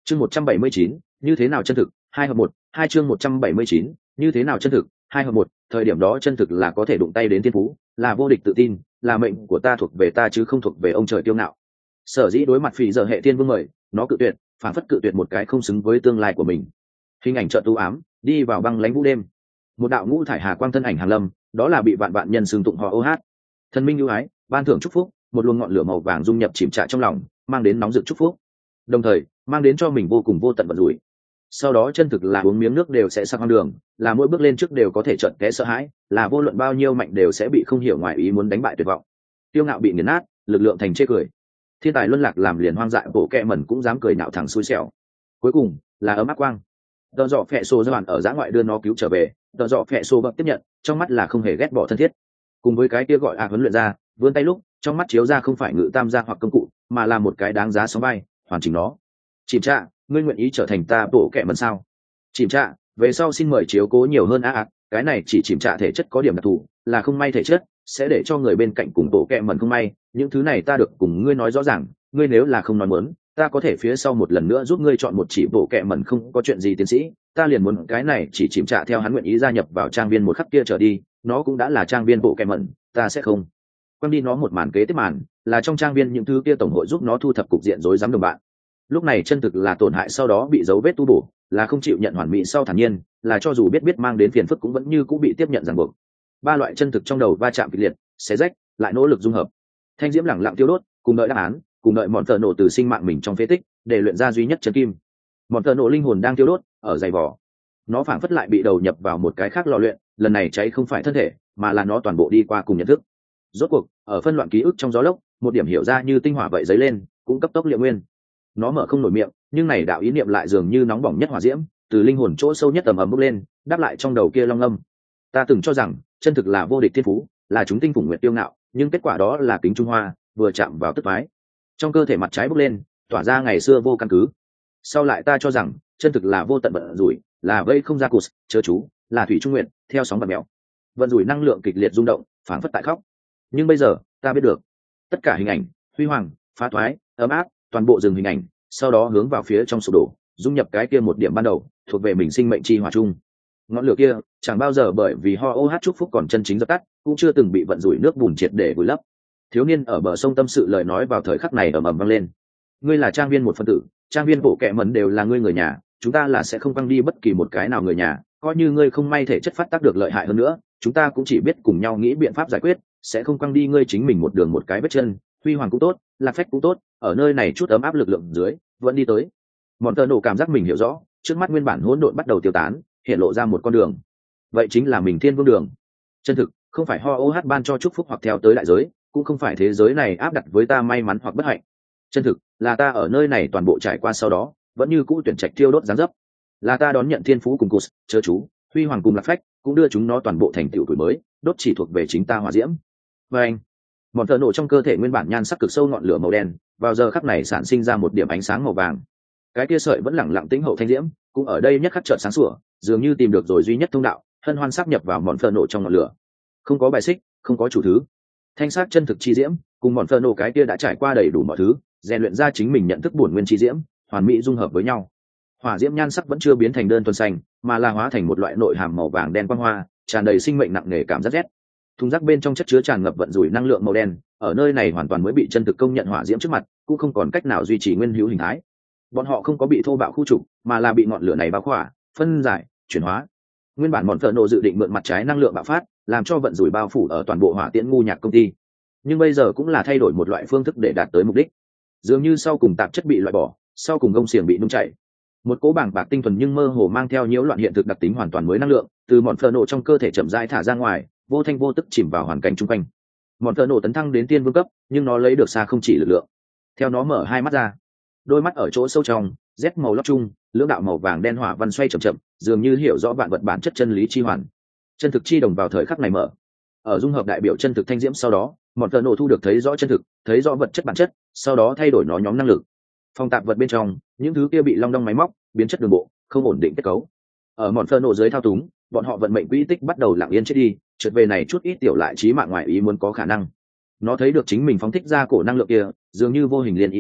chương 179, như thế nào chân thực 2 hợp 1, 2 chương 179, như thế nào chân thực 2 hợp 1. Thời điểm đó chân thực là có thể đụng tay đến thiên phú, là vô địch tự tin, là mệnh của ta thuộc về ta chứ không thuộc về ông trời kiêu ngạo. Sở dĩ đối mặt phỉ giờ hệ thiên vương mời, nó cự tuyệt, phản phất cự tuyệt một cái không xứng với tương lai của mình. Hình ảnh chợt u ám, đi vào băng lãnh vũ đêm. Một đạo ngũ thải hà quang thân ảnh hàng lâm, đó là bị vạn vạn nhân xưng tụng họ ô hát. Thần minh ưu ái, ban thưởng chúc phúc, một luồng ngọn lửa màu vàng dung nhập chìm trạ trong lòng, mang đến nóng rực chúc phúc, đồng thời mang đến cho mình vô cùng vô tận vận rủi. Sau đó chân thực là uống miếng nước đều sẽ sang đường, là mỗi bước lên trước đều có thể chợt té sợ hãi, là vô luận bao nhiêu mạnh đều sẽ bị không hiểu ngoài ý muốn đánh bại tuyệt vọng. Tiêu ngạo bị nghiền nát, lực lượng thành chê cười. Thiên tài luân lạc làm liền hoang dại bộ kẹ mẩn cũng dám cười nạo thẳng xui xẻo. Cuối cùng là ấm áp quang. Tờ dọ phẹ xô ra ở giã ngoại đưa nó cứu trở về, tờ dọ phẹ xô bậc tiếp nhận, trong mắt là không hề ghét bỏ thân thiết. Cùng với cái kia gọi huấn luyện ra, vươn tay lúc trong mắt chiếu ra không phải ngự tam gia hoặc công cụ, mà là một cái đáng giá sóng bay, hoàn chỉnh nó. Chìm Trạ, ngươi nguyện ý trở thành ta bộ kẹ mẩn sao? Chìm Trạ, về sau xin mời chiếu cố nhiều hơn cái này chỉ Chìm Trạ thể chất có điểm đặc thù, là không may thể chất, sẽ để cho người bên cạnh cùng bộ kẹ mẩn không may, những thứ này ta được cùng ngươi nói rõ ràng, ngươi nếu là không nói muốn, ta có thể phía sau một lần nữa giúp ngươi chọn một chỉ bộ kẹ mẩn không có chuyện gì tiến sĩ, ta liền muốn cái này chỉ Chìm Trạ theo hắn nguyện ý gia nhập vào trang viên một khắc kia trở đi, nó cũng đã là trang viên bộ kẹ mẩn, ta sẽ không quăng đi nó. Một màn kế tiếp màn là trong trang viên những thứ kia tổng hội giúp nó thu thập cục diện rối rắm đồng bạn. Lúc này chân thực là tổn hại sau đó bị dấu vết tu bổ, là không chịu nhận hoàn mỹ sau thản nhiên, là cho dù biết mang đến phiền phức cũng vẫn như cũng bị tiếp nhận ràng buộc. Ba loại chân thực trong đầu va chạm kịch liệt, xé rách, lại nỗ lực dung hợp. Thanh diễm lẳng lặng tiêu đốt, cùng đợi đáp án, cùng đợi mòn tờ nổ từ sinh mạng mình trong phế tích để luyện ra duy nhất chân kim. Mòn tờ nổ linh hồn đang tiêu đốt ở dày vỏ, nó phảng phất lại bị đầu nhập vào một cái khác lò luyện, lần này cháy không phải thân thể mà là nó toàn bộ đi qua cùng nhận thức. Rốt cuộc ở phân loạn ký ức trong gió lốc, một điểm hiểu ra như tinh hỏa vậy dấy lên, cũng cấp tốc liệu nguyên. Nó mở không nổi miệng, nhưng này đạo ý niệm lại dường như nóng bỏng nhất hỏa diễm, từ linh hồn chỗ sâu nhất ầm ầm bốc lên, đáp lại trong đầu kia long âm. Ta từng cho rằng chân thực là vô địch thiên phú, là chúng tinh phủng nguyệt tiêu ngạo, nhưng kết quả đó là kính trung hoa, vừa chạm vào tức toái. Trong cơ thể mặt trái bốc lên, tỏa ra ngày xưa vô căn cứ. Sau lại ta cho rằng chân thực là vô tận vận rủi, là vây không ra cụt, chớ chú, là thủy trung nguyện, theo sóng bạt mèo. Vận rủi năng lượng kịch liệt rung động, phảng phất tại khóc. Nhưng bây giờ ta biết được, tất cả hình ảnh huy hoàng, phá thoái, ấm áp, toàn bộ dừng hình ảnh, sau đó hướng vào phía trong sụp đổ, dung nhập cái kia một điểm ban đầu thuộc về mình sinh mệnh chi hỏa chung. Ngọn lửa kia chẳng bao giờ bởi vì ho ô hát chúc phúc còn chân chính dập tắt, cũng chưa từng bị vận rủi nước bùn triệt để vùi lấp. Thiếu niên ở bờ sông tâm sự lời nói vào thời khắc này ầm ầm vang lên. Ngươi là trang viên một phân tử, trang viên bộ kệ mẩn đều là ngươi người nhà, chúng ta là sẽ không quăng đi bất kỳ một cái nào người nhà, coi như ngươi không may thể chất phát tác được lợi hại hơn nữa, chúng ta cũng chỉ biết cùng nhau nghĩ biện pháp giải quyết, sẽ không quăng đi ngươi chính mình một đường một cái vết chân. Huy hoàng cũng tốt, lạc phách cũng tốt, ở nơi này chút ấm áp lực lượng dưới vẫn đi tới. Mòn tờ nổ cảm giác mình hiểu rõ, trước mắt nguyên bản hỗn độn bắt đầu tiêu tán, hiện lộ ra một con đường. Vậy chính là mình thiên vương đường. Chân thực không phải ho ô hát ban cho chúc phúc hoặc theo tới đại giới, cũng không phải thế giới này áp đặt với ta may mắn hoặc bất hạnh. Chân thực là ta ở nơi này toàn bộ trải qua sau đó vẫn như cũ tuyển trạch thiêu đốt giáng dấp, là ta đón nhận thiên phú cùng cụt, chớ chú, huy hoàng cùng lạc phách, cũng đưa chúng nó toàn bộ thành tựu tuổi mới, đốt chỉ thuộc về chính ta hỏa diễm. Và anh, mòn thợ nổ trong cơ thể nguyên bản nhan sắc cực sâu ngọn lửa màu đen, vào giờ khắc này sản sinh ra một điểm ánh sáng màu vàng. Cái kia sợi vẫn lẳng lặng tĩnh hậu thanh diễm, cũng ở đây nhất khắc chợt sáng sủa, dường như tìm được rồi duy nhất thông đạo, hân hoan sáp nhập vào mòn thợ nổ trong ngọn lửa. Không có bài xích, không có chủ thứ. Thanh sắc chân thực chi diễm, cùng mòn thợ nổ cái kia đã trải qua đầy đủ mọi thứ, rèn luyện ra chính mình nhận thức bổn nguyên chi diễm, hoàn mỹ dung hợp với nhau. Hỏa diễm nhan sắc vẫn chưa biến thành đơn thuần xanh, mà là hóa thành một loại nội hàm màu vàng đen quang hoa, tràn đầy sinh mệnh nặng nề cảm giác rét. Thùng rác bên trong chất chứa tràn ngập vận rủi năng lượng màu đen, ở nơi này hoàn toàn mới bị chân thực công nhận hỏa diễm trước mặt, cũng không còn cách nào duy trì nguyên hữu hình thái. Bọn họ không có bị thô bạo khu trục, mà là bị ngọn lửa này bao khỏa, phân giải, chuyển hóa. Nguyên bản bọn thợ nổ dự định mượn mặt trái năng lượng bạo phát, làm cho vận rủi bao phủ ở toàn bộ hỏa tiễn ngu nhạc công ty, nhưng bây giờ cũng là thay đổi một loại phương thức để đạt tới mục đích. Dường như sau cùng tạp chất bị loại bỏ, sau cùng gông xiềng bị nung chảy, một cỗ bảng bạc tinh thuần nhưng mơ hồ mang theo nhiễu loạn hiện thực đặc tính hoàn toàn mới năng lượng từ bọn thợ nổ trong cơ thể chậm rãi thả ra ngoài, vô thanh vô tức chìm vào hoàn cảnh chung quanh. Bọn thợ nổ tấn thăng đến tiên vương cấp, nhưng nó lấy được xa không chỉ lực lượng. Theo nó mở hai mắt ra, đôi mắt ở chỗ sâu trong rét màu lót chung, lưỡng đạo màu vàng đen hỏa văn xoay chậm chậm, dường như hiểu rõ vạn vật bản chất chân lý chi hoàn. Chân thực chi đồng vào thời khắc này mở. Ở dung hợp đại biểu chân thực thanh diễm sau đó, bọn thợ nổ thu được thấy rõ chân thực, thấy rõ vật chất bản chất, sau đó thay đổi nó nhóm năng lực. Phong tạp vật bên trong, những thứ kia bị long đong máy móc, biến chất đường bộ, không ổn định kết cấu. Ở bọn thợ nổ dưới thao túng, bọn họ vận mệnh quỹ tích bắt đầu lặng yên chết đi, trượt về này chút ít tiểu lại chí mạng ngoài ý muốn có khả năng. Nó thấy được chính mình phóng thích ra cổ năng lượng kia, dường như vô hình liên ý ỉa,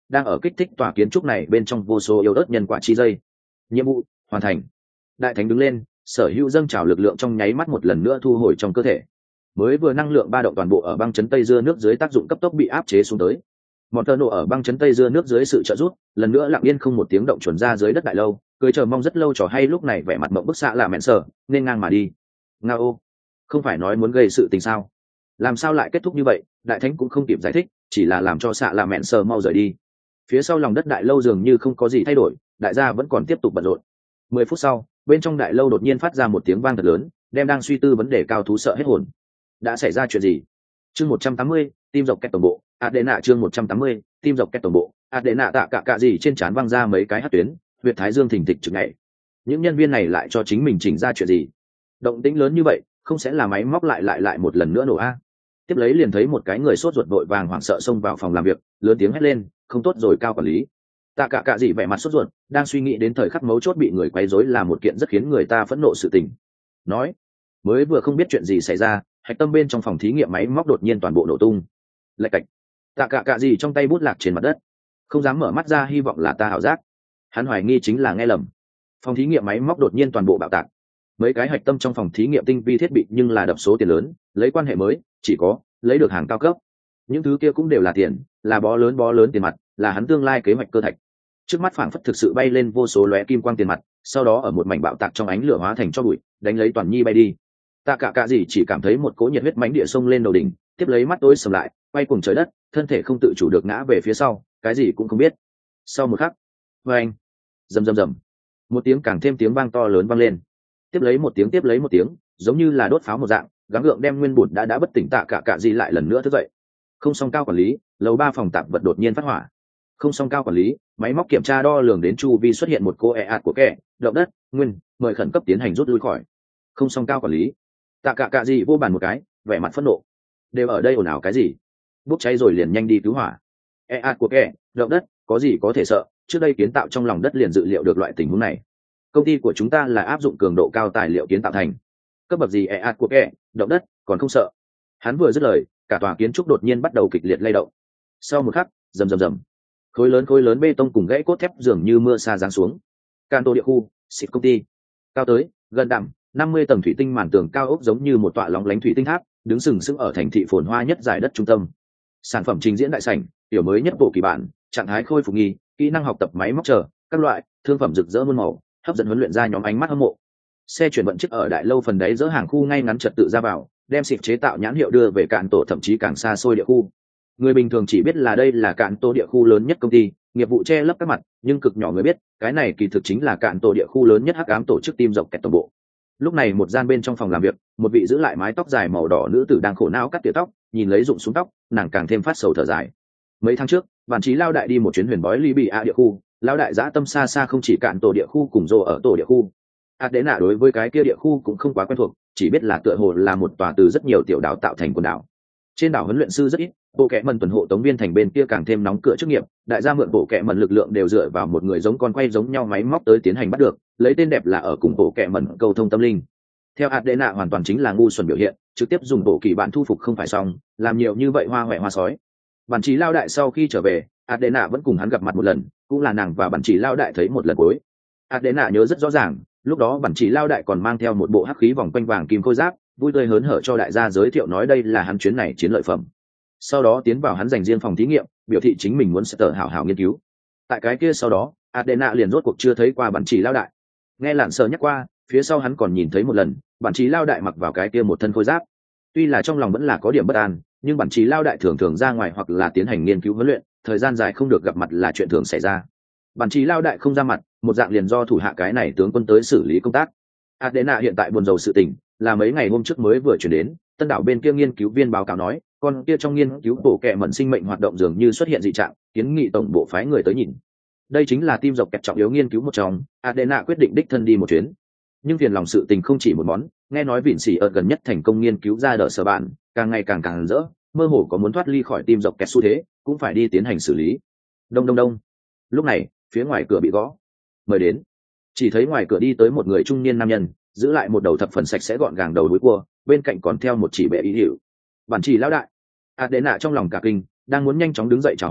đang ở kích thích tòa kiến trúc này bên trong vô số yếu ớt nhân quả chi dây. Nhiệm vụ hoàn thành. Đại thánh đứng lên, sở hữu dâng trào lực lượng trong nháy mắt một lần nữa thu hồi trong cơ thể. Mới vừa năng lượng ba động toàn bộ ở băng chấn tây dưa nước dưới tác dụng cấp tốc bị áp chế xuống tới. Mọn tơ nổ ở băng chấn tây dưa nước dưới sự trợ giúp, lần nữa lặng yên không một tiếng động chuẩn ra dưới đất đại lâu, cười chờ mong rất lâu trò hay lúc này vẻ mặt mộng bức xạ là mẹn sở, nên ngang mà đi. Ngao, không phải nói muốn gây sự tình sao? Làm sao lại kết thúc như vậy? Đại thánh cũng không kịp giải thích, chỉ là làm cho xạ là mẹn sở mau rời đi. Phía sau lòng đất đại lâu dường như không có gì thay đổi, đại gia vẫn còn tiếp tục bận rộn. 10 phút sau, bên trong đại lâu đột nhiên phát ra một tiếng vang thật lớn, đem đang suy tư vấn đề cao thú sợ hết hồn. Đã xảy ra chuyện gì? Chương 180, tim dọc kẹt tổng bộ. Adena chương 180, tim dọc kẹt tổng bộ. Adena tạ cả gì trên trán văng ra mấy cái hắc tuyến, huyệt thái dương thình thịch trực nhảy. Những nhân viên này lại cho chính mình chỉnh ra chuyện gì? Động tĩnh lớn như vậy, không sẽ là máy móc lại một lần nữa nổ a? Tiếp lấy liền thấy một cái người sốt ruột vội vàng hoảng sợ xông vào phòng làm việc, lớn tiếng hét lên, không tốt rồi cao quản lý. Tạ cả gì vẻ mặt sốt ruột, đang suy nghĩ đến thời khắc mấu chốt bị người quấy rối là một kiện rất khiến người ta phẫn nộ sự tình. Nói, mới vừa không biết chuyện gì xảy ra, hạch tâm bên trong phòng thí nghiệm máy móc đột nhiên toàn bộ nổ tung. Lạch cạch. Tạ cả gì trong tay bút lạc trên mặt đất, không dám mở mắt ra, hy vọng là ta ảo giác. Hắn hoài nghi chính là nghe lầm. Phòng thí nghiệm máy móc đột nhiên toàn bộ bạo tạc. Mấy cái hạch tâm trong phòng thí nghiệm tinh vi thiết bị nhưng là đập số tiền lớn, lấy quan hệ mới, chỉ có lấy được hàng cao cấp. Những thứ kia cũng đều là tiền, là bó lớn tiền mặt, là hắn tương lai kế hoạch cơ thạch. Trước mắt phảng phất thực sự bay lên vô số lóe kim quang tiền mặt, sau đó ở một mảnh bạo tạc trong ánh lửa hóa thành cho bụi, đánh lấy toàn nhi bay đi. Tạ cả gì chỉ cảm thấy một cỗ nhiệt huyết mãnh địa sông lên đầu đỉnh, tiếp lấy mắt tối sầm lại, quay cuồng trời đất, thân thể không tự chủ được ngã về phía sau, cái gì cũng không biết. Sau một khắc, oeng, rầm rầm rầm, một tiếng càng thêm tiếng vang to lớn vang lên, tiếp lấy một tiếng, giống như là đốt pháo một dạng, gắng gượng đem nguyên bùn đã bất tỉnh Tạ cả gì lại lần nữa thức dậy. Không xong cao quản lý, lầu 3 phòng tạp vật đột nhiên phát hỏa. Không xong cao quản lý, máy móc kiểm tra đo lường đến chu vi xuất hiện một cô ạt của kẻ động đất nguyên, mời khẩn cấp tiến hành rút lui khỏi. Không xong cao quản lý. Tạ cả gì vô bàn một cái, vẻ mặt phẫn nộ. Đều ở đây ồn ào cái gì? Bốc cháy rồi liền nhanh đi cứu hỏa. Ạt của kẻ động đất, có gì có thể sợ, trước đây kiến tạo trong lòng đất liền dự liệu được loại tình huống này. Công ty của chúng ta là áp dụng cường độ cao tài liệu kiến tạo thành. Cấp bậc gì ạt của kẻ động đất, còn không sợ. Hắn vừa dứt lời, cả tòa kiến trúc đột nhiên bắt đầu kịch liệt lay động. Sau một khắc, rầm rầm rầm, khối lớn bê tông cùng gãy cốt thép dường như mưa sa giáng xuống. Canto địa khu, xịt công ty, cao tới gần đẳng 50 tầng thủy tinh màn tường cao ốc giống như một tọa lóng lánh thủy tinh tháp, đứng sừng sững ở thành thị phồn hoa nhất giải đất trung tâm. Sản phẩm trình diễn đại sảnh, tiểu mới nhất bộ kỳ bản, trạng thái khôi phục nghi, kỹ năng học tập máy móc chờ, các loại thương phẩm rực rỡ muôn màu, hấp dẫn huấn luyện ra nhóm ánh mắt hâm mộ. Xe chuyển vận chức ở đại lâu phần đáy dỡ hàng khu ngay ngắn trật tự ra vào, đem xịt chế tạo nhãn hiệu đưa về cạn tổ thậm chí càng xa xôi địa khu. Người bình thường chỉ biết là đây là cạn tổ địa khu lớn nhất công ty, nghiệp vụ che lấp các mặt, nhưng cực nhỏ người biết, cái này kỳ thực chính là cạn tổ địa khu lớn nhất hắc ám tổ chức tim dọc kẹt tổng bộ. Lúc này một gian bên trong phòng làm việc, một vị giữ lại mái tóc dài màu đỏ nữ tử đang khổ não cắt tỉa tóc, nhìn lấy rụng xuống tóc, nàng càng thêm phát sầu thở dài. Mấy tháng trước, bản chí lao đại đi một chuyến huyền bói Libya địa khu, lao đại dã tâm xa xa không chỉ cạn tổ địa khu cùng rồ ở tổ địa khu. Adena đối với cái kia địa khu cũng không quá quen thuộc, chỉ biết là tựa hồ là một tòa từ rất nhiều tiểu đảo tạo thành quần đảo. Trên đảo huấn luyện sư rất ít, bộ kệ mần tuần hộ tống viên thành bên kia càng thêm nóng cửa chức nghiệp, đại gia mượn bộ kệ mần lực lượng đều dựa vào một người giống con quay giống nhau máy móc tới tiến hành bắt được, lấy tên đẹp là ở cùng bộ kệ mần câu thông tâm linh. Theo Adena hoàn toàn chính là ngu xuẩn biểu hiện, trực tiếp dùng bộ kỳ bạn thu phục không phải xong, làm nhiều như vậy hoa hoẹ hoa sói. Bản chỉ lao đại sau khi trở về, Adena vẫn cùng hắn gặp mặt một lần, cũng là nàng và bản chỉ lao đại thấy một lần cuối. Adena nhớ rất rõ ràng, lúc đó bản chỉ lao đại còn mang theo một bộ hắc khí vòng quanh vàng kim khôi giáp, vui tươi hớn hở cho đại gia giới thiệu nói đây là hắn chuyến này chiến lợi phẩm. Sau đó tiến vào hắn dành riêng phòng thí nghiệm, biểu thị chính mình muốn sẽ tờ hảo hảo nghiên cứu. Tại cái kia sau đó, Adena liền rốt cuộc chưa thấy qua bản chỉ lao đại. Nghe lạn sờ nhắc qua, phía sau hắn còn nhìn thấy một lần, bản chỉ lao đại mặc vào cái kia một thân khôi giáp. Tuy là trong lòng vẫn là có điểm bất an, nhưng bản chỉ lao đại thường thường ra ngoài hoặc là tiến hành nghiên cứu huấn luyện, thời gian dài không được gặp mặt là chuyện thường xảy ra. Bản chỉ lao đại không ra mặt, một dạng liền do thủ hạ cái này tướng quân tới xử lý công tác. Adena hiện tại buồn rầu sự tình, là mấy ngày hôm trước mới vừa chuyển đến, tân đảo bên kia nghiên cứu viên báo cáo nói, con kia trong nghiên cứu bộ kệ mẩn sinh mệnh hoạt động dường như xuất hiện dị trạng, kiến nghị tổng bộ phái người tới nhìn. Đây chính là tim dọc kẹt trọng yếu nghiên cứu một trong, Adena quyết định đích thân đi một chuyến. Nhưng phiền lòng sự tình không chỉ một món, nghe nói Vịn Sĩ ở gần nhất thành công nghiên cứu ra đỡ sở bạn, càng ngày càng rỡ, mơ hồ có muốn thoát ly khỏi tim dọc kẹt xu thế, cũng phải đi tiến hành xử lý. Đông. Lúc này, phía ngoài cửa bị gõ. Mời đến. Chỉ thấy ngoài cửa đi tới một người trung niên nam nhân, giữ lại một đầu thập phần sạch sẽ gọn gàng đầu đuôi cua, bên cạnh còn theo một chỉ bệ ý hiệu. Bản chỉ lão đại. Adena trong lòng cả kinh, đang muốn nhanh chóng đứng dậy chào hỏi,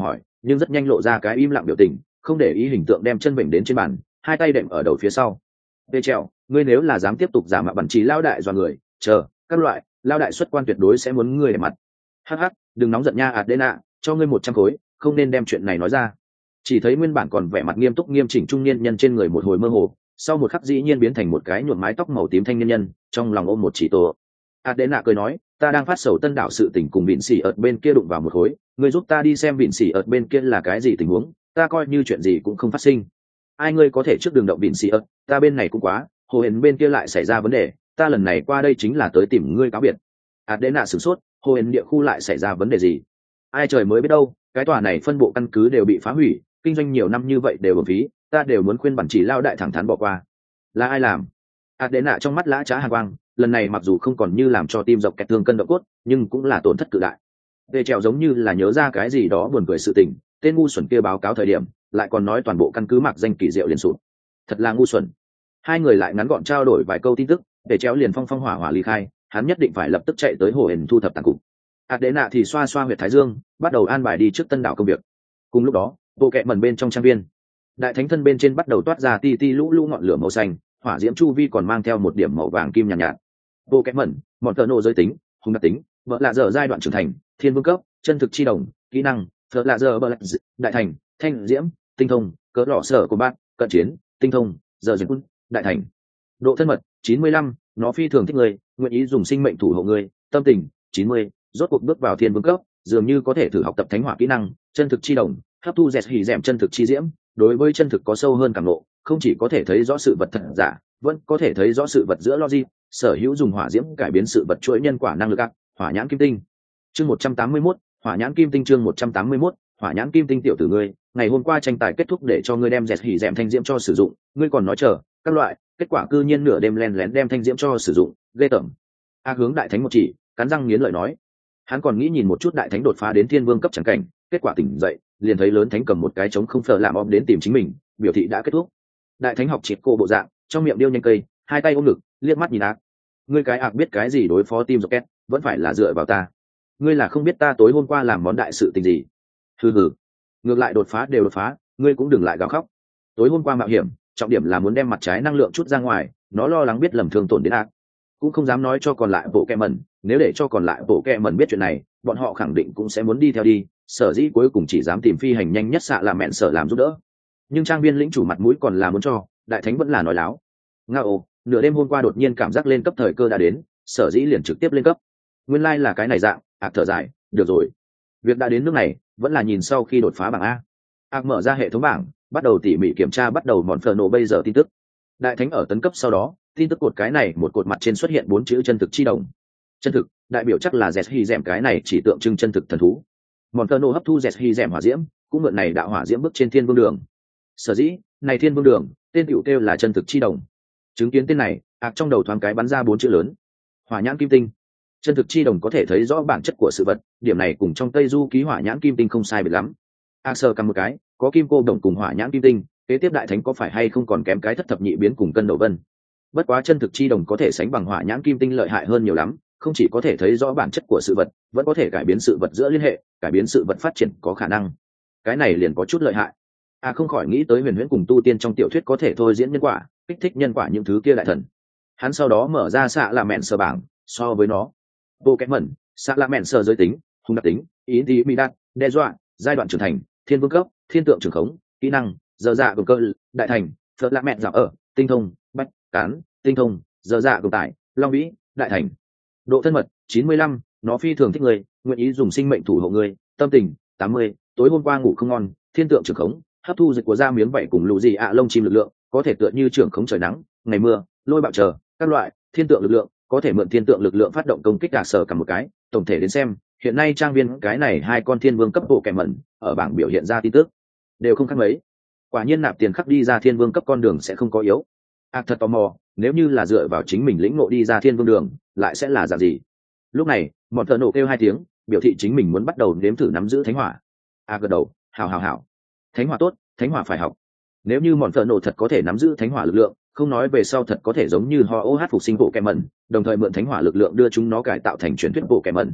nhưng rất nhanh lộ ra cái im lặng biểu tình, không để ý hình tượng đem chân vịnh đến trên bàn, hai tay đệm ở đầu phía sau. Tê trèo, ngươi nếu là dám tiếp tục giả mạo bản trí lao đại dọa người, chờ các loại lao đại xuất quan tuyệt đối sẽ muốn ngươi để mặt. Hắc hắc, đừng nóng giận nha Adena, cho ngươi 100 khối, không nên đem chuyện này nói ra. Chỉ thấy nguyên bản còn vẻ mặt nghiêm túc nghiêm chỉnh trung niên nhân trên người một hồi mơ hồ, sau một khắc dĩ nhiên biến thành một cái nhuộm mái tóc màu tím thanh niên nhân, trong lòng ôm một chỉ tổ. Adena cười nói, ta đang phát sầu tân đảo sự tình cùng vịn xỉ ợt bên kia đụng vào một khối, ngươi giúp ta đi xem vịn xỉ ợt bên kia là cái gì tình huống, ta coi như chuyện gì cũng không phát sinh. Ai ngươi có thể trước đường động vịn xỉ ợt, ta bên này cũng quá, hồ hển bên kia lại xảy ra vấn đề, ta lần này qua đây chính là tới tìm ngươi cáo biệt. Adena sửng sốt, hồ hển địa khu lại xảy ra vấn đề gì? Ai trời mới biết đâu, cái tòa này phân bộ căn cứ đều bị phá hủy, kinh doanh nhiều năm như vậy đều uổng phí, ta đều muốn khuyên bản chỉ lao đại thẳng thắn bỏ qua. Là ai làm? Adena trong mắt lã chã hàn quang, lần này mặc dù không còn như làm cho tim dọc kẹt thương cân động cốt, nhưng cũng là tổn thất cự đại. Về trèo giống như là nhớ ra cái gì đó buồn cười sự tình, tên ngu xuẩn kia báo cáo thời điểm, lại còn nói toàn bộ căn cứ mặc danh kỳ diệu liền sụp. Thật là ngu xuẩn. Hai người lại ngắn gọn trao đổi vài câu tin tức, để trèo liền phong phong hỏa hỏa ly khai, hắn nhất định phải lập tức chạy tới hồ hển thu thập tàn cục. Adena thì xoa xoa huyệt thái dương, bắt đầu an bài đi trước tân đảo công việc. Cùng lúc đó, bộ kệ mẩn bên trong trang viên, đại thánh thân bên trên bắt đầu toát ra ti ti lũ lũ ngọn lửa màu xanh, hỏa diễm chu vi còn mang theo một điểm màu vàng kim nhàn nhạt. Bộ kệ mẩn, mọn tơ nộ giới tính, hung đặc tính, vợ lạ dở giai đoạn trưởng thành, thiên vương cấp, chân thực chi đồng, kỹ năng, vợ lạ dở bờ đại thành, thanh diễm, tinh thông, cỡ lọ sở của bạn, cận chiến, tinh thông, giờ dừng quân, đại thành. Độ thân mật 95, nó phi thường thích người, nguyện ý dùng sinh mệnh thủ hộ người, tâm tình 90, rốt cuộc bước vào thiên vương cấp, dường như có thể thử học tập thánh hỏa kỹ năng, chân thực chi đồng, hấp thu dẹt hỉ dẻm chân thực chi diễm, đối với chân thực có sâu hơn cảm ngộ, không chỉ có thể thấy rõ sự vật thật giả, vẫn có thể thấy rõ sự vật giữa logic, sở hữu dùng hỏa diễm cải biến sự vật chuỗi nhân quả năng lực ác, hỏa nhãn kim tinh. Chương 181, hỏa nhãn kim tinh chương 181, hỏa nhãn kim tinh tiểu tử ngươi, ngày hôm qua tranh tài kết thúc để cho ngươi đem dẹt hỉ dẻm thanh diễm cho sử dụng, ngươi còn nói chờ, các loại, kết quả cư nhiên nửa đêm lén lén đem thanh diễm cho sử dụng, ghê tởm. Hướng đại thánh một chỉ, cắn răng nghiến lợi nói. Hắn còn nghĩ nhìn một chút đại thánh đột phá đến thiên vương cấp chẳng cảnh, kết quả tỉnh dậy, liền thấy lớn thánh cầm một cái trống không phở làm om đến tìm chính mình, biểu thị đã kết thúc. Đại thánh học triệt cô bộ dạng, trong miệng điêu nhanh cây, hai tay ôm ngực, liếc mắt nhìn ác. Ngươi cái ác biết cái gì đối phó team rocket, vẫn phải là dựa vào ta. Ngươi là không biết ta tối hôm qua làm món đại sự tình gì. Hừ hừ, ngược lại đột phá đều đột phá, ngươi cũng đừng lại gào khóc. Tối hôm qua mạo hiểm, trọng điểm là muốn đem mặt trái năng lượng chút ra ngoài, nó lo lắng biết lầm thương tổn đến ác, cũng không dám nói cho còn lại bộ kẹ mẩn, nếu để cho còn lại bộ kẹ mẩn biết chuyện này, bọn họ khẳng định cũng sẽ muốn đi theo đi, sở dĩ cuối cùng chỉ dám tìm phi hành nhanh nhất xạ làm mẹn sở làm giúp đỡ. Nhưng trang viên lĩnh chủ mặt mũi còn là muốn cho, đại thánh vẫn là nói láo. Ngao, nửa đêm hôm qua đột nhiên cảm giác lên cấp thời cơ đã đến, sở dĩ liền trực tiếp lên cấp. Nguyên lai là cái này dạng, thở dài, được rồi. Việc đã đến nước này, vẫn là nhìn sau khi đột phá bảng A. Mở ra hệ thống bảng, bắt đầu tỉ mỉ kiểm tra bắt đầu mòn phở nổ bây giờ tin tức. Đại thánh ở tấn cấp sau đó, tin tức cột cái này một cột mặt trên xuất hiện 4 chữ chân thực chi đồng. Chân thực, đại biểu chắc là dẹt hy dẻm cái này chỉ tượng trưng chân thực thần thú. Mòn phở nổ hấp thu dẹt hy dẻm hỏa diễm, cũng mượn này đạo hỏa diễm bước trên thiên vương đường. Sở dĩ, này thiên vương đường, tên tiểu kêu là chân thực chi đồng. Chứng kiến tên này, trong đầu thoáng cái bắn ra 4 chữ lớn. Hỏa nhãn kim tinh. Chân thực chi đồng có thể thấy rõ bản chất của sự vật, điểm này cùng trong Tây Du ký hỏa nhãn kim tinh không sai biệt lắm. Sơ cầm một cái, có kim cô đồng cùng hỏa nhãn kim tinh, kế tiếp đại thánh có phải hay không còn kém cái thất thập nhị biến cùng cân đầu vân. Bất quá chân thực chi đồng có thể sánh bằng hỏa nhãn kim tinh lợi hại hơn nhiều lắm, không chỉ có thể thấy rõ bản chất của sự vật, vẫn có thể cải biến sự vật giữa liên hệ, cải biến sự vật phát triển có khả năng. Cái này liền có chút lợi hại. Không khỏi nghĩ tới huyền huyễn cùng tu tiên trong tiểu thuyết có thể thôi diễn nhân quả, kích thích nhân quả những thứ kia đại thần. Hắn sau đó mở ra xạ là mẹn sờ bảng, so với nó, bộ kẽ mẩn, xạ là mẹn sờ giới tính, hung đặc tính, ý tí mỹ đạt, đe dọa, giai đoạn trưởng thành, thiên vương cấp, thiên tượng trưởng khống, kỹ năng, giờ dạ gồm cơ, đại thành, phật là mẹn dạo ở, tinh thông, bách, cán, tinh thông, giờ dạ gồm tải, long vĩ, đại thành. Độ thân mật 95, nó phi thường thích người, nguyện ý dùng sinh mệnh thủ hộ người, tâm tình 80, tối hôm qua ngủ không ngon, thiên tượng trưởng khống, hấp thu dịch của da miếng vảy cùng lũ gì lông chim lực lượng, có thể tựa như trưởng khống trời nắng, ngày mưa, lôi bạo chờ, các loại thiên tượng lực lượng, có thể mượn thiên tượng lực lượng phát động công kích đả sở cả một cái. Tổng thể đến xem, hiện nay trang viên cái này hai con thiên vương cấp bộ kẻ mẩn ở bảng biểu hiện ra tin tức đều không khác mấy. Quả nhiên nạp tiền khắc đi ra thiên vương cấp con đường sẽ không có yếu. Thật tò mò, nếu như là dựa vào chính mình lĩnh ngộ đi ra thiên vương đường, lại sẽ là dạng gì? Lúc này, một thợ nổ kêu 2 tiếng, biểu thị chính mình muốn bắt đầu nếm thử nắm giữ thánh hỏa. Gật đầu, hảo. Thánh hỏa tốt, thánh hỏa phải học. Nếu như mọn thợ nổ thật có thể nắm giữ thánh hỏa lực lượng, không nói về sau thật có thể giống như ho OH phục sinh bộ kẻ mẩn, đồng thời mượn thánh hỏa lực lượng đưa chúng nó cải tạo thành truyền thuyết bộ kẻ mẩn.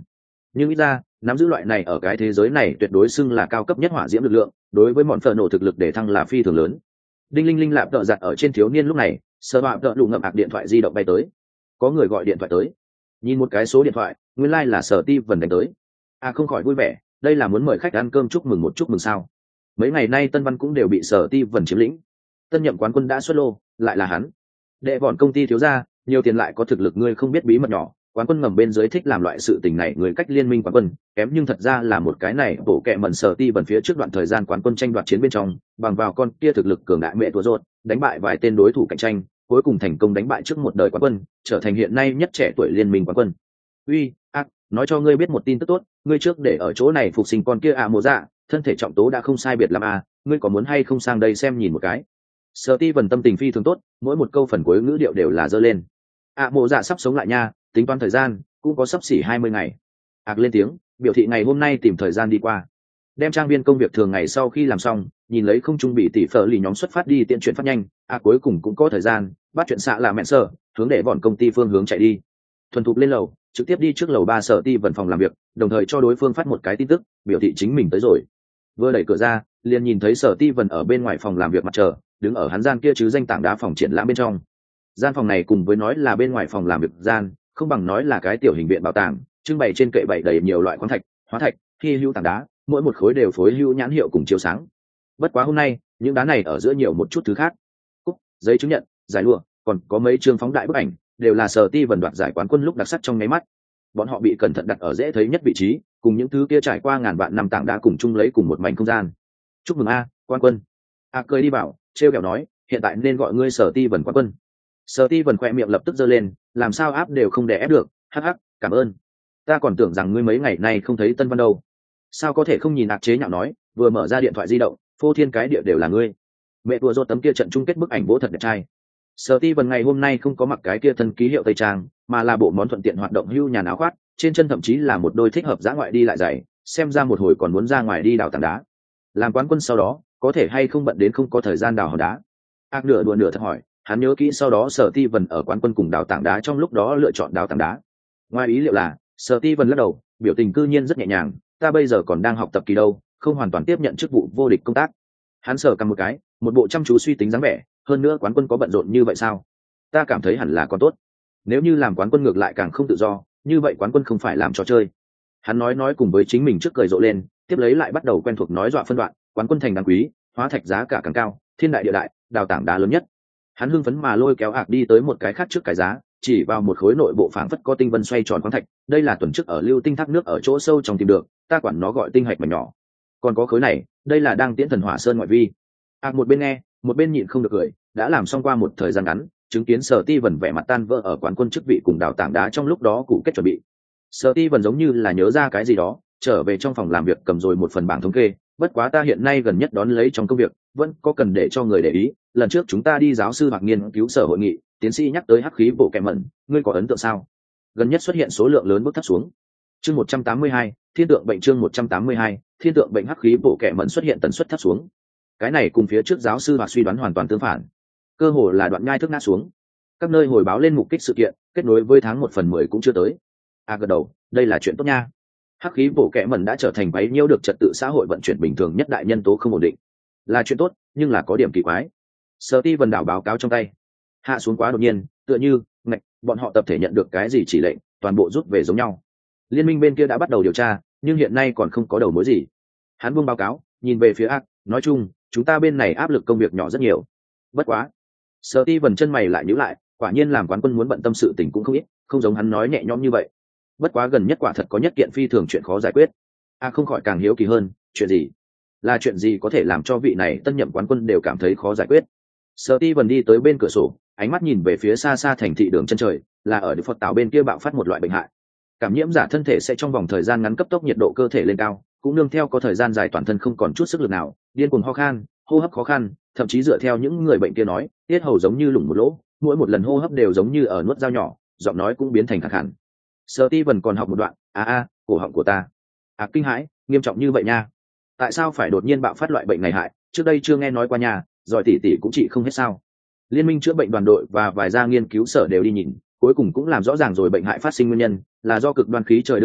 nhưng ít ra nắm giữ loại này ở cái thế giới này tuyệt đối xưng là cao cấp nhất hỏa diễm lực lượng, đối với mọn phở nổ thực lực để thăng là phi thường lớn. Đinh linh linh lạp đợ giặt ở trên thiếu niên lúc này, sờ bạ đợ lụ ngậm ạc điện thoại di động bay tới. Có người gọi điện thoại tới, nhìn một cái số điện thoại, nguyên lai là Sở Ti Vân đánh tới. Không khỏi vui vẻ, đây là muốn mời khách ăn cơm chúc mừng sao? Mấy ngày nay Tân Văn cũng đều bị Sở Ti Vân chiếm lĩnh, tân nhậm quán quân đã xuất lô, lại là hắn. Đệ bọn công ty thiếu gia, nhiều tiền lại có thực lực ngươi không biết bí mật nhỏ, quán quân ngầm bên dưới thích làm loại sự tình này, người cách liên minh quán quân kém, nhưng thật ra là một cái này bổ kẹ mẩn Sở Ti Vân phía trước đoạn thời gian quán quân tranh đoạt chiến bên trong, bằng vào con kia thực lực cường đại mẹ tua rốt, đánh bại vài tên đối thủ cạnh tranh, cuối cùng thành công đánh bại trước một đời quán quân, trở thành hiện nay nhất trẻ tuổi liên minh quán quân. Uy, nói cho ngươi biết một tin tức tốt, ngươi trước để ở chỗ này phục sinh con kia mồ dạ, thân thể trọng tố đã không sai biệt lắm ngươi có muốn hay không sang đây xem nhìn một cái? Sở Ti Vân tâm tình phi thường tốt, mỗi một câu phần cuối ngữ điệu đều là dơ lên. Mộ dạ sắp sống lại nha, tính toán thời gian cũng có sắp xỉ 20 ngày. Lên tiếng biểu thị ngày hôm nay tìm thời gian đi qua, đem trang viên công việc thường ngày sau khi làm xong, nhìn lấy không trung bị tỷ phở lì nhóm xuất phát đi tiện chuyện phát nhanh. Cuối cùng cũng có thời gian bắt chuyện xạ là mẹ sở hướng để bọn công ty phương hướng chạy đi, thuần thục lên lầu, trực tiếp đi trước lầu 3 Sở Ti Vân phòng làm việc, đồng thời cho đối phương phát một cái tin tức biểu thị chính mình tới rồi. Vừa đẩy cửa ra liền nhìn thấy Sở Ti Vân ở bên ngoài phòng làm việc mặt chờ, đứng ở hắn gian kia chứ danh tảng đá phòng triển lãm bên trong. Gian phòng này cùng với nói là bên ngoài phòng làm việc gian, không bằng nói là cái tiểu hình viện bảo tàng, trưng bày trên kệ bày đầy nhiều loại khoáng thạch, hóa thạch, hy hữu tảng đá, mỗi một khối đều phối hữu nhãn hiệu cùng chiếu sáng. Bất quá hôm nay những đá này ở giữa nhiều một chút thứ khác, cúp, giấy chứng nhận, giải lụa, còn có mấy chương phóng đại bức ảnh, đều là Sở Ti Vân đoạt giải quán quân lúc đặc sắc trong nháy mắt. Bọn họ bị cẩn thận đặt ở dễ thấy nhất vị trí, cùng những thứ kia trải qua ngàn vạn năm tảng đá cùng chung lấy cùng một mảnh không gian. Chúc mừng quán quân. Cười đi vào, trêu kẹo nói, hiện tại nên gọi ngươi Sở Ti Vân quán quân. Sở Ti Vân khoe miệng lập tức giơ lên, làm sao áp đều không đè ép được, hắc hắc, cảm ơn. Ta còn tưởng rằng ngươi mấy ngày nay không thấy Tân Văn đâu. Sao có thể không nhìn chế nhạo nói, vừa mở ra điện thoại di động, phô thiên cái địa đều là ngươi. Mẹ vừa rốt tấm kia trận chung kết bức ảnh vỗ thật đẹp trai. Sở Ti Vân ngày hôm nay không có mặc cái kia thân ký hiệu tây trang, mà là bộ món thuận tiện hoạt động hưu nhàn áo khoác, trên chân thậm chí là một đôi thích hợp dã ngoại đi lại giày, xem ra một hồi còn muốn ra ngoài đi đào tảng đá. Làm quán quân sau đó, có thể hay không bận đến không có thời gian đào hòn đá? Nửa đùa nửa thật hỏi, hắn nhớ kỹ sau đó Sở Ti Vân ở quán quân cùng đào tảng đá trong lúc đó lựa chọn đào tảng đá. Ngoài ý liệu là, Sở Ti Vân lắc đầu, biểu tình cư nhiên rất nhẹ nhàng, ta bây giờ còn đang học tập kỳ đâu, không hoàn toàn tiếp nhận chức vụ vô địch công tác. Hắn sờ cầm một cái, một bộ chăm chú suy tính dáng vẻ, hơn nữa quán quân có bận rộn như vậy sao? Ta cảm thấy hẳn là còn tốt. Nếu như làm quán quân ngược lại càng không tự do, như vậy quán quân không phải làm trò chơi. Hắn nói cùng với chính mình trước cười rộ lên, tiếp lấy lại bắt đầu quen thuộc nói dọa phân đoạn, quán quân thành đáng quý, hóa thạch giá cả càng cao, thiên đại địa đại, đào tảng đá lớn nhất. Hắn hưng phấn mà lôi kéo đi tới một cái khác trước cái giá, chỉ vào một khối nội bộ phảng phất có tinh vân xoay tròn khoáng thạch, đây là tuần trước ở lưu tinh thác nước ở chỗ sâu trong tìm được, ta quản nó gọi tinh hạch mảnh nhỏ. Còn có khối này, đây là đang tiễn thần hỏa sơn ngoại vi. Một bên nghe, một bên nhịn không được cười, đã làm xong qua một thời gian ngắn, chứng kiến Sở Ti Vân vẻ mặt tan vỡ ở quán quân chức vị cùng đào tảng đá trong lúc đó cụ kết chuẩn bị. Sở Ti Vân giống như là nhớ ra cái gì đó, trở về trong phòng làm việc cầm rồi một phần bảng thống kê, bất quá ta hiện nay gần nhất đón lấy trong công việc, vẫn có cần để cho người để ý, lần trước chúng ta đi giáo sư hoặc nghiên cứu sở hội nghị, tiến sĩ nhắc tới hắc khí bộ kẹm mẩn, ngươi có ấn tượng sao? Gần nhất xuất hiện số lượng lớn bước thấp xuống. Chương 182, thiên tượng bệnh chương 182, thiên tượng bệnh hắc khí bộ kẹm mẩn xuất hiện tần suất thấp xuống. Cái này cùng phía trước giáo sư hoặc suy đoán hoàn toàn tương phản, cơ hồ là đoạn nhai thức ngã xuống. Các nơi hồi báo lên mục kích sự kiện, kết nối với tháng 1/10 cũng chưa tới. Gật đầu, đây là chuyện tốt nha. Hắc khí bộ kẽ mẩn đã trở thành quấy nhiễu được trật tự xã hội vận chuyển bình thường nhất đại nhân tố không ổn định, là chuyện tốt, nhưng là có điểm kỳ quái. Sở Ti Vân đảo báo cáo trong tay hạ xuống quá đột nhiên, tựa như bọn họ tập thể nhận được cái gì chỉ lệnh, toàn bộ rút về giống nhau. Liên minh bên kia đã bắt đầu điều tra, nhưng hiện nay còn không có đầu mối gì. Hắn buông báo cáo, nhìn về phía nói chung chúng ta bên này áp lực công việc nhỏ rất nhiều. Bất quá, Sở Ti Vân chân mày lại nhíu lại, quả nhiên làm quán quân muốn bận tâm sự tình cũng không ít, không giống hắn nói nhẹ nhõm như vậy. Bất quá gần nhất quả thật có nhất kiện phi thường chuyện khó giải quyết. Không khỏi càng hiếu kỳ hơn, chuyện gì? Là chuyện gì có thể làm cho vị này tân nhậm quán quân đều cảm thấy khó giải quyết? Sở Ti Vân đi tới bên cửa sổ, ánh mắt nhìn về phía xa xa thành thị đường chân trời, là ở địa Phật Tảo bên kia bạo phát một loại bệnh hại. Cảm nhiễm giả thân thể sẽ trong vòng thời gian ngắn cấp tốc nhiệt độ cơ thể lên cao, cũng nương theo có thời gian dài toàn thân không còn chút sức lực nào, điên cuồng ho khan, hô hấp khó khăn, thậm chí dựa theo những người bệnh kia nói, tiết hầu giống như lủng một lỗ, mỗi một lần hô hấp đều giống như ở nuốt dao nhỏ, giọng nói cũng biến thành khàn khàn. Sở Ti Vân còn học một đoạn, cổ họng của ta. Kinh hãi, nghiêm trọng như vậy nha. Tại sao phải đột nhiên bạo phát loại bệnh này hại, trước đây chưa nghe nói qua nha, giỏi tỉ tỉ cũng trị không hết sao? Liên minh chữa bệnh đoàn đội và vài gia nghiên cứu sở đều đi nhìn, cuối cùng cũng làm rõ ràng rồi bệnh hại phát sinh nguyên nhân là do cực đoan khí trời đưa tới,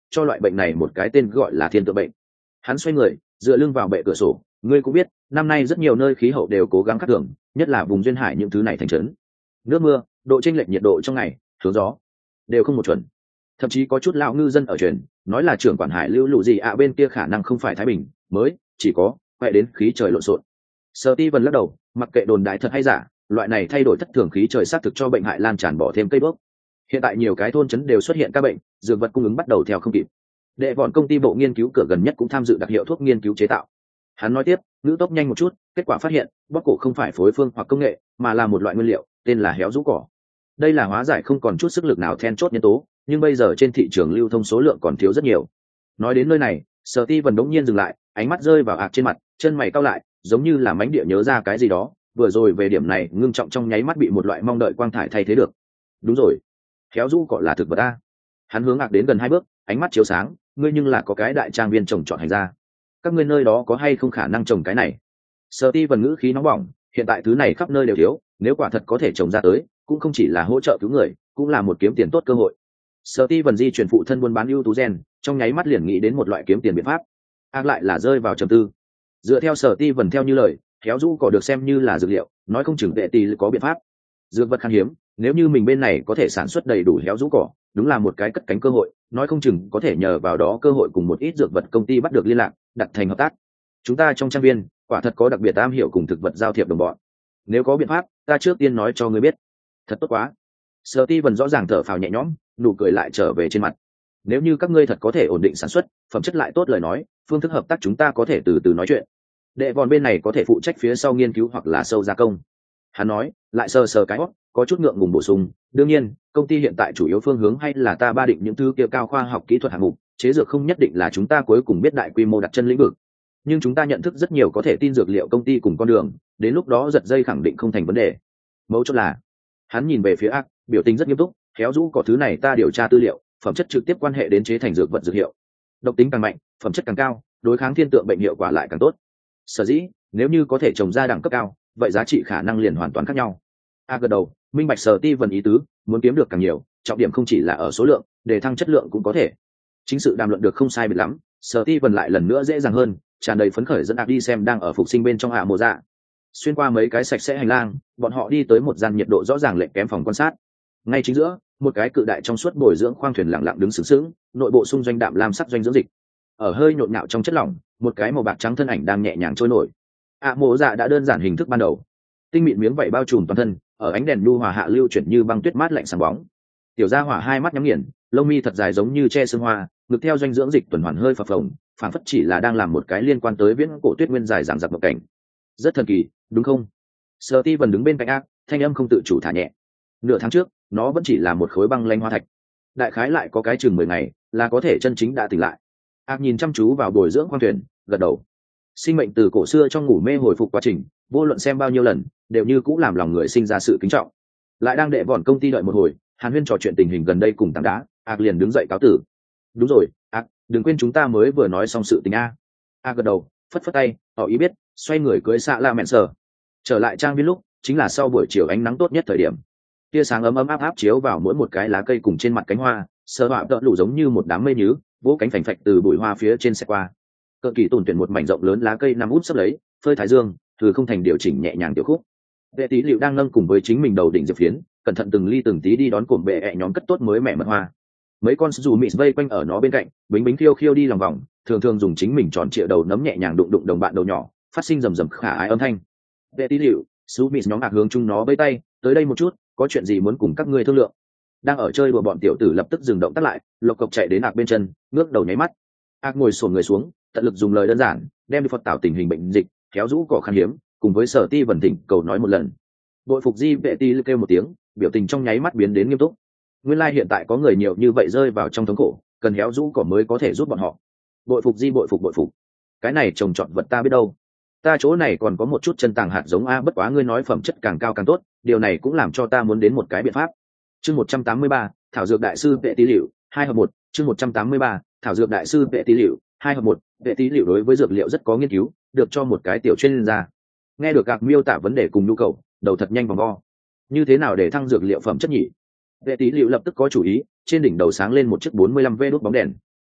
cho loại bệnh này một cái tên gọi là thiên tượng bệnh. Hắn xoay người dựa lưng vào bệ cửa sổ, ngươi cũng biết năm nay rất nhiều nơi khí hậu đều cố gắng khắc thường, nhất là vùng duyên hải những thứ này thành trấn, nước mưa, độ chênh lệch nhiệt độ trong ngày, hướng gió đều không một chuẩn. Thậm chí có chút lão ngư dân ở truyền nói là trưởng quản hải lưu lụ gì bên kia khả năng không phải Thái Bình mới chỉ có quay đến khí trời lộn xộn. Steven lắc đầu, mặc kệ đồn đại thật hay giả, loại này thay đổi thất thường khí trời xác thực cho bệnh hại lan tràn bỏ thêm cây bước. Hiện tại nhiều cái thôn trấn đều xuất hiện các bệnh, dược vật cung ứng bắt đầu theo không kịp. Đệ vọn công ty bộ nghiên cứu cửa gần nhất cũng tham dự đặc hiệu thuốc nghiên cứu chế tạo. Hắn nói tiếp, ngữ tốc nhanh một chút, kết quả phát hiện bóc cổ không phải phối phương hoặc công nghệ, mà là một loại nguyên liệu tên là héo rũ cỏ. Đây là hóa giải không còn chút sức lực nào then chốt nhân tố, nhưng bây giờ trên thị trường lưu thông số lượng còn thiếu rất nhiều. Nói đến nơi này, Steven đống nhiên dừng lại, ánh mắt rơi vào trên mặt, chân mày cau lại, giống như là mánh địa nhớ ra cái gì đó, vừa rồi về điểm này ngưng trọng trong nháy mắt bị một loại mong đợi quang thải thay thế được. Đúng rồi, héo rũ cỏ là thực vật a. Hắn hướng đến gần 2 bước, ánh mắt chiếu sáng, ngươi nhưng là có cái đại trang viên trồng trọt hành ra, các ngươi nơi đó có hay không khả năng trồng cái này? Steven ngữ khí nóng bỏng, hiện tại thứ này khắp nơi đều thiếu, nếu quả thật có thể trồng ra tới, cũng không chỉ là hỗ trợ cứu người, cũng là một kiếm tiền tốt cơ hội. Steven di chuyển phụ thân buôn bán ưu tú gen, trong nháy mắt liền nghĩ đến một loại kiếm tiền biện pháp. Lại là rơi vào trầm tư. Dựa theo Steven theo như lời, héo rũ cỏ được xem như là dược liệu, nói không chừng vệ tỷ có biện pháp. Dược vật khan hiếm, nếu như mình bên này có thể sản xuất đầy đủ héo rũ cỏ, đúng là một cái cất cánh cơ hội, nói không chừng có thể nhờ vào đó cơ hội cùng một ít dược vật công ty bắt được liên lạc, đặt thành hợp tác. Chúng ta trong trang viên quả thật có đặc biệt am hiểu cùng thực vật giao thiệp đồng bọn, nếu có biện pháp ta trước tiên nói cho ngươi biết. Thật tốt quá. Steven rõ ràng thở phào nhẹ nhõm, nụ cười lại trở về trên mặt. Nếu như các ngươi thật có thể ổn định sản xuất, phẩm chất lại tốt lời nói, phương thức hợp tác chúng ta có thể từ từ nói chuyện. Đệ vòn bên này có thể phụ trách phía sau nghiên cứu hoặc là sâu gia công. Hắn nói lại sờ sờ cái hót, có chút ngượng ngùng bổ sung, đương nhiên công ty hiện tại chủ yếu phương hướng hay là ta ba định những thứ kia cao khoa học kỹ thuật hạng mục, chế dược không nhất định là chúng ta cuối cùng biết đại quy mô đặt chân lĩnh vực, nhưng chúng ta nhận thức rất nhiều có thể tin dược liệu công ty cùng con đường, đến lúc đó giật dây khẳng định không thành vấn đề. Mấu chốt là, hắn nhìn về phía ác, biểu tình rất nghiêm túc, héo rũ cỏ thứ này ta điều tra tư liệu, phẩm chất trực tiếp quan hệ đến chế thành dược vật dược hiệu, độc tính càng mạnh, phẩm chất càng cao, đối kháng thiên tượng bệnh hiệu quả lại càng tốt. Sở dĩ nếu như có thể trồng ra đẳng cấp cao, vậy giá trị khả năng liền hoàn toàn khác nhau. Gật đầu, minh bạch Steven ý tứ, muốn kiếm được càng nhiều, trọng điểm không chỉ là ở số lượng, để thăng chất lượng cũng có thể. Chính sự đàm luận được không sai biệt lắm, Steven lại lần nữa dễ dàng hơn, tràn đầy phấn khởi dẫn đi xem đang ở phục sinh bên trong mùa dạ. Xuyên qua mấy cái sạch sẽ hành lang, bọn họ đi tới một gian nhiệt độ rõ ràng lệch kém phòng quan sát. Ngay chính giữa, một cái cự đại trong suốt bồi dưỡng khoang thuyền lặng lặng đứng sướng sướng, nội bộ xung doanh đạm lam sắc doanh dưỡng dịch. Ở hơi nhộn nhạo trong chất lỏng, một cái màu bạc trắng thân ảnh đang nhẹ nhàng trôi nổi. Mùa dạ đã đơn giản hình thức ban đầu, tinh mịn miếng vảy bao trùm toàn thân, ở ánh đèn nhu hòa hạ lưu chuyển như băng tuyết mát lạnh sáng bóng. Tiểu gia hỏa hai mắt nhắm nghiền, lông mi thật dài giống như che sương hoa, ngực theo doanh dưỡng dịch tuần hoàn hơi phập phồng, phảng phất chỉ là đang làm một cái liên quan tới viễn cổ tuyết nguyên dài dằng dặc một cảnh. Rất thần kỳ, đúng không? Steven đứng bên cạnh ác, thanh âm không tự chủ thả nhẹ. Nửa tháng trước, nó vẫn chỉ là một khối băng lanh hoa thạch. Đại khái lại có cái chừng 10 ngày, là có thể chân chính đã tỉnh lại. Ác nhìn chăm chú vào bồi dưỡng khoang thuyền, gật đầu. Sinh mệnh từ cổ xưa trong ngủ mê hồi phục quá trình, vô luận xem bao nhiêu lần, đều như cũ làm lòng người sinh ra sự kính trọng. Lại đang đệ vòn công ty đợi một hồi, Hàn Huyên trò chuyện tình hình gần đây cùng tảng đá, Ác liền đứng dậy cáo tử. Đúng rồi, Ác, đừng quên chúng ta mới vừa nói xong sự tình a. Ác gật đầu, phất phất tay, họ ý biết, xoay người cưới xạ la mẹn sờ. Trở lại trang viên lúc, chính là sau buổi chiều ánh nắng tốt nhất thời điểm. Tia sáng ấm ấm áp áp chiếu vào mỗi một cái lá cây cùng trên mặt cánh hoa, sờ họa tợ lụ giống như một đám mây nhứ, vỗ cánh phành phạch từ bụi hoa phía trên xe qua. Cự kỳ tủn tuyển một mảnh rộng lớn lá cây nằm út sấp lấy, phơi thái dương, thử không thành điều chỉnh nhẹ nhàng tiểu khúc. Vệ tí liệu đang nâng cùng với chính mình đầu đỉnh diệp phiến, cẩn thận từng ly từng tí đi đón cổm bệ nhóm cất tốt mới mẻ mật hoa. Mấy con dù mịt vây quanh ở nó bên cạnh, bính bính khiêu khiêu đi lòng vòng, thường thường dùng chính mình tròn trịa đầu nấm nhẹ nhàng đụng đụng đồng bạn đầu nhỏ, phát sinh rầm rầm khả ái âm thanh. Vệ tí liệu, dù mịt nhóm ngạc hướng chung nó bấy tay, tới đây một chút, có chuyện gì muốn cùng các ngươi thương lượng. Đang ở chơi đùa bọn tiểu tử lập tức dừng động tắt lại, lộc cộc chạy đến Ác bên chân, ngước đầu nháy mắt. Ác ngồi xổm người xuống, tận lực dùng lời đơn giản, đem đi phật tạo tình hình bệnh dịch, kéo rũ cỏ khan hiếm, cùng với Sở Ti vần thỉnh cầu nói một lần. Đội phục di vệ ti kêu một tiếng, biểu tình trong nháy mắt biến đến nghiêm túc. Nguyên lai hiện tại có người nhiều như vậy rơi vào trong thống khổ, cần héo rũ cỏ mới có thể giúp bọn họ. Bội phục di bội phục. Cái này trồng trọt vật ta biết đâu. Ta chỗ này còn có một chút chân tàng hạt giống a, bất quá ngươi nói phẩm chất càng cao càng tốt, điều này cũng làm cho ta muốn đến một cái biện pháp. Chương 183, thảo dược đại sư vệ tí liệu, 2 hợp 1, chương 183, thảo dược đại sư vệ tí liệu, 2 hợp 1, vệ tí liệu đối với dược liệu rất có nghiên cứu, được cho một cái tiểu chuyên gia. Nghe được Gạc miêu tả vấn đề cùng nhu cầu, đầu thật nhanh vòng vo. Như thế nào để thăng dược liệu phẩm chất nhỉ? Vệ tí liệu lập tức có chủ ý, trên đỉnh đầu sáng lên một chiếc 45V đốt bóng đèn.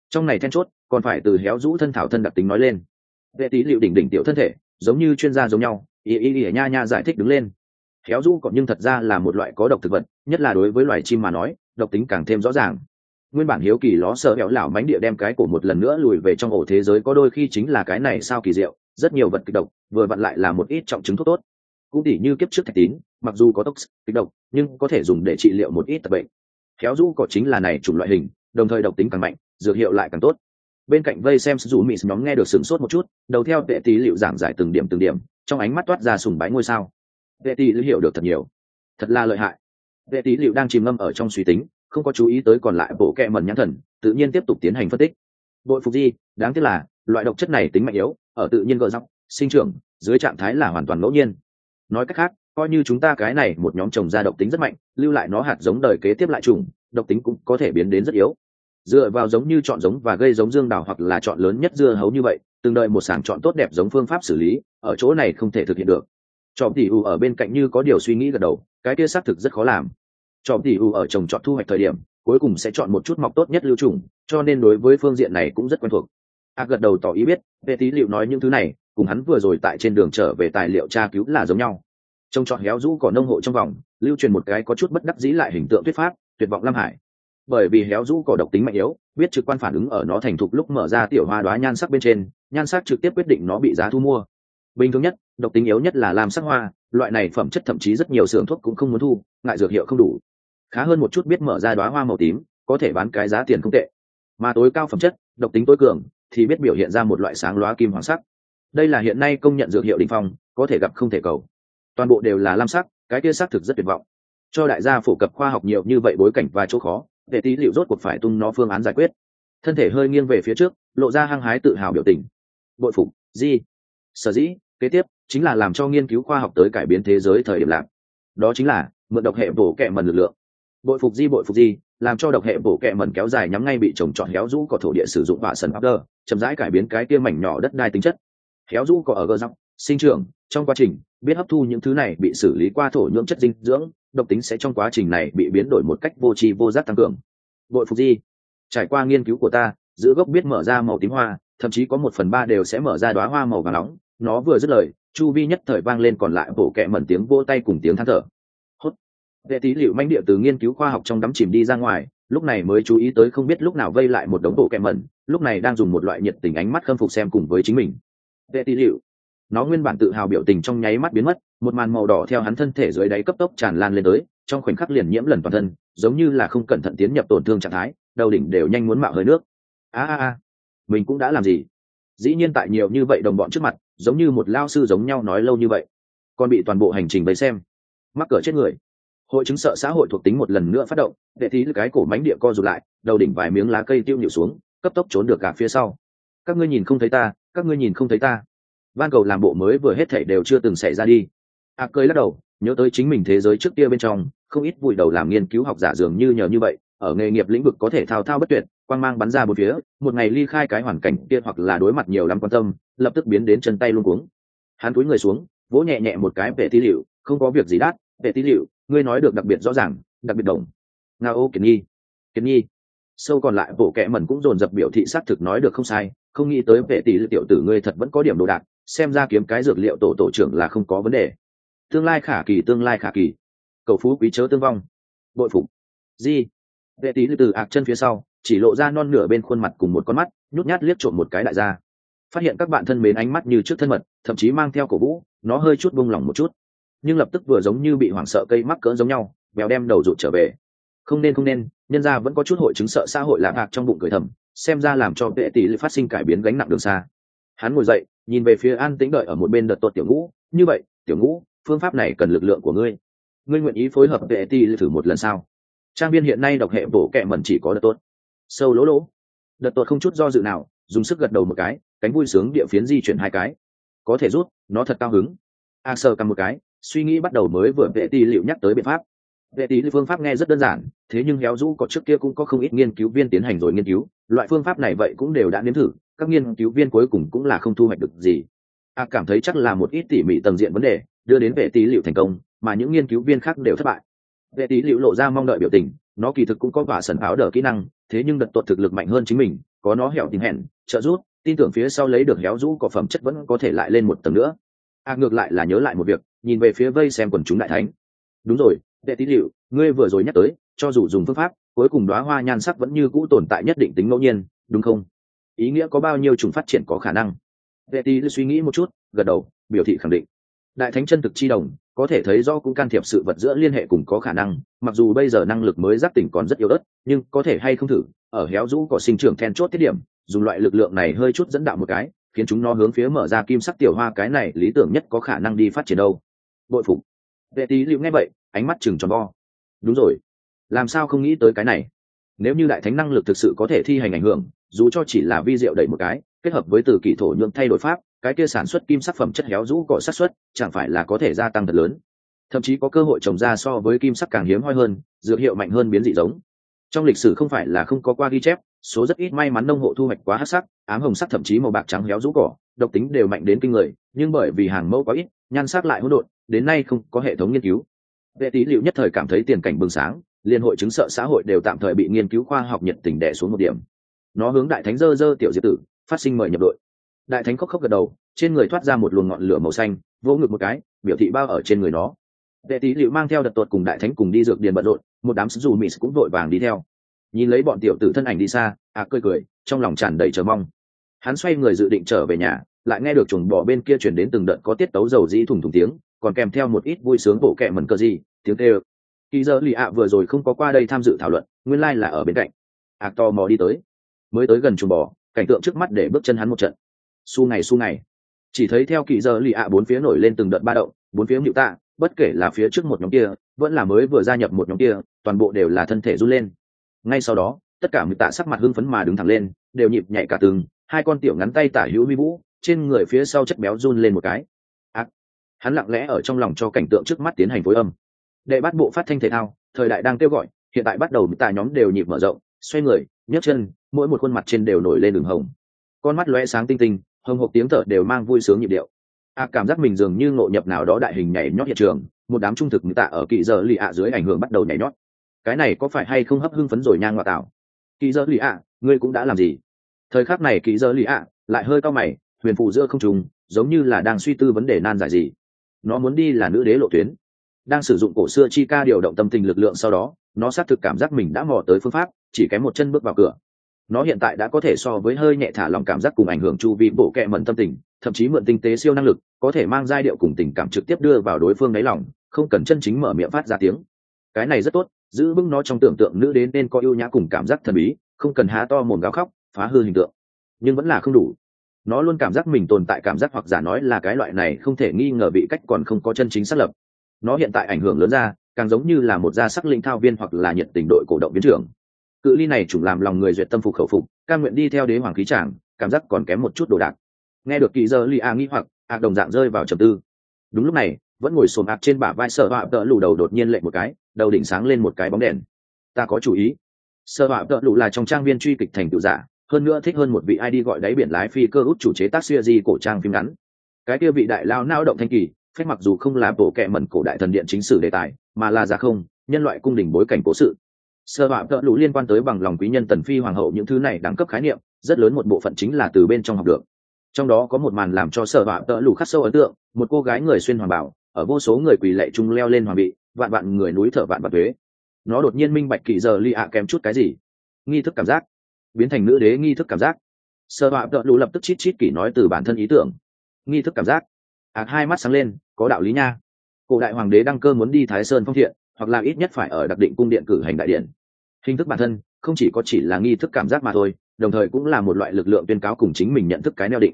trong này then chốt còn phải từ héo rũ thân thảo thân đặc tính nói lên. Vệ tí liệu đỉnh đỉnh tiểu thân thể giống như chuyên gia giống nhau, ý nha nha giải thích đứng lên. Héo rũ còn nhưng thật ra là một loại có độc thực vật, nhất là đối với loài chim mà nói độc tính càng thêm rõ ràng. Nguyên bản hiếu kỳ ló sợ béo lão mánh địa đem cái cổ một lần nữa lùi về trong ổ thế giới có đôi khi chính là cái này sao kỳ diệu, rất nhiều vật kịch độc vừa vặn lại là một ít trọng chứng thuốc tốt. Cũng tỉ như kiếp trước thạch tín, mặc dù có tốc kịch độc nhưng có thể dùng để trị liệu một ít tật bệnh. Héo rũ cỏ chính là này chủng loại hình, đồng thời độc tính càng mạnh, dược hiệu lại càng tốt. Bên cạnh vây xem rủ mị nhóm nghe được sửng sốt một chút, đầu theo vệ tí liệu giảng giải từng điểm, trong ánh mắt toát ra sùng bái ngôi sao. Vệ tí liệu hiểu được thật nhiều, thật là lợi hại. Vệ tí liệu đang chìm ngâm ở trong suy tính, không có chú ý tới còn lại bộ kẹ mẩn nhãn thần, tự nhiên tiếp tục tiến hành phân tích. Bội phục gì, đáng tiếc là loại độc chất này tính mạnh yếu, ở tự nhiên gợn dọc, sinh trưởng dưới trạng thái là hoàn toàn ngẫu nhiên. Nói cách khác, coi như chúng ta cái này một nhóm trồng ra độc tính rất mạnh, lưu lại nó hạt giống đời kế tiếp lại trùng, độc tính cũng có thể biến đến rất yếu. Dựa vào giống như chọn giống và gây giống dương đào hoặc là chọn lớn nhất dưa hấu như vậy, từng đợi một sàng chọn tốt đẹp giống phương pháp xử lý, ở chỗ này không thể thực hiện được. Trọm tỉ ù ở bên cạnh như có điều suy nghĩ gật đầu, cái kia xác thực rất khó làm. Trọm tỉ ù ở trồng chọn thu hoạch thời điểm, cuối cùng sẽ chọn một chút mọc tốt nhất lưu trùng, cho nên đối với phương diện này cũng rất quen thuộc. Gật đầu tỏ ý biết, vệ tí liệu nói những thứ này, cùng hắn vừa rồi tại trên đường trở về tài liệu tra cứu là giống nhau. Trông chọn héo rũ cỏ nông hộ trong vòng, lưu truyền một cái có chút bất đắc dĩ lại hình tượng thuyết pháp, tuyệt vọng Lam Hải. Bởi vì héo rũ cỏ độc tính mạnh yếu, biết trực quan phản ứng ở nó thành thục lúc mở ra tiểu hoa đóa nhan sắc bên trên, nhan sắc trực tiếp quyết định nó bị giá thu mua. Bình thường nhất, độc tính yếu nhất là lam sắc hoa, loại này phẩm chất thậm chí rất nhiều xưởng thuốc cũng không muốn thu, ngại dược hiệu không đủ. Khá hơn một chút biết mở ra đóa hoa màu tím, có thể bán cái giá tiền không tệ. Mà tối cao phẩm chất, độc tính tối cường, thì biết biểu hiện ra một loại sáng lóa kim hoàng sắc. Đây là hiện nay công nhận dược hiệu đỉnh phong, có thể gặp không thể cầu. Toàn bộ đều là lam sắc, cái kia sắc thực rất tuyệt vọng. Cho đại gia phổ cập khoa học nhiều như vậy bối cảnh và chỗ khó, để tí liệu rốt cuộc phải tung nó phương án giải quyết. Thân thể hơi nghiêng về phía trước, lộ ra hăng hái tự hào biểu tình. Bội phục, gì? Sở dĩ, kế tiếp chính là làm cho nghiên cứu khoa học tới cải biến thế giới thời điểm lạc. Đó chính là mượn độc hệ bổ kẹ mẩn lực lượng. Bội phục gì, làm cho độc hệ bổ kẹ mẩn kéo dài nhắm ngay bị trồng trọt héo rũ cỏ thổ địa sử dụng hỏa sần powder, chậm rãi cải biến cái kia mảnh nhỏ đất đai tính chất. Héo rũ cỏ ở gơ dọc, sinh trưởng, trong quá trình biết hấp thu những thứ này bị xử lý qua thổ nhưỡng chất dinh dưỡng, độc tính sẽ trong quá trình này bị biến đổi một cách vô tri vô giác tăng cường. Bội phục gì? Trải qua nghiên cứu của ta, giữa gốc biết mở ra màu tím hoa, thậm chí có 1/3 đều sẽ mở ra đóa hoa màu vàng nóng. Nó vừa dứt lời, chu vi nhất thời vang lên còn lại bộ kẹ mẩn tiếng vỗ tay cùng tiếng than thở. Hốt. Vệ tí liệu manh địa từ nghiên cứu khoa học trong đắm chìm đi ra ngoài, lúc này mới chú ý tới không biết lúc nào vây lại một đống bộ kẹ mẩn, lúc này đang dùng một loại nhiệt tình ánh mắt khâm phục xem cùng với chính mình. Vệ tí liệu, nó nguyên bản tự hào biểu tình trong nháy mắt biến mất, một màn màu đỏ theo hắn thân thể dưới đáy cấp tốc tràn lan lên tới, trong khoảnh khắc liền nhiễm lần toàn thân, giống như là không cẩn thận tiến nhập tổn thương trạng thái, đầu đỉnh đều nhanh muốn mạo hơi nước. Mình cũng đã làm gì? Dĩ nhiên tại nhiều như vậy đồng bọn trước mặt, giống như một lao sư giống nhau nói lâu như vậy, còn bị toàn bộ hành trình vây xem, mắc cỡ chết người. Hội chứng sợ xã hội thuộc tính một lần nữa phát động, vệ thí cái cổ mánh địa co rụt lại, đầu đỉnh vài miếng lá cây tiêu nhịu xuống, cấp tốc trốn được cả phía sau. Các ngươi nhìn không thấy ta, các ngươi nhìn không thấy ta. Ban cầu làm bộ mới vừa hết thảy đều chưa từng xảy ra đi. Cười lắc đầu, nhớ tới chính mình thế giới trước kia bên trong, không ít vùi đầu làm nghiên cứu học giả dường như nhờ như vậy, ở nghề nghiệp lĩnh vực có thể thao thao bất tuyệt, quang mang bắn ra bốn phía, một ngày ly khai cái hoàn cảnh kia hoặc là đối mặt nhiều lắm quan tâm, lập tức biến đến chân tay luống cuống. Hắn cúi người xuống, vỗ nhẹ nhẹ một cái vệ tí liệu, không có việc gì đắt, vệ tí liệu, ngươi nói được đặc biệt rõ ràng, đặc biệt đồng. Ngao Kiệt Nhi. Sâu còn lại bộ kệ mẩn cũng dồn dập biểu thị xác thực nói được không sai, không nghĩ tới vệ tỷ tiểu tử ngươi thật vẫn có điểm đồ đạc, xem ra kiếm cái dược liệu tổ trưởng là không có vấn đề. Tương lai khả kỳ. Cầu phú quý chớ tương vong. Bội phục. Gì? Vệ tỷ từ chân phía sau, chỉ lộ ra non nửa bên khuôn mặt cùng một con mắt, nhút nhát liếc trộm một cái đại gia. Phát hiện các bạn thân mến ánh mắt như trước thân mật, thậm chí mang theo cổ vũ, nó hơi chút buông lỏng một chút, nhưng lập tức vừa giống như bị hoảng sợ cây mắc cỡ giống nhau, béo đem đầu rụt trở về. Không nên, nhân gia vẫn có chút hội chứng sợ xã hội lạc hạc trong bụng cười thầm, xem ra làm cho vệ tỷ phát sinh cải biến gánh nặng đường xa. Hắn ngồi dậy, nhìn về phía an tĩnh đợi ở một bên đợt tuột tiểu ngũ, như vậy, tiểu ngũ, phương pháp này cần lực lượng của ngươi nguyện ý phối hợp vệ tỷ thử một lần sao? Trang viên hiện nay độc hệ bổ kẹ mẩn chỉ có đợt tốt. Sâu lỗ. Đợt tuột không chút do dự nào, dùng sức gật đầu một cái, cánh vui sướng địa phiến di chuyển hai cái. Có thể rút, nó thật cao hứng. Sơ cầm một cái, suy nghĩ bắt đầu mới vừa vệ tỷ liệu nhắc tới biện pháp. Vệ tỷ phương pháp nghe rất đơn giản, thế nhưng héo rũ có trước kia cũng có không ít nghiên cứu viên tiến hành rồi nghiên cứu, loại phương pháp này vậy cũng đều đã nếm thử, các nghiên cứu viên cuối cùng cũng là không thu hoạch được gì. Cảm thấy chắc là một ít tỉ mỉ tầng diện vấn đề đưa đến vệ tỷ liệu thành công, mà những nghiên cứu viên khác đều thất bại. Vệ tỷ liệu lộ ra mong đợi biểu tình, nó kỳ thực cũng có vả sần áo đỡ kỹ năng, thế nhưng đợt tuột thực lực mạnh hơn chính mình, có nó hẻo tình hẹn trợ giúp, tin tưởng phía sau lấy được héo rũ có phẩm chất vẫn có thể lại lên một tầng nữa. Ngược lại là nhớ lại một việc, nhìn về phía vây xem quần chúng đại thánh. Đúng rồi, đệ tí liệu, ngươi vừa rồi nhắc tới, cho dù dùng phương pháp, cuối cùng đóa hoa nhan sắc vẫn như cũ tồn tại nhất định tính ngẫu nhiên, đúng không? Ý nghĩa có bao nhiêu chủng phát triển có khả năng? Đệ tí suy nghĩ một chút, gật đầu, biểu thị khẳng định. Đại thánh chân thực chi đồng, có thể thấy do cũng can thiệp sự vật giữa liên hệ cùng có khả năng, mặc dù bây giờ năng lực mới giác tỉnh còn rất yếu ớt, nhưng có thể hay không thử, ở héo rũ cỏ sinh trưởng then chốt tiết điểm, dùng loại lực lượng này hơi chút dẫn đạo một cái, khiến chúng nó hướng phía mở ra kim sắc tiểu hoa, cái này lý tưởng nhất có khả năng đi phát triển đâu. Bội phục. Vệ tí liệu nghe vậy, ánh mắt chừng tròn vo. Đúng rồi, làm sao không nghĩ tới cái này? Nếu như đại thánh năng lực thực sự có thể thi hành ảnh hưởng, dù cho chỉ là vi diệu đẩy một cái, kết hợp với từ kỳ thổ nhượng thay đổi pháp, cái kia sản xuất kim sắc phẩm chất héo rũ cỏ xác suất chẳng phải là có thể gia tăng thật lớn, thậm chí có cơ hội trồng ra so với kim sắc càng hiếm hoi hơn, dược hiệu mạnh hơn biến dị giống. Trong lịch sử không phải là không có qua ghi chép, số rất ít may mắn nông hộ thu hoạch quá hắc sắc, ám hồng sắc thậm chí màu bạc trắng héo rũ cỏ, độc tính đều mạnh đến kinh người, nhưng bởi vì hàng mẫu quá ít, nhan sắc lại hỗn độn, đến nay không có hệ thống nghiên cứu. Vệ tí liệu nhất thời cảm thấy tiền cảnh bừng sáng, liên hội chứng sợ xã hội đều tạm thời bị nghiên cứu khoa học nhiệt tình đè xuống một điểm. Nó hướng đại thánh dơ tiểu diệp tử phát sinh mời nhập đội. Đại thánh khóc gật đầu, trên người thoát ra một luồng ngọn lửa màu xanh, vỗ ngực một cái, biểu thị bao ở trên người nó. Vệ tí liệu mang theo đợt tuột cùng đại thánh cùng đi dược điền bận rộn, một đám dù mị cũng vội vàng đi theo. Nhìn lấy bọn tiểu tử thân ảnh đi xa, cười, trong lòng tràn đầy chờ mong. Hắn xoay người dự định trở về nhà, lại nghe được chuồng bò bên kia truyền đến từng đợt có tiết tấu dầu dĩ thùng thùng tiếng, còn kèm theo một ít vui sướng bộ kệ mẩn cờ gì, tiếng kêu. Kỳ giờ lì vừa rồi không có qua đây tham dự thảo luận, nguyên lai là ở bên cạnh. To mò đi tới, mới tới gần chuồng bò, cảnh tượng trước mắt để bước chân hắn một trận. Su ngày, chỉ thấy theo kỳ giờ lì bốn phía nổi lên từng đợt ba động, bốn phía nhịu tạ, bất kể là phía trước một nhóm kia, vẫn là mới vừa gia nhập một nhóm kia, toàn bộ đều là thân thể run lên. Ngay sau đó, tất cả nhịu tạ sắc mặt hưng phấn mà đứng thẳng lên, đều nhịp nhảy cả từng, hai con tiểu ngắn tay tả hữu huy vũ, trên người phía sau chất béo run lên một cái. Hắn lặng lẽ ở trong lòng cho cảnh tượng trước mắt tiến hành phối âm. Đệ bắt bộ phát thanh thể thao, thời đại đang kêu gọi, hiện tại bắt đầu tạ nhóm đều nhịp mở rộng, xoay người, nhấc chân, mỗi một khuôn mặt trên đều nổi lên đường hồng, con mắt lóe sáng tinh tinh, hồng hộc tiếng thở đều mang vui sướng nhịp điệu. Cảm giác mình dường như ngộ nhập nào đó đại hình nhảy nhót hiện trường, một đám trung thực như tạ ở kỳ giờ lì dưới ảnh hưởng bắt đầu nhảy nhót. Cái này có phải hay không hấp hưng phấn rồi nhang ngoại tạo? Kỳ giờ lì ngươi cũng đã làm gì? Thời khắc này kỳ giờ lì lại hơi cao mày, huyền phù giữa không trung, giống như là đang suy tư vấn đề nan giải gì. Nó muốn đi là nữ đế lộ tuyến, đang sử dụng cổ xưa chi ca điều động tâm tình lực lượng, sau đó nó xác thực cảm giác mình đã mò tới phương pháp, chỉ kém một chân bước vào cửa. Nó hiện tại đã có thể so với hơi nhẹ thả lòng cảm giác cùng ảnh hưởng chu vi bộ kệ mẩn tâm tình, thậm chí mượn tinh tế siêu năng lực, có thể mang giai điệu cùng tình cảm trực tiếp đưa vào đối phương đáy lòng, không cần chân chính mở miệng phát ra tiếng. Cái này rất tốt, giữ vững nó trong tưởng tượng nữ đến nên có ưu nhã cùng cảm giác thần bí, không cần há to mồm gào khóc phá hư hình tượng, nhưng vẫn là không đủ. Nó luôn cảm giác mình tồn tại cảm giác, hoặc giả nói là cái loại này không thể nghi ngờ bị cách còn không có chân chính xác lập. Nó hiện tại ảnh hưởng lớn ra, càng giống như là một gia sắc linh thao viên hoặc là nhiệt tình đội cổ động viên trưởng. Cự ly này chủng làm lòng người duyệt tâm phục khẩu phục, cam nguyện đi theo đế hoàng khí tràng, cảm giác còn kém một chút đồ đạc. Nghe được kỳ giờ li nghi hoặc đồng dạng rơi vào trầm tư. Đúng lúc này, vẫn ngồi xổm trên bả vai Sở Họa Tợ Lù đầu đột nhiên lệnh một cái, đầu đỉnh sáng lên một cái bóng đèn. Ta có chủ ý. Sở Họa Tợ Lù là trong trang viên truy kịch thành tựu giả, hơn nữa thích hơn một vị ID gọi đáy biển lái phi cơ út chủ chế tác series cổ trang phim ngắn. Cái kia vị đại lao não động thanh kỳ, phép mặc dù không là bộ kệ mẩn cổ đại thần điện chính sử đề tài, mà là giá không nhân loại cung đình bối cảnh cố sự. Sở Họa Tợ Lù liên quan tới bằng lòng quý nhân tần phi hoàng hậu những thứ này đẳng cấp khái niệm, rất lớn một bộ phận chính là từ bên trong học được. Trong đó có một màn làm cho Sở Họa Tợ Lù khắc sâu ấn tượng, một cô gái người xuyên hoàng bào, ở vô số người quỳ lạy chung leo lên hoàng vị, vạn vạn người núi thở vạn bạc thuế. Nó đột nhiên minh bạch kỳ giờ li kém chút cái gì, nghi thức cảm giác, biến thành nữ đế nghi thức cảm giác. Sở Họa Tợ Lù lập tức chít kỷ nói từ bản thân ý tưởng, nghi thức cảm giác. Hai mắt sáng lên, có đạo lý nha. Cổ đại hoàng đế đăng cơ muốn đi Thái Sơn phong thiện, hoặc là ít nhất phải ở đặc định cung điện cử hành đại điện. Hình thức bản thân không chỉ là nghi thức cảm giác mà thôi, đồng thời cũng là một loại lực lượng tuyên cáo cùng chính mình nhận thức cái neo định.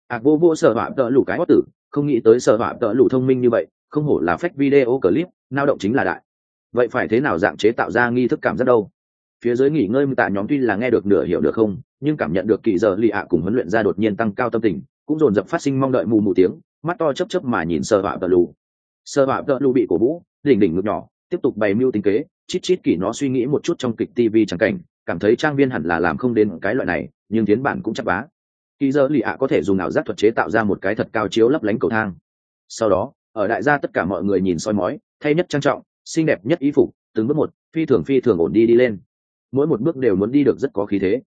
Vô Sở Họa Tợ Lù cái hót tử, không nghĩ tới Sở Họa Tợ Lù thông minh như vậy, không hổ là phách video clip, nao động chính là đại. Vậy phải thế nào dạng chế tạo ra nghi thức cảm giác đâu? Phía dưới nghỉ ngơi tạ nhóm tuy là nghe được nửa hiểu được không, nhưng cảm nhận được kỳ giờ lì cùng huấn luyện ra đột nhiên tăng cao tâm tình, cũng dồn dập phát sinh mong đợi mù tiếng, mắt to chớp mà nhìn Sở Họa Tợ Lù. Sở Họa Tợ Lù bị cổ vũ, đỉnh ngực nhỏ, tiếp tục bày mưu tính kế, chít kỷ nó suy nghĩ một chút trong kịch TV chẳng cảnh, cảm thấy trang viên hẳn là làm không đến cái loại này, nhưng tiến bản cũng chắc bá. Kỳ giờ lì có thể dùng ảo giác thuật chế tạo ra một cái thật cao chiếu lấp lánh cầu thang. Sau đó, ở đại gia tất cả mọi người nhìn soi mói, thay nhất trang trọng, xinh đẹp nhất y phục, từng bước một, phi thường ổn đi lên. Mỗi một bước đều muốn đi được rất có khí thế.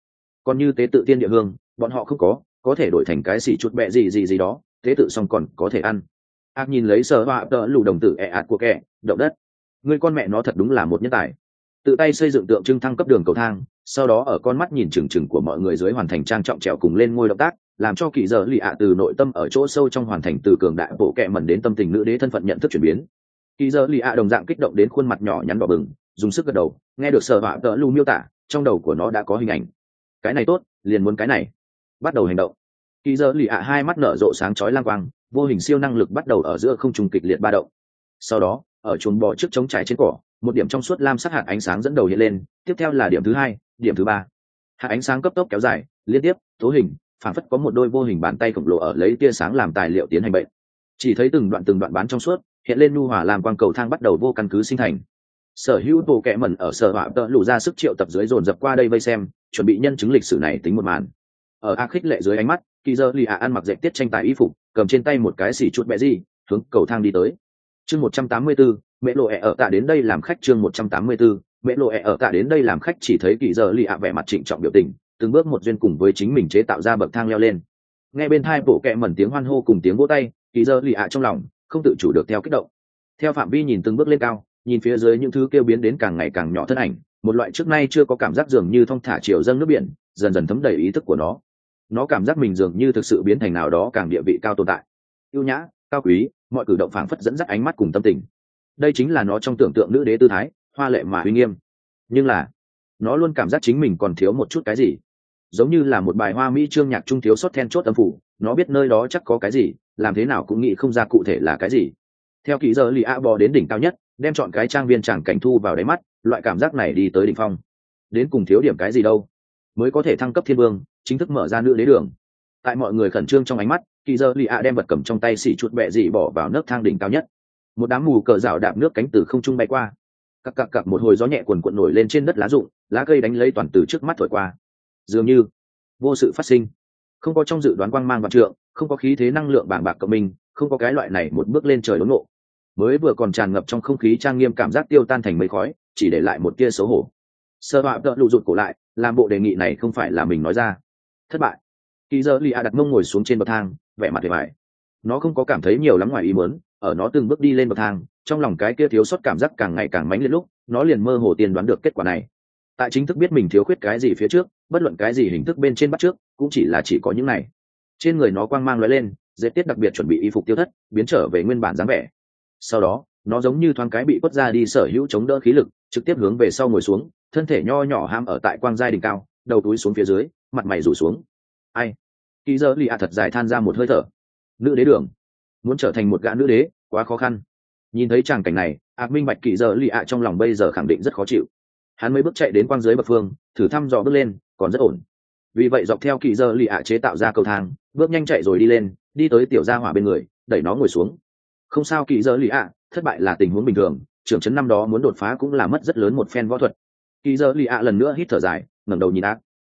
còn như tế tự tiên địa hương bọn họ không có thể đổi thành cái xỉ chút bẹ gì đó, tế tự xong còn có thể ăn. Ác nhìn lấy sờ họa tợ lù đồng tử ạt của kẻ động đất, người con mẹ nó thật đúng là một nhân tài. Tự tay xây dựng tượng trưng thăng cấp đường cầu thang, sau đó ở con mắt nhìn chừng chừng của mọi người dưới hoàn thành trang trọng trèo cùng lên ngôi động tác, làm cho kỳ giờ lì ạ từ nội tâm ở chỗ sâu trong hoàn thành từ cường đại bộ kẹ mẩn đến tâm tình nữ đế thân phận nhận thức chuyển biến. Kỳ giờ lì ạ đồng dạng kích động đến khuôn mặt nhỏ nhắn đỏ bừng, dùng sức gật đầu, nghe được sở họa tợ lù miêu tả, trong đầu của nó đã có hình ảnh. Cái này tốt, liền muốn cái này. Bắt đầu hành động. Kỳ giờ lì ạ hai mắt nở rộ sáng chói lang quang, vô hình siêu năng lực bắt đầu ở giữa không trung kịch liệt ba động. Sau đó, ở chuồng bò trước trống trải trên cỏ, một điểm trong suốt lam sắc hạt ánh sáng dẫn đầu hiện lên, tiếp theo là điểm thứ hai, điểm thứ ba. Hạt ánh sáng cấp tốc kéo dài, liên tiếp, tố hình, phảng phất có một đôi vô hình bàn tay khổng lồ ở lấy tia sáng làm tài liệu tiến hành bệnh. Chỉ thấy từng đoạn bán trong suốt, hiện lên nu hòa làm quang cầu thang bắt đầu vô căn cứ sinh thành. Sở hữu bộ kẹ mẩn ở sở họa tợ lù ra sức triệu tập dưới dồn dập qua đây vây xem, chuẩn bị nhân chứng lịch sử này tính một màn. Ở ác khích lệ dưới ánh mắt, kỳ giờ lì ạ ăn mặc dệt tiết tranh tài y phục, cầm trên tay một cái xỉ chút bẹ gì, hướng cầu thang đi tới. Chương 184, mẹ lộ ẹ ở tạ đến đây làm khách. Chương 184, mẹ lộ ẹ ở tạ đến đây làm khách. Chỉ thấy kỳ giờ lì ạ vẻ mặt trịnh trọng biểu tình, từng bước một duyên cùng với chính mình chế tạo ra bậc thang leo lên. Nghe bên tai bộ kẹ mẩn tiếng hoan hô cùng tiếng vỗ tay, kỳ giờ lì ạ trong lòng không tự chủ được theo kích động. Theo phạm vi nhìn từng bước lên cao, nhìn phía dưới những thứ kêu biến đến càng ngày càng nhỏ thân ảnh, một loại trước nay chưa có cảm giác dường như thong thả chiều dâng nước biển dần dần thấm đầy ý thức của nó cảm giác mình dường như thực sự biến thành nào đó càng địa vị cao tồn tại, yêu nhã, cao quý, mọi cử động phảng phất dẫn dắt ánh mắt cùng tâm tình. Đây chính là nó trong tưởng tượng nữ đế tư thái, hoa lệ mà uy nghiêm. Nhưng là nó luôn cảm giác chính mình còn thiếu một chút cái gì, giống như là một bài hoa mỹ chương nhạc trung thiếu sót then chốt âm phủ. Nó biết nơi đó chắc có cái gì, làm thế nào cũng nghĩ không ra cụ thể là cái gì. Theo kỳ giờ lì a bò đến đỉnh cao nhất, đem chọn cái trang viên tràng cảnh thu vào đáy mắt, loại cảm giác này đi tới đỉnh phong. Đến cùng thiếu điểm cái gì đâu, mới có thể thăng cấp thiên vương, chính thức mở ra nữ đế đường. Tại mọi người khẩn trương trong ánh mắt, kỳ giờ lì a đem vật cầm trong tay xỉ chuột bẹ dị bỏ vào nấc thang đỉnh cao nhất. Một đám mù cờ rào đạp nước cánh từ không trung bay qua, cặc một hồi gió nhẹ cuồn cuộn nổi lên trên đất lá rụng, lá cây đánh lấy toàn từ trước mắt thổi qua, dường như vô sự phát sinh, không có trong dự đoán quang mang vạn trượng, không có khí thế năng lượng bàng bạc cộng minh, không có cái loại này một bước lên trời đốn nộ, mới vừa còn tràn ngập trong không khí trang nghiêm cảm giác tiêu tan thành mây khói, chỉ để lại một tia xấu hổ. Sơ họa tợ lụ rụt cổ lại, làm bộ đề nghị này không phải là mình nói ra. Thất bại. Kỳ giờ lì a đặt mông ngồi xuống trên bậc thang, vẻ mặt hề vải. Nó không có cảm thấy nhiều lắm ngoài ý muốn, ở nó từng bước đi lên bậc thang, trong lòng cái kia thiếu sót cảm giác càng ngày càng mãnh liệt lúc, nó liền mơ hồ tiên đoán được kết quả này. Tại chính thức biết mình thiếu khuyết cái gì phía trước, bất luận cái gì hình thức bên trên bắt trước, cũng chỉ có những này. Trên người nó quang mang lóe lên, dệt tiết đặc biệt chuẩn bị y phục tiêu thất, biến trở về nguyên bản dáng vẻ. Sau đó, nó giống như thoáng cái bị quất ra đi sở hữu chống đỡ khí lực, trực tiếp hướng về sau ngồi xuống, thân thể nho nhỏ ham ở tại quang giai đỉnh cao, đầu túi xuống phía dưới, mặt mày rủ xuống. Ai? Kỳ giờ lì thật dài than ra một hơi thở. Nữ đế đường, muốn trở thành một gã nữ đế, quá khó khăn. Nhìn thấy tràng cảnh này, minh bạch kỳ giờ lì trong lòng bây giờ khẳng định rất khó chịu. Hắn mới bước chạy đến quang dưới bậc phương, thử thăm dò bước lên, còn rất ổn. Vì vậy dọc theo kỳ giờ lì chế tạo ra cầu thang, bước nhanh chạy rồi đi lên, đi tới tiểu gia hỏa bên người, đẩy nó ngồi xuống. Không sao kỳ giờ lì thất bại là tình huống bình thường, trưởng trấn năm đó muốn đột phá cũng là mất rất lớn một phen võ thuật. Kỳ giờ lì lần nữa hít thở dài, ngẩng đầu nhìn ác.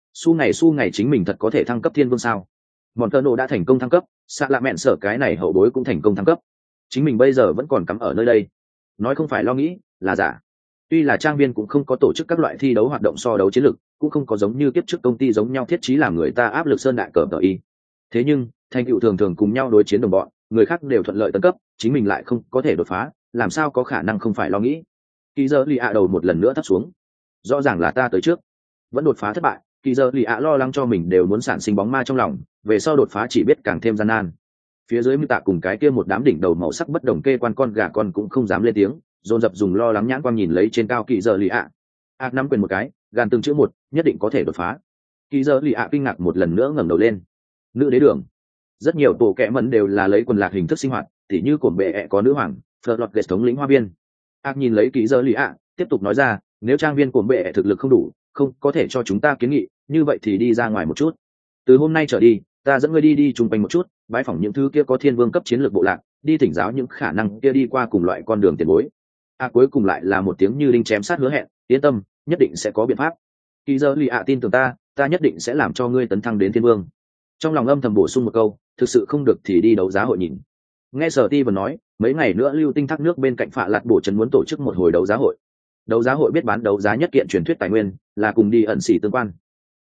Su ngày chính mình thật có thể thăng cấp thiên vương sao? Mòn cờ nổ đã thành công thăng cấp, xạ lạ mẹn sở cái này hậu bối cũng thành công thăng cấp, chính mình bây giờ vẫn còn cắm ở nơi đây. Nói không phải lo nghĩ, là giả. Tuy là trang viên cũng không có tổ chức các loại thi đấu hoạt động so đấu chiến lược, cũng không có giống như kiếp trước công ty giống nhau thiết trí làm người ta áp lực sơn đại cờ tờ y. Thế nhưng thành tựu thường thường cùng nhau đối chiến đồng bọn, người khác đều thuận lợi tấn cấp, chính mình lại không có thể đột phá, làm sao có khả năng không phải lo nghĩ. Kỳ giờ lì đầu một lần nữa thấp xuống. Rõ ràng là ta tới trước, vẫn đột phá thất bại. Kỳ giờ lì lo lắng cho mình đều muốn sản sinh bóng ma trong lòng, về sau đột phá chỉ biết càng thêm gian nan. Phía dưới Mưu Tạ cùng cái kia một đám đỉnh đầu màu sắc bất đồng kê quan con gà con cũng không dám lên tiếng, dồn dập dùng lo lắng nhãn quang nhìn lấy trên cao kỳ giờ lì nắm quyền một cái, gàn từng chữ một, nhất định có thể đột phá. Kỳ giờ lì kinh ngạc một lần nữa ngẩng đầu lên. Nữ đế đường, rất nhiều tổ kẹ mẩn đều là lấy quần lạc hình thức sinh hoạt, tỉ như cổn bệ có nữ hoàng Fleur thống lĩnh hoa viên. Nhìn lấy kỳ giờ lì tiếp tục nói ra, nếu trang viên cổn bệ thực lực không đủ, không có thể cho chúng ta kiến nghị, như vậy thì đi ra ngoài một chút. Từ hôm nay trở đi, ta dẫn ngươi đi chung quanh một chút, bái phỏng những thứ kia có thiên vương cấp chiến lược bộ lạc, đi thỉnh giáo những khả năng kia đi qua cùng loại con đường tiền bối. Cuối cùng lại là một tiếng như đinh chém sát hứa hẹn, yên tâm, nhất định sẽ có biện pháp. Kỳ giờ lì tin tưởng ta nhất định sẽ làm cho ngươi tấn thăng đến thiên vương. Trong lòng âm thầm bổ sung một câu, thực sự không được thì đi đấu giá hội nhìn. Nghe Sở Ti vừa nói, mấy ngày nữa lưu tinh thác nước bên cạnh Phạ Lạt Bổ Trấn muốn tổ chức một hồi đấu giá hội. Đấu giá hội biết bán đấu giá nhất kiện truyền thuyết tài nguyên, là cùng đi ẩn xỉ tương quan.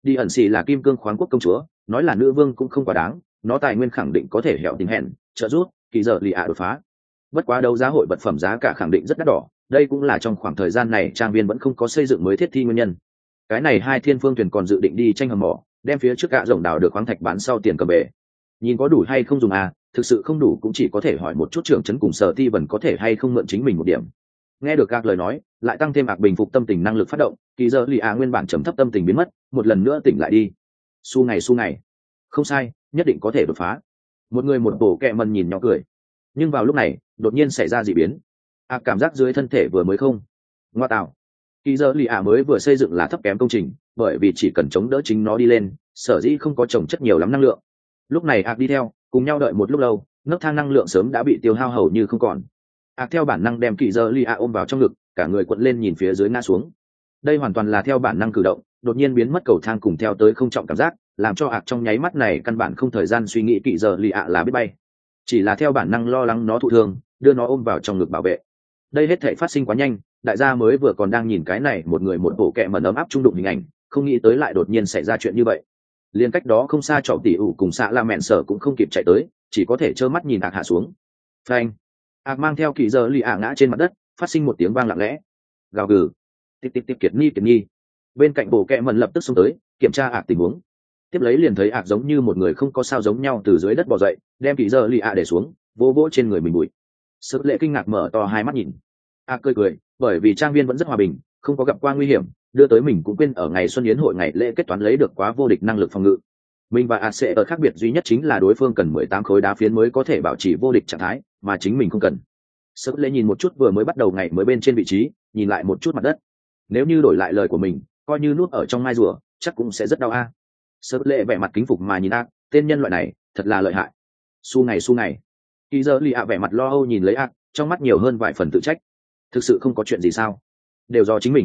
đi ẩn xì là kim cương khoáng quốc công chúa, nói là nữ vương cũng không quá đáng, nó tài nguyên khẳng định có thể hẻo tính hẹn trợ giúp kỳ giờ lì ạ đột phá. Bất quá đấu giá hội vật phẩm giá cả khẳng định rất đắt đỏ, đây cũng là trong khoảng thời gian này trang viên vẫn không có xây dựng mới thiết thi nguyên nhân. Cái này hai thiên phương thuyền còn dự định đi tranh hầm mỏ, đem phía trước gạ rồng đào được khoáng thạch bán sau tiền cầm về. Nhìn có đủ hay không dùng à, thực sự không đủ cũng chỉ có thể hỏi một chút trưởng trấn cùng sở ti vần có thể hay không mượn chính mình một điểm. Nghe được các lời nói, lại tăng thêm ạc bình phục tâm tình năng lực phát động, kỳ giờ lì ạ nguyên bản trầm thấp tâm tình biến mất, một lần nữa tỉnh lại đi. Su ngày không sai, nhất định có thể đột phá. Một người một bộ kẹ mần nhìn nhỏ cười. Nhưng vào lúc này đột nhiên xảy ra dị biến. Cảm giác dưới thân thể vừa mới không ngoa tạo. Kỳ giờ lì ạ mới vừa xây dựng là thấp kém công trình, bởi vì chỉ cần chống đỡ chính nó đi lên, sở dĩ không có trồng chất nhiều lắm năng lượng. Lúc này đi theo cùng nhau đợi một lúc lâu, nấc thang năng lượng sớm đã bị tiêu hao hầu như không còn. Theo bản năng đem kỳ giờ lì ạ ôm vào trong ngực, cả người quận lên nhìn phía dưới ngã xuống. Đây hoàn toàn là theo bản năng cử động, đột nhiên biến mất cầu thang cùng theo tới không trọng cảm giác, làm cho trong nháy mắt này căn bản không thời gian suy nghĩ kỳ giờ lì ạ là biết bay, chỉ là theo bản năng lo lắng nó thụ thương, đưa nó ôm vào trong ngực bảo vệ. Đây hết thảy phát sinh quá nhanh, đại gia mới vừa còn đang nhìn cái này một người một bộ kẹ mẩn ấm áp trung đụng hình ảnh, không nghĩ tới lại đột nhiên xảy ra chuyện như vậy. Liên cách đó không xa Trọng Tỷ ủ cùng xạ la mẹn sở cũng không kịp chạy tới, chỉ có thể trơ mắt nhìn hạ xuống. Phanh! Mang theo kỳ giờ lì ngã trên mặt đất, phát sinh một tiếng vang lặng lẽ. Gào gừ! Tiếp kiệt nghi. Bên cạnh bộ kẹ mẩn lập tức xông tới kiểm tra tình huống. Tiếp lấy liền thấy giống như một người không có sao giống nhau từ dưới đất bò dậy, đem kỳ giờ lì để xuống, vỗ vỗ trên người mình bụi. Sức lệ kinh ngạc mở to hai mắt nhìn. Cười, bởi vì trang viên vẫn rất hòa bình, không có gặp qua nguy hiểm, đưa tới mình cũng quên ở ngày xuân yến hội ngày lễ kết toán lấy được quá vô địch năng lực phòng ngự. Mình và sẽ ở khác biệt duy nhất chính là đối phương cần 18 khối đá phiến mới có thể bảo trì vô địch trạng thái, mà chính mình không cần. Sức lệ nhìn một chút vừa mới bắt đầu ngày mới bên trên vị trí, nhìn lại một chút mặt đất. Nếu như đổi lại lời của mình, coi như nuốt ở trong mai rùa, chắc cũng sẽ rất đau a. Sức lệ vẻ mặt kính phục mà nhìn tên nhân loại này thật là lợi hại. Su ngày kỳ giờ lì vẻ mặt lo âu nhìn lấy trong mắt nhiều hơn vài phần tự trách. Thực sự không có chuyện gì sao, đều do chính mình.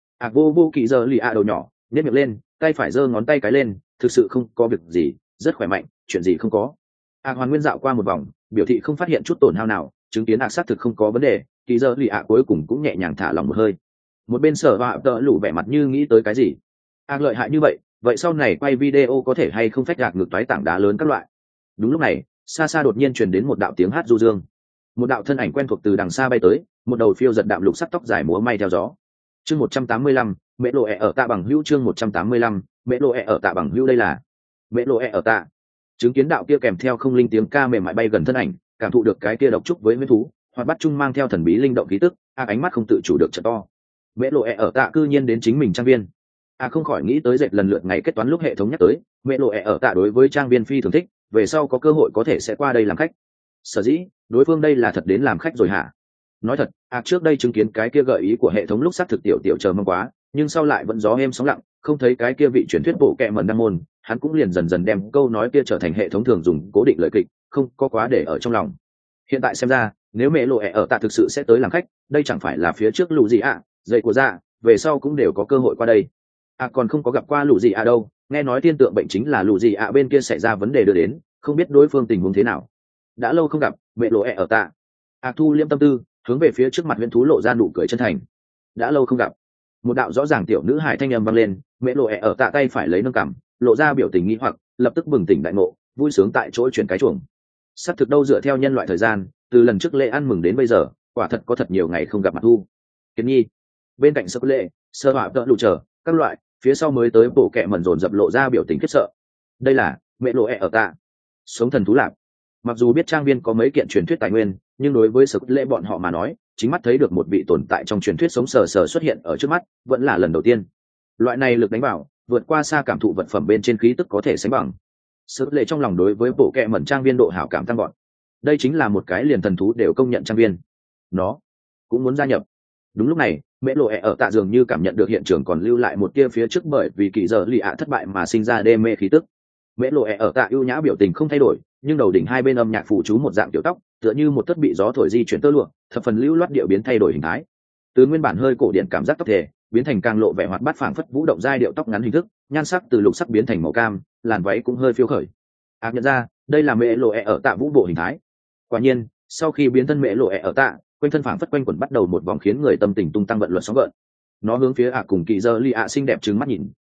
Vô kỳ giờ lì đầu nhỏ nhét miệng lên, tay phải giơ ngón tay cái lên, thực sự không có việc gì, rất khỏe mạnh, chuyện gì không có. Hoàn nguyên dạo qua một vòng, biểu thị không phát hiện chút tổn hao nào, chứng kiến xác thực không có vấn đề. Kỳ giờ lì cuối cùng cũng nhẹ nhàng thả lòng một hơi. Một bên sở và tợ lủ vẻ mặt như nghĩ tới cái gì. Lợi hại như vậy sau này quay video có thể hay không phách gạc ngược toái tảng đá lớn các loại. Đúng lúc này xa xa đột nhiên truyền đến một đạo tiếng hát du dương, một đạo thân ảnh quen thuộc từ đằng xa bay tới, một đầu phiêu giật đạm lục sắc tóc dài múa may theo gió. Chương 185, mễ lộ ở tạ bằng hữu. Chương 185, mễ lộ ở tạ bằng hữu. Đây là mễ lộ ở tạ. Chứng kiến đạo kia kèm theo không linh tiếng ca mềm mại bay gần thân ảnh, cảm thụ được cái kia độc trúc với huyết thú hoặc bắt chung mang theo thần bí linh động khí tức, ánh mắt không tự chủ được trợ to. Mễ lộ ở tạ cư nhiên đến chính mình trang viên. Không khỏi nghĩ tới dệt lần lượt ngày kết toán lúc hệ thống nhắc tới, mễ lộ ở tạ đối với trang viên phi thường thích, về sau có cơ hội có thể sẽ qua đây làm khách. Sở dĩ đối phương đây là thật đến làm khách rồi hả? Nói thật, trước đây chứng kiến cái kia gợi ý của hệ thống lúc xác thực tiểu chờ mong quá, nhưng sau lại vẫn gió êm sóng lặng, không thấy cái kia vị truyền thuyết bộ kệ mẩn đăng môn, hắn cũng liền dần dần đem câu nói kia trở thành hệ thống thường dùng cố định lời kịch, không có quá để ở trong lòng. Hiện tại xem ra, nếu mẹ lộ ở tạ thực sự sẽ tới làm khách, đây chẳng phải là phía trước lù gì dậy của dạ, về sau cũng đều có cơ hội qua đây. Còn không có gặp qua lù gì đâu, nghe nói tiên tượng bệnh chính là lù gì bên kia xảy ra vấn đề đưa đến, không biết đối phương tình huống thế nào. Đã lâu không gặp, mẹ lộ ở tạ. Thu liêm tâm tư, hướng về phía trước mặt huyễn thú lộ ra nụ cười chân thành. Đã lâu không gặp. Một đạo rõ ràng tiểu nữ hài thanh âm vang lên, mẹ lộ ở tạ tay phải lấy nâng cằm, lộ ra biểu tình nghi hoặc, lập tức bừng tỉnh đại ngộ, vui sướng tại chỗ chuyển cái chuồng. Sắp thực đâu dựa theo nhân loại thời gian, từ lần trước lễ ăn mừng đến bây giờ, quả thật có thật nhiều ngày không gặp mặt Thu. Kiến Nhi, bên cạnh Sơ Lệ, Sơ Họa đỡ lù chờ, các loại, phía sau mới tới bộ kệ mẩn dồn dập lộ ra biểu tình khiếp sợ. Đây là mẹ lộ ở tạ, sống thần thú lạc. Mặc dù biết trang viên có mấy kiện truyền thuyết tài nguyên, nhưng đối với Sơ Lệ bọn họ mà nói, chính mắt thấy được một vị tồn tại trong truyền thuyết sống sờ sờ xuất hiện ở trước mắt, vẫn là lần đầu tiên. Loại này lực đánh vào, vượt qua xa cảm thụ vật phẩm bên trên khí tức có thể sánh bằng. Sơ Lệ trong lòng đối với bộ kệ mẩn trang viên độ hảo cảm tăng gọn. Đây chính là một cái liền thần thú đều công nhận trang viên, nó cũng muốn gia nhập. Đúng lúc này, mẹ lộ ở tạ dường như cảm nhận được hiện trường còn lưu lại một tia phía trước bởi vì kỳ giờ lì thất bại mà sinh ra đê mê khí tức. Mẹ lộ ở tạ ưu nhã biểu tình không thay đổi, nhưng đầu đỉnh hai bên âm nhạc phụ chú một dạng tiểu tóc, tựa như một tấc bị gió thổi di chuyển tơ lụa, thập phần lưu loát điệu biến thay đổi hình thái. Từ nguyên bản hơi cổ điển cảm giác tóc thể, biến thành càng lộ vẻ hoạt bát phảng phất vũ động giai điệu tóc ngắn hình thức, nhan sắc từ lục sắc biến thành màu cam, làn váy cũng hơi phiêu khởi. Nhận ra, đây là mẹ lộ ở tạ vũ bộ hình thái. Quả nhiên, sau khi biến thân mẹ lộ ở tạ, quanh thân phảng phất quanh quẩn bắt đầu một vòng khiến người tâm tình tung tăng vận luật sóng gợn. Nó hướng phía cùng kỳ giờ lì xinh đẹp trừng mắt nhìn,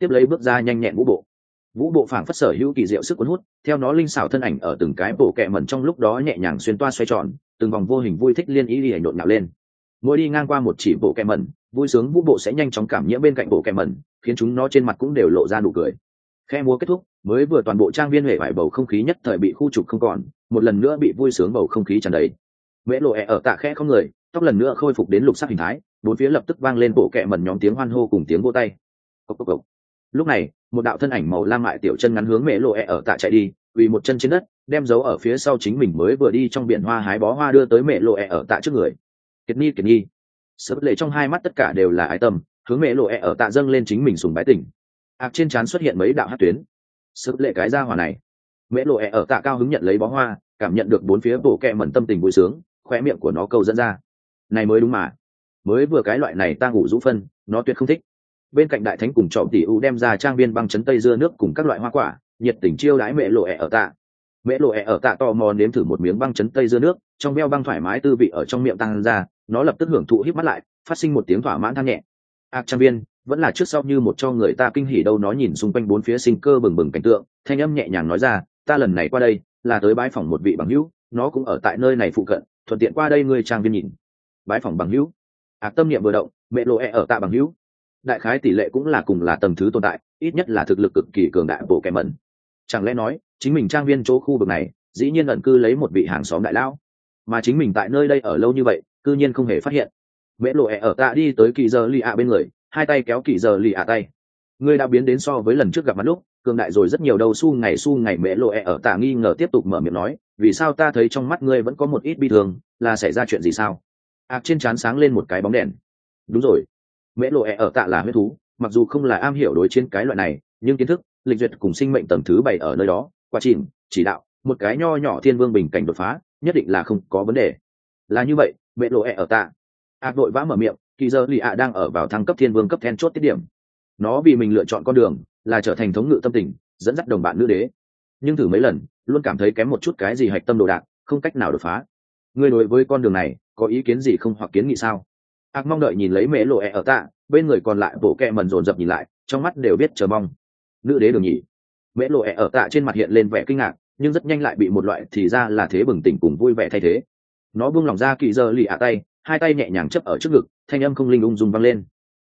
tiếp lấy bước ra nhanh nhẹn vũ bộ phảng phất sở hữu kỳ diệu sức cuốn hút, theo nó linh xảo thân ảnh ở từng cái bộ kẹ mẩn trong lúc đó nhẹ nhàng xuyên toa xoay tròn, từng vòng vô hình vui thích liên ý lìa nhộn nhạo lên. Mỗi đi ngang qua một chỉ bộ kẹ mẩn, vui sướng vũ bộ sẽ nhanh chóng cảm nhiễm bên cạnh bộ kẹ mẩn, khiến chúng nó trên mặt cũng đều lộ ra nụ cười. Khe múa kết thúc, mới vừa toàn bộ trang viên huệ vải bầu không khí nhất thời bị khu trục không còn, một lần nữa bị vui sướng bầu không khí tràn đầy. Mễ lộ ở tạ khẽ không người, tóc lần nữa khôi phục đến lục sắc hình thái, bốn phía lập tức vang lên bộ kẹ mẩn nhóm tiếng hoan hô cùng tiếng vỗ tay. Cộc cộc cộc. Lúc này, một đạo thân ảnh màu lam mại tiểu chân ngắn hướng mễ lộ ở tạ chạy đi, quỳ một chân trên đất, đem dấu ở phía sau chính mình mới vừa đi trong biển hoa hái bó hoa đưa tới mễ lộ ở tạ trước người. Kiệt Nhi, sớt lệ trong hai mắt tất cả đều là ái tâm, hướng mễ lộ ở tạ dâng lên chính mình sùng bái tình. Trên trán xuất hiện mấy đạo hát tuyến. Sớt lệ cái ra hỏa này. Mễ lộ ở tạ cao hứng nhận lấy bó hoa, cảm nhận được bốn phía bộ kẹ mẩn tâm tình vui sướng, khóe miệng của nó câu dẫn ra. Này mới đúng mà, mới vừa cái loại này ta ngủ rũ phân, nó tuyệt không thích. Bên cạnh đại thánh cùng trọng tỷ u đem ra trang viên băng chấn tây dưa nước cùng các loại hoa quả, nhiệt tình chiêu đãi mễ lộ ở tạ. Mễ lộ ở tạ tò mò nếm thử một miếng băng chấn tây dưa nước, trong veo băng thoải mái tư vị ở trong miệng tăng ra, nó lập tức hưởng thụ híp mắt lại, phát sinh một tiếng thỏa mãn than nhẹ. Trang viên vẫn là trước sau như một cho người ta kinh hỉ đâu. Nó nhìn xung quanh bốn phía sinh cơ bừng bừng cảnh tượng, thanh âm nhẹ nhàng nói ra, ta lần này qua đây là tới bái phỏng một vị bằng hữu, nó cũng ở tại nơi này phụ cận, thuận tiện qua đây ngươi trang viên nhìn. Bái phỏng bằng hữu. Tâm niệm vừa động, mẹ lộ ở tạ bằng hữu, đại khái tỷ lệ cũng là cùng là tầng thứ tồn tại, ít nhất là thực lực cực kỳ cường đại bộ kẻ mẩn. Chẳng lẽ nói chính mình trang viên chỗ khu vực này dĩ nhiên ẩn cư lấy một vị hàng xóm đại lão, mà chính mình tại nơi đây ở lâu như vậy cư nhiên không hề phát hiện. Mẹ lộ ở tạ đi tới kỳ giờ lì ạ bên người, hai tay kéo kỳ giờ lì ạ tay. Ngươi đã biến đến so với lần trước gặp mặt lúc cường đại rồi rất nhiều đâu. Su ngày mẹ lộ ở tạ nghi ngờ tiếp tục mở miệng nói, vì sao ta thấy trong mắt ngươi vẫn có một ít bi thương, là xảy ra chuyện gì sao? Trên trán sáng lên một cái bóng đèn. Đúng rồi, mẹ lộ ở tạ là huyết thú, mặc dù không là am hiểu đối chiến cái loại này, nhưng kiến thức lịch duyệt cùng sinh mệnh tầng thứ 7 ở nơi đó, quá trình chỉ đạo một cái nho nhỏ thiên vương bình cảnh đột phá nhất định là không có vấn đề. Là như vậy, mẹ lộ ở tạ. Vội vã mở miệng, kỳ giờ lì ạ đang ở vào thăng cấp thiên vương cấp then chốt tiết điểm. Nó vì mình lựa chọn con đường là trở thành thống ngự tâm tình, dẫn dắt đồng bạn nữ đế, nhưng thử mấy lần luôn cảm thấy kém một chút cái gì hạch tâm đồ đạc, không cách nào đột phá. Ngươi đối với con đường này có ý kiến gì không, hoặc kiến nghị sao? Mong đợi nhìn lấy mẹ lộ ở tạ, bên người còn lại bộ kẹ mẩn dồn dập nhìn lại, trong mắt đều biết chờ mong. Nữ đế đường nhỉ? Mẹ lộ ở tạ trên mặt hiện lên vẻ kinh ngạc, nhưng rất nhanh lại bị một loại thì ra là thế bừng tỉnh cùng vui vẻ thay thế. Nó buông lỏng ra kỳ giờ lì ạ tay, hai tay nhẹ nhàng chấp ở trước ngực, thanh âm không linh ung dung vang lên.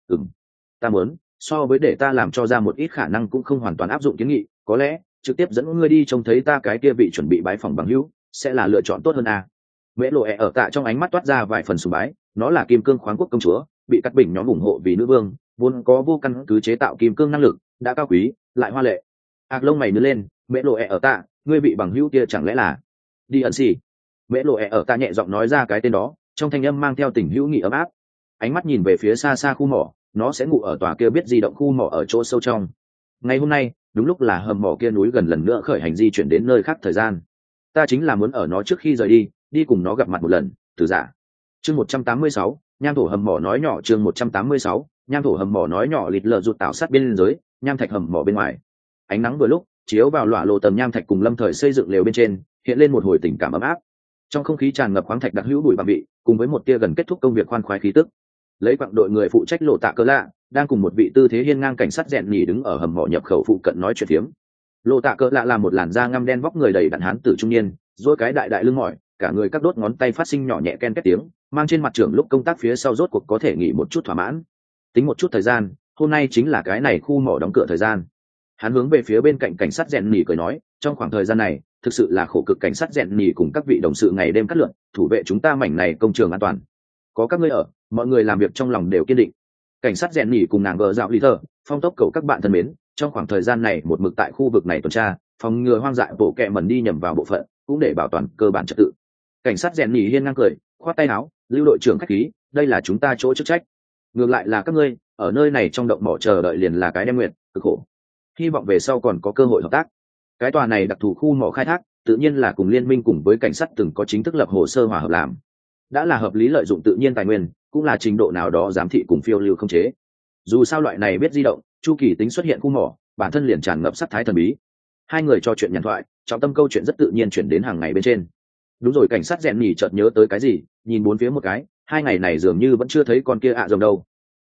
Ta muốn so với để ta làm cho ra một ít khả năng cũng không hoàn toàn áp dụng kiến nghị, có lẽ trực tiếp dẫn ngươi đi trông thấy ta cái kia vị chuẩn bị bái phỏng bằng hữu sẽ là lựa chọn tốt hơn à. Mễ lộ ở tạ trong ánh mắt toát ra vài phần sùng bái, nó là kim cương khoáng quốc công chúa, bị cắt bình nhóm ủng hộ vì nữ vương, vốn có vô căn cứ chế tạo kim cương năng lực, đã cao quý lại hoa lệ. Lông mày nứt lên, mễ lộ ở tạ, ngươi bị bằng hữu kia chẳng lẽ là đi ẩn xì? Mễ lộ ở tạ nhẹ giọng nói ra cái tên đó, trong thanh âm mang theo tình hữu nghị ấm áp. Ánh mắt nhìn về phía xa xa khu mỏ, nó sẽ ngủ ở tòa kia biết di động khu mỏ ở chỗ sâu trong. Ngày hôm nay đúng lúc là hầm mỏ kia núi gần lần nữa khởi hành di chuyển đến nơi khác thời gian, ta chính là muốn ở nó trước khi rời đi cùng nó gặp mặt một lần. Từ giả. Chương 186, nham thổ hầm mỏ nói nhỏ. Chương 186, nham thổ hầm mỏ nói nhỏ. Lịt lờ rụt tạo sát biên giới, nham thạch hầm mỏ bên ngoài. Ánh nắng vừa lúc chiếu vào lọa lộ tầm nham thạch cùng lâm thời xây dựng lều bên trên, hiện lên một hồi tình cảm ấm áp. Trong không khí tràn ngập khoáng thạch đặc hữu bụi bặm vị, cùng với một tia gần kết thúc công việc khoan khoái khí tức. Lấy quặng đội người phụ trách lộ tạ cỡ lạ đang cùng một vị tư thế hiên ngang cảnh sát rèn nhì đứng ở hầm mỏ nhập khẩu phụ cận nói chuyện phiếm. Lộ tạ cỡ lạ là một làn da ngăm đen vóc người đầy đặn hán tử trung niên, duỗi cái đại đại lưng mỏi, cả người các đốt ngón tay phát sinh nhỏ nhẹ ken két tiếng, mang trên mặt trưởng lúc công tác phía sau rốt cuộc có thể nghỉ một chút thỏa mãn. Tính một chút thời gian, hôm nay chính là cái này khu mỏ đóng cửa thời gian. Hắn hướng về phía bên cạnh cảnh sát rèn nhì cười nói, trong khoảng thời gian này thực sự là khổ cực cảnh sát rèn nhì cùng các vị đồng sự ngày đêm cắt lượn thủ vệ chúng ta mảnh này công trường an toàn. Có các ngươi ở, mọi người làm việc trong lòng đều kiên định. Cảnh sát rèn nhì cùng nàng vợ dạo lý thờ phong tốc cầu các bạn thân mến, trong khoảng thời gian này một mực tại khu vực này tuần tra, phòng ngừa hoang dại bộ kẹ mẩn đi nhầm vào bộ phận, cũng để bảo toàn cơ bản trật tự. Cảnh sát rèn nhì hiên ngang cười, khoát tay áo, lưu đội trưởng khách khí, đây là chúng ta chỗ chức trách. Ngược lại là các ngươi ở nơi này trong động mỏ chờ đợi liền là cái đem nguyện cực khổ, hy vọng về sau còn có cơ hội hợp tác. Cái tòa này đặc thù khu mỏ khai thác tự nhiên là cùng liên minh cùng với cảnh sát từng có chính thức lập hồ sơ hòa hợp làm, đã là hợp lý lợi dụng tự nhiên tài nguyên, cũng là trình độ nào đó giám thị cùng phiêu lưu không chế. Dù sao loại này biết di động chu kỳ tính xuất hiện khu mỏ bản thân liền tràn ngập sắc thái thần bí. Hai người trò chuyện nhàn thoại, trọng tâm câu chuyện rất tự nhiên chuyển đến hàng ngày bên trên. Đúng rồi, cảnh sát rèn nhì chợt nhớ tới cái gì, nhìn bốn phía một cái, hai ngày này dường như vẫn chưa thấy con kia rồng đâu.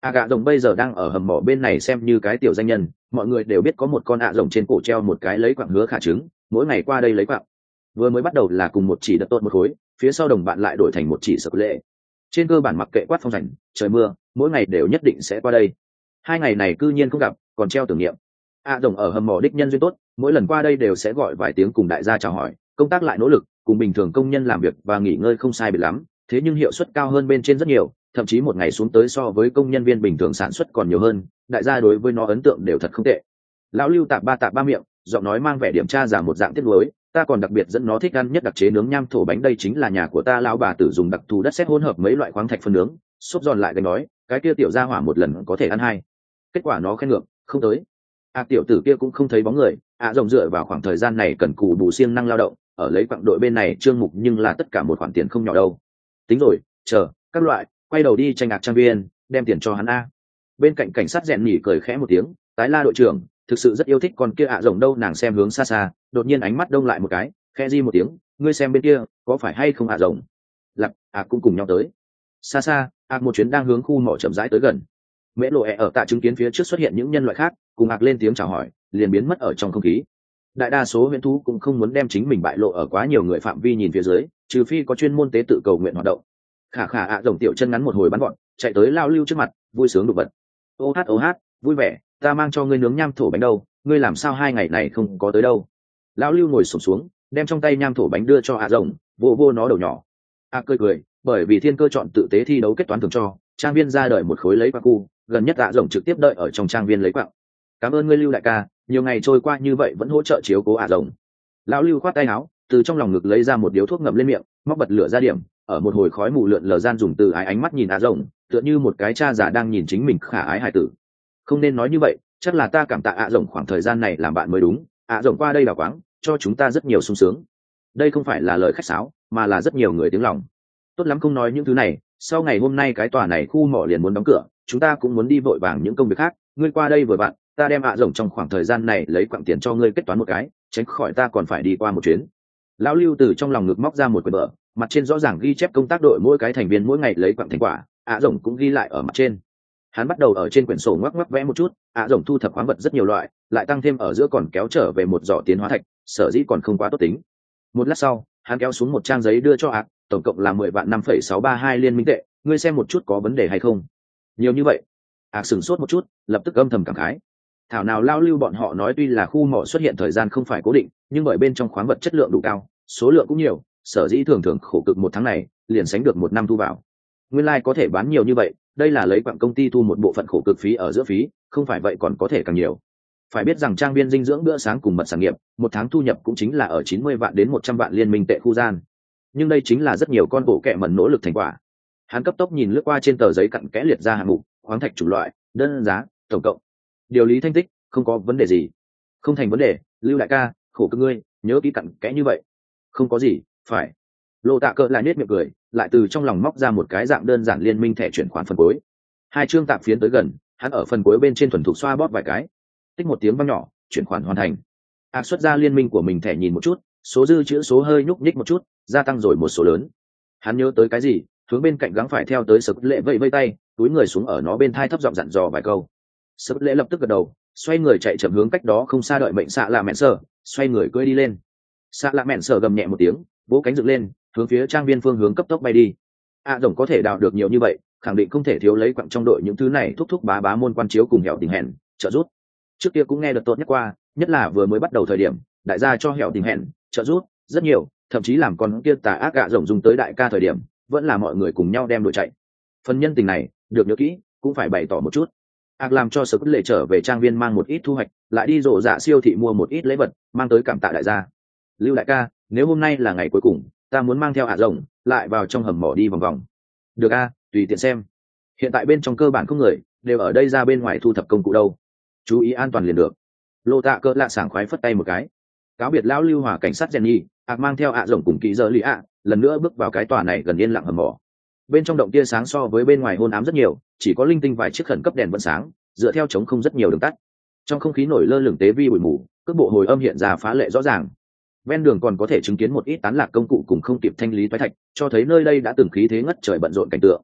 gạ rồng bây giờ đang ở hầm mỏ bên này xem như cái tiểu danh nhân, mọi người đều biết có một con rồng trên cổ treo một cái lấy quặng hứa khả trứng, mỗi ngày qua đây lấy quặng. Vừa mới bắt đầu là cùng một chỉ đợt tốt một khối, phía sau đồng bạn lại đổi thành một chỉ sập lệ. Trên cơ bản mặc kệ quát phong rảnh trời mưa, mỗi ngày đều nhất định sẽ qua đây. 2 ngày này cư nhiên không gặp, còn treo tưởng niệm. Rồng ở hầm mỏ đích nhân duyên tốt, mỗi lần qua đây đều sẽ gọi vài tiếng cùng đại gia chào hỏi, công tác lại nỗ lực, cùng bình thường công nhân làm việc và nghỉ ngơi không sai biệt lắm, thế nhưng hiệu suất cao hơn bên trên rất nhiều, thậm chí một ngày xuống tới so với công nhân viên bình thường sản xuất còn nhiều hơn, đại gia đối với nó ấn tượng đều thật không tệ. Lão Lưu tạp ba miệng, giọng nói mang vẻ điểm tra giả một dạng tiếc nuối, ta còn đặc biệt dẫn nó thích ăn nhất đặc chế nướng nham thổ bánh, đây chính là nhà của ta lão bà tử dùng đặc thù đất sét hỗn hợp mấy loại khoáng thạch phân nướng, xốp giòn lại gánh nói, cái kia tiểu gia hỏa một lần có thể ăn 2. Kết quả nó khen ngược, không tới. Tiểu tử kia cũng không thấy bóng người, rồng dựa vào khoảng thời gian này cần cù bù siêng năng lao động, ở lấy quặng đội bên này trương mục nhưng là tất cả một khoản tiền không nhỏ đâu. Tính rồi, chờ, các loại, quay đầu đi tranh trang viên, đem tiền cho hắn a. Bên cạnh cảnh sát rèn nhỉ cười khẽ một tiếng, tái la đội trưởng, thực sự rất yêu thích con kia rồng đâu, nàng xem hướng xa xa, đột nhiên ánh mắt đông lại một cái, khẽ di một tiếng, ngươi xem bên kia, có phải hay không rồng? Lặc, cũng cùng nhau tới. Xa xa, một chuyến đang hướng khu mỏ chậm rãi tới gần. Mễ Lộ ở tại chứng kiến phía trước xuất hiện những nhân loại khác, cùng lên tiếng chào hỏi, liền biến mất ở trong không khí. Đại đa số huyễn thú cũng không muốn đem chính mình bại lộ ở quá nhiều người phạm vi nhìn phía dưới, trừ phi có chuyên môn tế tự cầu nguyện hoạt động. Khả rồng tiểu chân ngắn một hồi bắn gọn, chạy tới Lao Lưu trước mặt, vui sướng đục bật. Ô hát, vui vẻ, ta mang cho ngươi nướng nham thổ bánh đâu, ngươi làm sao 2 ngày này không có tới đâu? Lão Lưu ngồi xổm xuống, đem trong tay nham thổ bánh đưa cho rồng, vô nó đầu nhỏ. Cười, bởi vì thiên cơ chọn tự tế thi đấu kết toán thường cho, trang viên ra đời một khối lấy quạng cu, gần nhất rồng trực tiếp đợi ở trong trang viên lấy quạng. Cảm ơn ngươi Lưu đại ca, nhiều ngày trôi qua như vậy vẫn hỗ trợ chiếu cố rồng. Lão Lưu khoát tay áo, từ trong lòng ngực lấy ra một điếu thuốc ngậm lên miệng, móc bật lửa ra điểm, ở một hồi khói mù lượn lờ gian dùng từ ái ánh mắt nhìn rồng, tựa như một cái cha già đang nhìn chính mình khả ái hài tử. Không nên nói như vậy, chắc là ta cảm tạ rồng khoảng thời gian này làm bạn mới đúng, rồng qua đây đào quáng, cho chúng ta rất nhiều sung sướng. Đây không phải là lời khách sáo, mà là rất nhiều người tiếng lòng. Tốt lắm không nói những thứ này, sau ngày hôm nay cái tòa này khu mỏ liền muốn đóng cửa, chúng ta cũng muốn đi vội vàng những công việc khác, ngươi qua đây vừa bạn, ta đem rồng trong khoảng thời gian này lấy quặng tiền cho ngươi kết toán một cái, tránh khỏi ta còn phải đi qua một chuyến. Lão Lưu từ trong lòng ngực móc ra một quyển vở, mặt trên rõ ràng ghi chép công tác đội mỗi cái thành viên mỗi ngày lấy quặng thành quả, rồng cũng ghi lại ở mặt trên. Hắn bắt đầu ở trên quyển sổ ngoắc vẽ một chút, rồng thu thập khoáng vật rất nhiều loại, lại tăng thêm ở giữa còn kéo trở về một giỏ tiến hóa thạch, sở dĩ còn không quá tốt tính. Một lát sau, hắn kéo xuống một trang giấy đưa cho tổng cộng là 10 vạn 5,632 liên minh tệ, ngươi xem một chút có vấn đề hay không? Nhiều như vậy? Sửng sốt một chút, lập tức âm thầm cảm khái. Thảo nào Lao Lưu bọn họ nói tuy là khu mỏ xuất hiện thời gian không phải cố định, nhưng bởi bên trong khoáng vật chất lượng đủ cao, số lượng cũng nhiều, sở dĩ thường khổ cực một tháng này, liền sánh được một năm thu vào. Nguyên lai có thể bán nhiều như vậy, đây là lấy quặng công ty thu một bộ phận khổ cực phí ở giữa phí, không phải vậy còn có thể càng nhiều. Phải biết rằng trang viên dinh dưỡng bữa sáng cùng mật sản nghiệp, một tháng thu nhập cũng chính là ở 90 vạn đến 100 vạn liên minh tệ khu gian. Nhưng đây chính là rất nhiều con bộ kẹ mẩn nỗ lực thành quả. Hắn cấp tốc nhìn lướt qua trên tờ giấy cặn kẽ liệt ra hạng mục, khoáng thạch chủng loại, đơn giá, tổng cộng. Điều lý thành tích, không có vấn đề gì. Không thành vấn đề, Lưu đại ca, khổ cực ngươi, nhớ kỹ cặn kẽ như vậy. Không có gì, phải. Lộ Tạ Cỡ lại nết miệng cười, lại từ trong lòng móc ra một cái dạng đơn giản liên minh thẻ chuyển khoản phần cuối. 2 chương tạm phiến tới gần, hắn ở phần cuối bên trên thuần thục xoa bóp vài cái. Tích một tiếng vang nhỏ, chuyển khoản hoàn thành. Xuất ra liên minh của mình thẻ nhìn một chút, số dư chữ số hơi nhúc nhích một chút, gia tăng rồi một số lớn. Hắn nhớ tới cái gì, hướng bên cạnh gắng phải theo tới Sực Lệ vẫy tay, túi người xuống ở nó bên thai thấp giọng dặn dò vài câu. Sực Lệ lập tức gật đầu, xoay người chạy chậm hướng cách đó không xa đợi mệnh xạ lạ mẹn sở, xoay người cưỡi đi lên. Xạ lạ mẹn sở gầm nhẹ một tiếng, vỗ cánh dựng lên, hướng phía trang viên phương hướng cấp tốc bay đi. Rồng có thể đào được nhiều như vậy, khẳng định không thể thiếu lấy quặng trong đội những thứ này thúc bá môn quan chiếu cùng hẻo tình hẹn trợ giúp. Trước kia cũng nghe được tốt nhất qua, nhất là vừa mới bắt đầu thời điểm, đại gia cho hẻo tình hẹn trợ giúp rất nhiều, thậm chí làm con kia tà ác rồng dùng tới đại ca thời điểm, vẫn là mọi người cùng nhau đem đội chạy. Phần nhân tình này được nhớ kỹ, cũng phải bày tỏ một chút. Làm cho Sở Cốt Lệ trở về trang viên mang một ít thu hoạch, lại đi rộ dạ siêu thị mua một ít lễ vật, mang tới cảm tạ đại gia. Lưu đại ca, nếu hôm nay là ngày cuối cùng, ta muốn mang theo rồng lại vào trong hầm mỏ đi vòng vòng. Được tùy tiện xem. Hiện tại bên trong cơ bản không người, đều ở đây ra bên ngoài thu thập công cụ đâu. Chú ý an toàn liền được. Lộ Tạ Cỡ lạ sảng khoái phất tay một cái. Cáo biệt lão Lưu Hòa cảnh sát Jenny, mang theo rồng cùng kỹ giờ lì lần nữa bước vào cái tòa này gần yên lặng hầm mỏ. Bên trong động tia sáng so với bên ngoài hôn ám rất nhiều, chỉ có linh tinh vài chiếc khẩn cấp đèn vẫn sáng, dựa theo chống không rất nhiều đường tắt. Trong không khí nổi lơ lửng tế vi bụi mù, cước bộ hồi âm hiện ra phá lệ rõ ràng. Ven đường còn có thể chứng kiến một ít tán lạc công cụ cùng không kịp thanh lý toái thạch, cho thấy nơi đây đã từng khí thế ngất trời bận rộn cảnh tượng.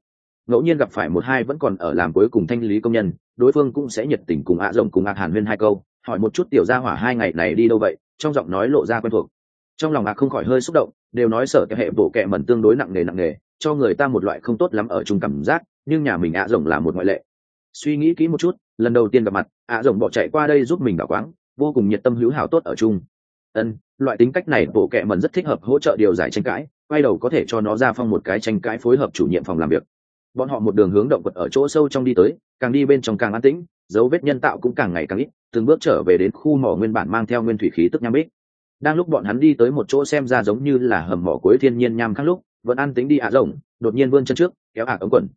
ngẫu nhiên gặp phải một hai vẫn còn ở làm cuối cùng thanh lý công nhân, đối phương cũng sẽ nhiệt tình cùng rồng cùng hàn huyên hai câu, hỏi một chút tiểu gia hỏa 2 ngày này đi đâu vậy, trong giọng nói lộ ra quen thuộc. Trong lòng không khỏi hơi xúc động, đều nói sở cái hệ bộ kệ mẩn tương đối nặng nề, cho người ta một loại không tốt lắm ở chung cảm giác, nhưng nhà mình rồng là một ngoại lệ. Suy nghĩ kỹ một chút, lần đầu tiên gặp mặt, rồng bỏ chạy qua đây giúp mình bảo quáng, vô cùng nhiệt tâm hữu hảo tốt ở chung. Loại tính cách này bộ kệ mẩn rất thích hợp hỗ trợ điều giải tranh cãi, quay đầu có thể cho nó ra phong một cái tranh cãi phối hợp chủ nhiệm phòng làm việc. Bọn họ một đường hướng động vật ở chỗ sâu trong đi tới, càng đi bên trong càng an tĩnh, dấu vết nhân tạo cũng càng ngày càng ít, từng bước trở về đến khu mỏ nguyên bản mang theo nguyên thủy khí tức nham bích. Đang lúc bọn hắn đi tới một chỗ xem ra giống như là hầm mỏ cuối thiên nhiên nham khắc lúc, vẫn an tĩnh đi rồng, đột nhiên vươn chân trước, kéo ống quần.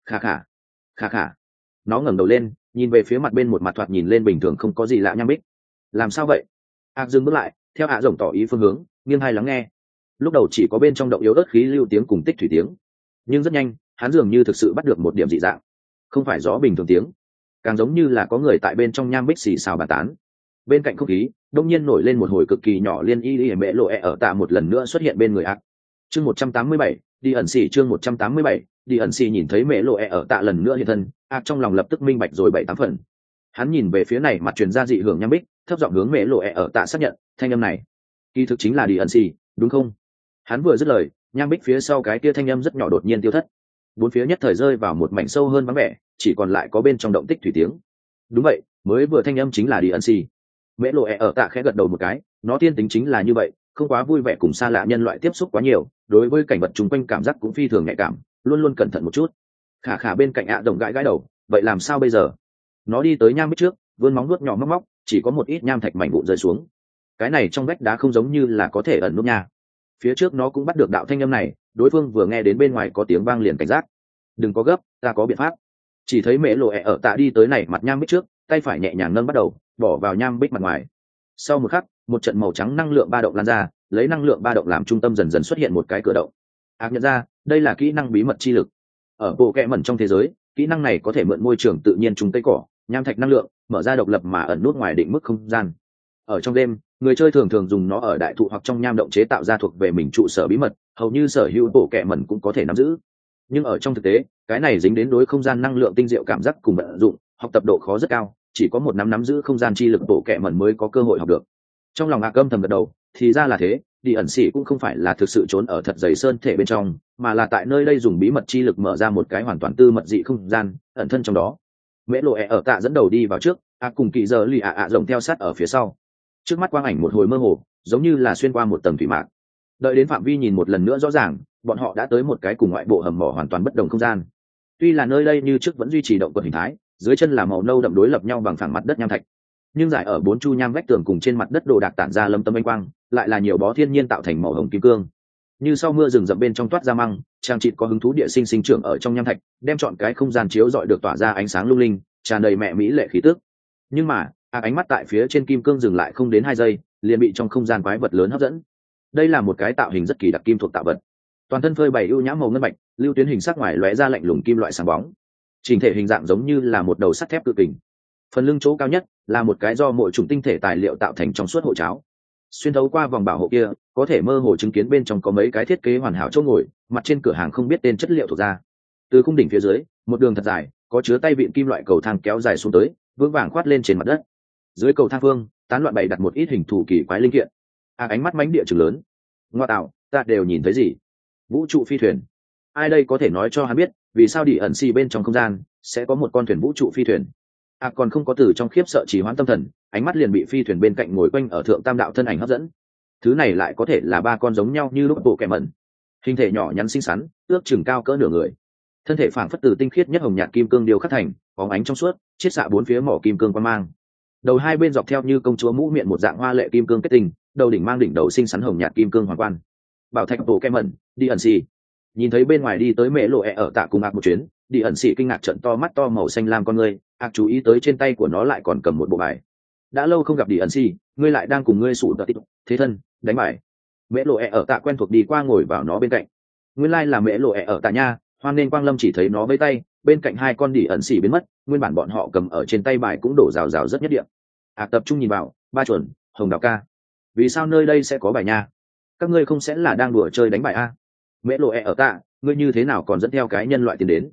Khà khà. Nó ngẩng đầu lên, nhìn về phía mặt bên một mặt thoạt nhìn lên bình thường không có gì lạ nham bích. Làm sao vậy? Dừng bước lại, theo rồng tỏ ý phương hướng, nghiêng hai lắng nghe. Lúc đầu chỉ có bên trong động yếu ớt khí lưu tiếng cùng tích thủy tiếng, nhưng rất nhanh hắn dường như thực sự bắt được một điểm dị dạng, không phải gió bình thường tiếng, càng giống như là có người tại bên trong nham bích xì xào bàn tán. Bên cạnh không khí đông nhiên nổi lên một hồi cực kỳ nhỏ liên y mễ lộ ở tạ một lần nữa xuất hiện bên người chương 187, đi ẩn xì chương 187, đi ẩn xì nhìn thấy mễ lộ ở tạ lần nữa hiện thân, trong lòng lập tức minh bạch rồi 7-8 phần. Hắn nhìn về phía này mặt truyền ra dị hưởng nham bích, thấp giọng hướng mễ lộ ở tạ xác nhận, thanh âm này kỳ thực chính là đi ẩn xì, đúng không? Hắn vừa dứt lời, nham bích phía sau cái kia thanh âm rất nhỏ đột nhiên tiêu thất, bốn phía nhất thời rơi vào một mảnh sâu hơn vắng vẻ, chỉ còn lại có bên trong động tích thủy tiếng. Đúng vậy, mới vừa thanh âm chính là đi ẩn xì. Mễ lộ ở tạ khẽ gật đầu một cái, nó tiên tính chính là như vậy, không quá vui vẻ cùng xa lạ nhân loại tiếp xúc quá nhiều, đối với cảnh vật chung quanh cảm giác cũng phi thường nhạy cảm, luôn luôn cẩn thận một chút. Khả bên cạnh rồng gãi đầu, vậy làm sao bây giờ? Nó đi tới nham bích trước, vươn móng nuốt nhỏ móc, chỉ có một ít nham thạch mảnh vụn rơi xuống. Cái này trong vách đá không giống như là có thể ẩn núp nha. Phía trước nó cũng bắt được đạo thanh âm này, đối phương vừa nghe đến bên ngoài có tiếng vang liền cảnh giác. Đừng có gấp, ta có biện pháp. Chỉ thấy mễ lộ ở tạ đi tới này mặt nham bích trước, tay phải nhẹ nhàng nâng bắt đầu, bỏ vào nham bích mặt ngoài. Sau một khắc, một trận màu trắng năng lượng ba động lan ra, lấy năng lượng ba động làm trung tâm dần dần xuất hiện một cái cửa động. Nhận ra, đây là kỹ năng bí mật chi lực. Ở bộ kệ mẩn trong thế giới, kỹ năng này có thể mượn môi trường tự nhiên trùng cây cỏ, nham thạch năng lượng, mở ra độc lập mà ẩn nút ngoài định mức không gian. Ở trong đêm, người chơi thường thường dùng nó ở đại thụ hoặc trong nham động chế tạo ra thuộc về mình trụ sở bí mật, hầu như sở hữu bộ kệ mẩn cũng có thể nắm giữ. Nhưng ở trong thực tế, cái này dính đến đối không gian năng lượng tinh diệu cảm giác cùng vận dụng, học tập độ khó rất cao, chỉ có một nắm giữ không gian chi lực bộ kệ mẩn mới có cơ hội học được. Trong lòng âm thầm gật đầu, thì ra là thế, đi ẩn xỉ cũng không phải là thực sự trốn ở thật dày sơn thể bên trong, mà là tại nơi đây dùng bí mật chi lực mở ra một cái hoàn toàn tư mật dị không gian, ẩn thân trong đó. Mễ lộ ở tạ dẫn đầu đi vào trước, cùng kỳ giờ lì rồng theo sát ở phía sau. Trước mắt quang ảnh một hồi mơ hồ, giống như là xuyên qua một tầng thủy mạc. Đợi đến phạm vi nhìn một lần nữa rõ ràng, bọn họ đã tới một cái cùng ngoại bộ hầm mỏ hoàn toàn bất đồng không gian. Tuy là nơi đây như trước vẫn duy trì động quật hình thái, dưới chân là màu nâu đậm đối lập nhau bằng phẳng mặt đất nham thạch, nhưng giải ở 4 chu nham vách tường cùng trên mặt đất đồ đạc tản ra lâm tâm ánh quang, lại là nhiều bó thiên nhiên tạo thành màu hồng kim cương. Như sau mưa rừng rậm bên trong toát ra măng, trang trịt có hứng thú địa sinh trưởng ở trong nham thạch, đem chọn cái không gian chiếu rọi được tỏa ra ánh sáng lung linh, tràn đầy mẹ mỹ lệ khí tức. Nhưng mà, ánh mắt tại phía trên kim cương dừng lại không đến 2 giây, liền bị trong không gian quái vật lớn hấp dẫn. Đây là một cái tạo hình rất kỳ đặc kim thuộc tạo vật, toàn thân phơi bày ưu nhã màu ngân bạch, lưu tuyến hình sắc ngoài lóe ra lạnh lùng kim loại sáng bóng, chỉnh thể hình dạng giống như là một đầu sắt thép cự kình. Phần lưng chỗ cao nhất là một cái do mỗi chủng tinh thể tài liệu tạo thành trong suốt hộ cháo, xuyên thấu qua vòng bảo hộ kia có thể mơ hồ chứng kiến bên trong có mấy cái thiết kế hoàn hảo chỗ ngồi, mặt trên cửa hàng không biết tên chất liệu thuộc ra. Từ khung đỉnh phía dưới, một đường thật dài có chứa tay vịn kim loại cầu thang kéo dài xuống tới, vững vàng khoát lên trên mặt đất. Dưới cầu thang phương tán loạn bày đặt một ít hình thù kỳ quái linh kiện. Ánh mắt mánh địa chừng lớn, ngoa tạo, ta đều nhìn thấy gì? Vũ trụ phi thuyền. Ai đây có thể nói cho hắn biết vì sao đi ẩn xì bên trong không gian sẽ có một con thuyền vũ trụ phi thuyền? Còn không có từ trong khiếp sợ trì hoãn tâm thần, ánh mắt liền bị phi thuyền bên cạnh ngồi quanh ở thượng tam đạo thân ảnh hấp dẫn. Thứ này lại có thể là 3 con giống nhau như lúc bộ kẻ mẩn, hình thể nhỏ nhắn xinh xắn, ước chừng cao cỡ nửa người, thân thể phảng phất từ tinh khiết nhất hồng nhạt kim cương điêu khắc thành, bóng ánh trong suốt, chiết xạ 4 phía mỏ kim cương quang mang. Đầu hai bên dọc theo như công chúa mũ miệng một dạng hoa lệ kim cương kết tinh, đầu đỉnh mang đỉnh đầu xinh xắn hồng nhạt kim cương hoàng quan. Bảo thạch bộ kẻ mẩn, đi ẩn xì. Nhìn thấy bên ngoài đi tới mẹ lộ ở tạ cùng một chuyến, đi ẩn xì kinh ngạc trợn to mắt to màu xanh lam con ngươi, chú ý tới trên tay của nó lại còn cầm một bộ bài. Đã lâu không gặp đi ẩn xì, ngươi lại đang cùng ngươi sụ tợ tít thế thân đánh bài. Mẹ lộ ở tạ quen thuộc đi qua ngồi vào nó bên cạnh. Nguyên lai là mẹ lộ ở tạ nha, hoan nên quang lâm chỉ thấy nó với tay, bên cạnh 2 con đỉ ẩn xì biến mất, nguyên bản bọn họ cầm ở trên tay bài cũng đổ rào rào rất nhất điểm. Tập trung nhìn vào, ba chuẩn, hồng đào ca. Vì sao nơi đây sẽ có bài nha? Các ngươi không sẽ là đang đùa chơi đánh bài a? Mẹ lộ ở tạ, ngươi như thế nào còn dẫn theo cái nhân loại tiến đến?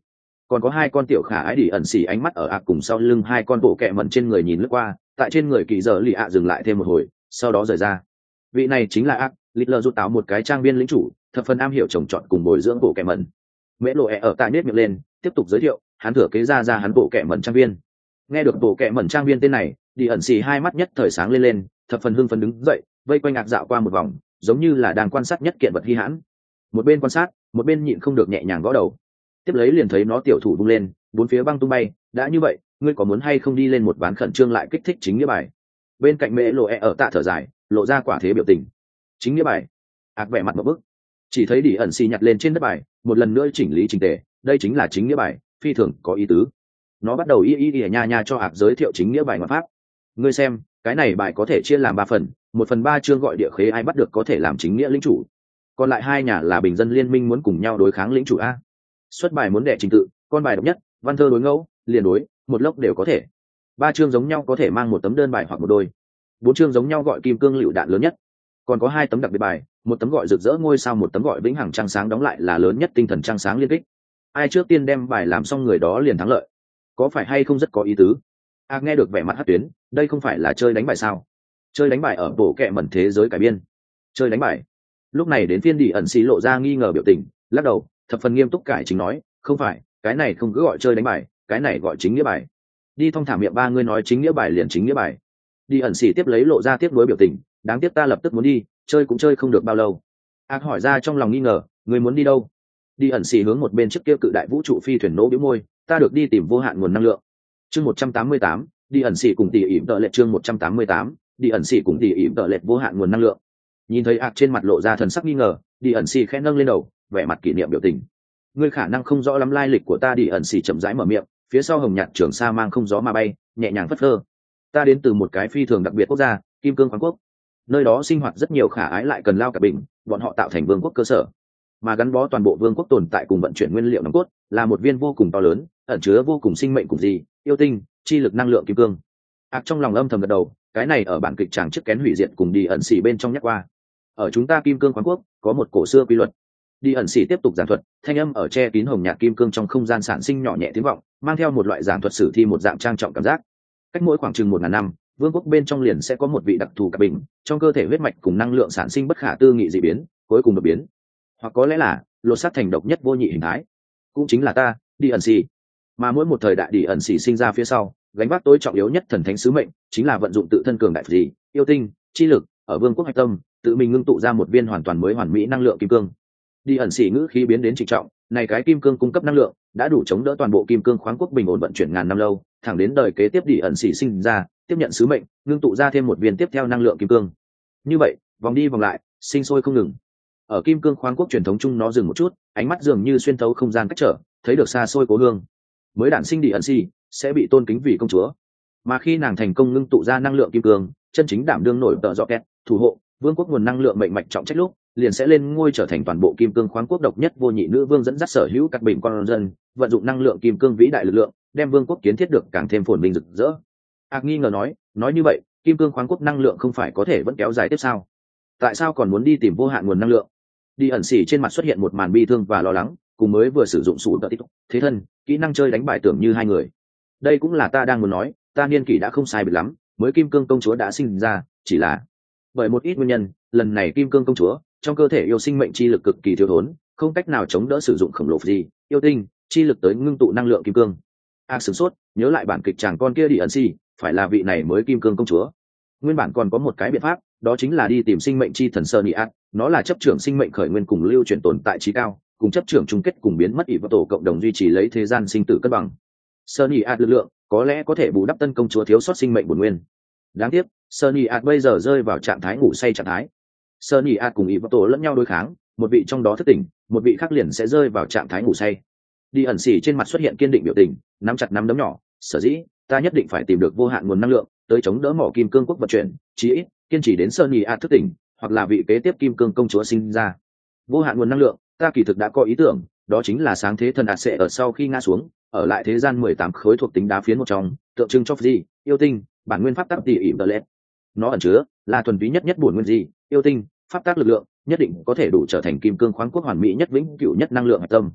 còn có hai con tiểu khả ái đi ẩn xỉ ánh mắt ở ạc cùng sau lưng hai con bộ kẹ mẩn trên người nhìn lướt qua, tại trên người kỳ dở lì ạ dừng lại thêm một hồi, sau đó rời ra. Vị này chính là ạc, lịch lờ rút táo một cái trang viên lĩnh chủ, thập phần am hiểu trồng trọt cùng bồi dưỡng bộ kẹ mẩn. Mễ lộ ở tại nết miệng lên, tiếp tục giới thiệu, hắn thừa kế ra hắn bộ kẹ mẩn trang viên. Nghe được bộ kẹ mẩn trang viên tên này, đi ẩn xỉ hai mắt nhất thời sáng lên, thập phần hưng phấn đứng dậy, vây quanh ạc dạo qua một vòng, giống như là đang quan sát nhất kiện vật hi hãn. Một bên quan sát, một bên nhịn không được nhẹ nhàng gõ đầu. Tiếp lấy liền thấy nó tiểu thủ vung lên, bốn phía băng tung bay. Đã như vậy, ngươi có muốn hay không đi lên một ván khẩn trương lại kích thích chính nghĩa bài? Bên cạnh mễ lộ ở tạ thở dài, lộ ra quả thế biểu tình. Chính nghĩa bài? Ác vẻ mặt một bức. Chỉ thấy đi ẩn xì nhặt lên trên đất bài, một lần nữa chỉnh lý chỉnh tề. Đây chính là chính nghĩa bài, phi thường có ý tứ. Nó bắt đầu nha nha cho Ác giới thiệu chính nghĩa bài ngoại pháp. Ngươi xem, cái này bài có thể chia làm 3 phần, 1/3 chương gọi địa khế ai bắt được có thể làm chính nghĩa lĩnh chủ, còn lại 2 nhà là bình dân liên minh muốn cùng nhau đối kháng lĩnh chủ a. Xuất bài muốn đệ trình tự, con bài độc nhất, văn thơ đối ngẫu, liền đối, một lốc đều có thể. 3 chương giống nhau có thể mang một tấm đơn bài hoặc một đôi. 4 chương giống nhau gọi kim cương lựu đạn lớn nhất, còn có 2 tấm đặc biệt bài, một tấm gọi rực rỡ ngôi sao, một tấm gọi vĩnh hằng trăng sáng, đóng lại là lớn nhất tinh thần trăng sáng liên kích. Ai trước tiên đem bài làm xong người đó liền thắng lợi. Có phải hay không rất có ý tứ? Nghe được vẻ mặt Hắc Tuyến, đây không phải là chơi đánh bài sao? Chơi đánh bài ở bộ kệ mẩn thế giới cải biên. Chơi đánh bài. Lúc này đến phiên đi ẩn xí lộ ra nghi ngờ biểu tình, lắc đầu, thập phần nghiêm túc cải chính nói, không phải, cái này không cứ gọi chơi đánh bài, cái này gọi chính nghĩa bài. Đi thong thả miệng ba ngươi nói chính nghĩa bài liền chính nghĩa bài. Đi ẩn xỉ tiếp lấy lộ ra tiếp nối biểu tình, đáng tiếc ta lập tức muốn đi, chơi cũng chơi không được bao lâu. Hỏi ra trong lòng nghi ngờ, ngươi muốn đi đâu? Đi ẩn xỉ hướng một bên chiếc kia cự đại vũ trụ phi thuyền nỗ bĩu môi, ta được đi tìm vô hạn nguồn năng lượng. Chương 188, đi ẩn xỉ cùng tỉ ỉm tợ lệ. Chương 188, đi ẩn xỉ cùng tỉ ỉm tợ lệ vô hạn nguồn năng lượng. Nhìn thấy trên mặt lộ ra thần sắc nghi ngờ, đi ẩn xỉ khẽ nâng lên đầu, vẻ mặt kỷ niệm biểu tình. Ngươi khả năng không rõ lắm lai lịch của ta. Đi ẩn xỉ chậm rãi mở miệng, phía sau hồng nhạt trường sa mang không gió mà bay, nhẹ nhàng phất phơ. Ta đến từ một cái phi thường đặc biệt quốc gia, Kim Cương Khoáng Quốc. Nơi đó sinh hoạt rất nhiều khả ái lại cần lao cả bình, bọn họ tạo thành vương quốc cơ sở, mà gắn bó toàn bộ vương quốc tồn tại cùng vận chuyển nguyên liệu nòng cốt là một viên vô cùng to lớn, ẩn chứa vô cùng sinh mệnh cùng gì, yêu tinh, chi lực năng lượng kim cương. Trong lòng âm thầm gật đầu, cái này ở bản kịch chàng trước kén hủy diệt cùng đi ẩn xỉ bên trong nhắc qua. Ở chúng ta Kim Cương Khoáng Quốc có một cổ xưa quy luật. Đi ẩn xỉ tiếp tục giảng thuật, thanh âm ở che kín hồng nhạt kim cương trong không gian sản sinh nhỏ nhẹ tiếng vọng, mang theo một loại giảng thuật sử thi một dạng trang trọng cảm giác. Cách mỗi khoảng chừng 1000 năm, vương quốc bên trong liền sẽ có một vị đặc thù cặp bình, trong cơ thể huyết mạch cùng năng lượng sản sinh bất khả tư nghị dị biến, cuối cùng đột biến, hoặc có lẽ là lột xác thành độc nhất vô nhị hình thái, cũng chính là ta, đi ẩn xỉ. Mà mỗi một thời đại đi ẩn xỉ sinh ra phía sau, gánh vác tối trọng yếu nhất thần thánh sứ mệnh chính là vận dụng tự thân cường đại gì, yêu tinh, chi lực, ở vương quốc hạch tâm tự mình ngưng tụ ra một viên hoàn toàn mới hoàn mỹ năng lượng kim cương. Đi ẩn xỉ ngữ khí biến đến trịnh trọng, này cái kim cương cung cấp năng lượng đã đủ chống đỡ toàn bộ Kim Cương Khoáng Quốc bình ổn vận chuyển ngàn năm lâu, thẳng đến đời kế tiếp đi ẩn xỉ sinh ra, tiếp nhận sứ mệnh, ngưng tụ ra thêm một viên tiếp theo năng lượng kim cương. Như vậy, vòng đi vòng lại, sinh sôi không ngừng. Ở Kim Cương Khoáng Quốc truyền thống chung nó dừng một chút, ánh mắt dường như xuyên thấu không gian cách trở, thấy được xa xôi cố hương. Mới đản sinh đi ẩn xỉ sẽ bị tôn kính vì công chúa, mà khi nàng thành công ngưng tụ ra năng lượng kim cương, chân chính đảm đương nổi tợ dọ kẹt, thủ hộ vương quốc nguồn năng lượng mệnh mạch trọng trách lúc, liền sẽ lên ngôi trở thành toàn bộ Kim Cương Khoáng Quốc độc nhất vô nhị nữ vương, dẫn dắt sở hữu các bình con dân, vận dụng năng lượng kim cương vĩ đại lực lượng, đem vương quốc kiến thiết được càng thêm phồn vinh rực rỡ. Nghi ngờ nói như vậy, Kim Cương Khoáng Quốc năng lượng không phải có thể vẫn kéo dài tiếp sao? Tại sao còn muốn đi tìm vô hạn nguồn năng lượng? Đi ẩn xỉ trên mặt xuất hiện một màn bi thương và lo lắng, cùng mới vừa sử dụng sủ tợ tích thế thân, kỹ năng chơi đánh bài tưởng như hai người. Đây cũng là ta đang muốn nói, ta niên kỷ đã không sai biệt lắm, mới Kim Cương công chúa đã sinh ra, chỉ là bởi một ít nguyên nhân, lần này Kim Cương công chúa trong cơ thể yêu sinh mệnh chi lực cực kỳ thiếu thốn, không cách nào chống đỡ sử dụng khổng lồ gì yêu tinh chi lực tới ngưng tụ năng lượng kim cương. Sửng sốt, nhớ lại bản kịch chàng con kia đi ẩn xỉ phải là vị này mới Kim Cương công chúa. Nguyên bản còn có một cái biện pháp, đó chính là đi tìm sinh mệnh chi thần Sơn Ác, nó là chấp trưởng sinh mệnh khởi nguyên cùng lưu truyền tồn tại trí cao, cùng chấp trưởng chung kết cùng biến mất ỷ và tổ cộng đồng duy trì lấy thế gian sinh tử cân bằng. Sơn Ác lực lượng có lẽ có thể bù đắp tân công chúa thiếu sót sinh mệnh bổn nguyên. Đáng tiếc, Sơn Ác bây giờ rơi vào trạng thái ngủ say trạng thái. Sơn Ác cùng ỷ và tổ lẫn nhau đối kháng, một vị trong đó thức tỉnh, một vị khác liền sẽ rơi vào trạng thái ngủ say. Đi ẩn xỉ trên mặt xuất hiện kiên định biểu tình, nắm chặt nắm đấm nhỏ, sở dĩ ta nhất định phải tìm được vô hạn nguồn năng lượng tới chống đỡ mỏ Kim Cương quốc vận chuyển, chí ít kiên trì đến Sơn Ác thức tỉnh, hoặc là vị kế tiếp Kim Cương công chúa sinh ra. Vô hạn nguồn năng lượng, ta kỳ thực đã có ý tưởng, đó chính là sáng thế thần sẽ ở sau khi ngã xuống, ở lại thế gian 18 khối thuộc tính đá phiến một trong, tượng trưng cho gì, yêu tinh, bản nguyên pháp tắc tỷ ỉm đợt. Nó ẩn chứa là thuần túy nhất nhất bổn nguyên gì, yêu tinh, pháp tắc lực lượng, nhất định có thể đủ trở thành Kim Cương khoáng quốc hoàn mỹ nhất vĩnh cửu nhất năng lượng hạch tâm.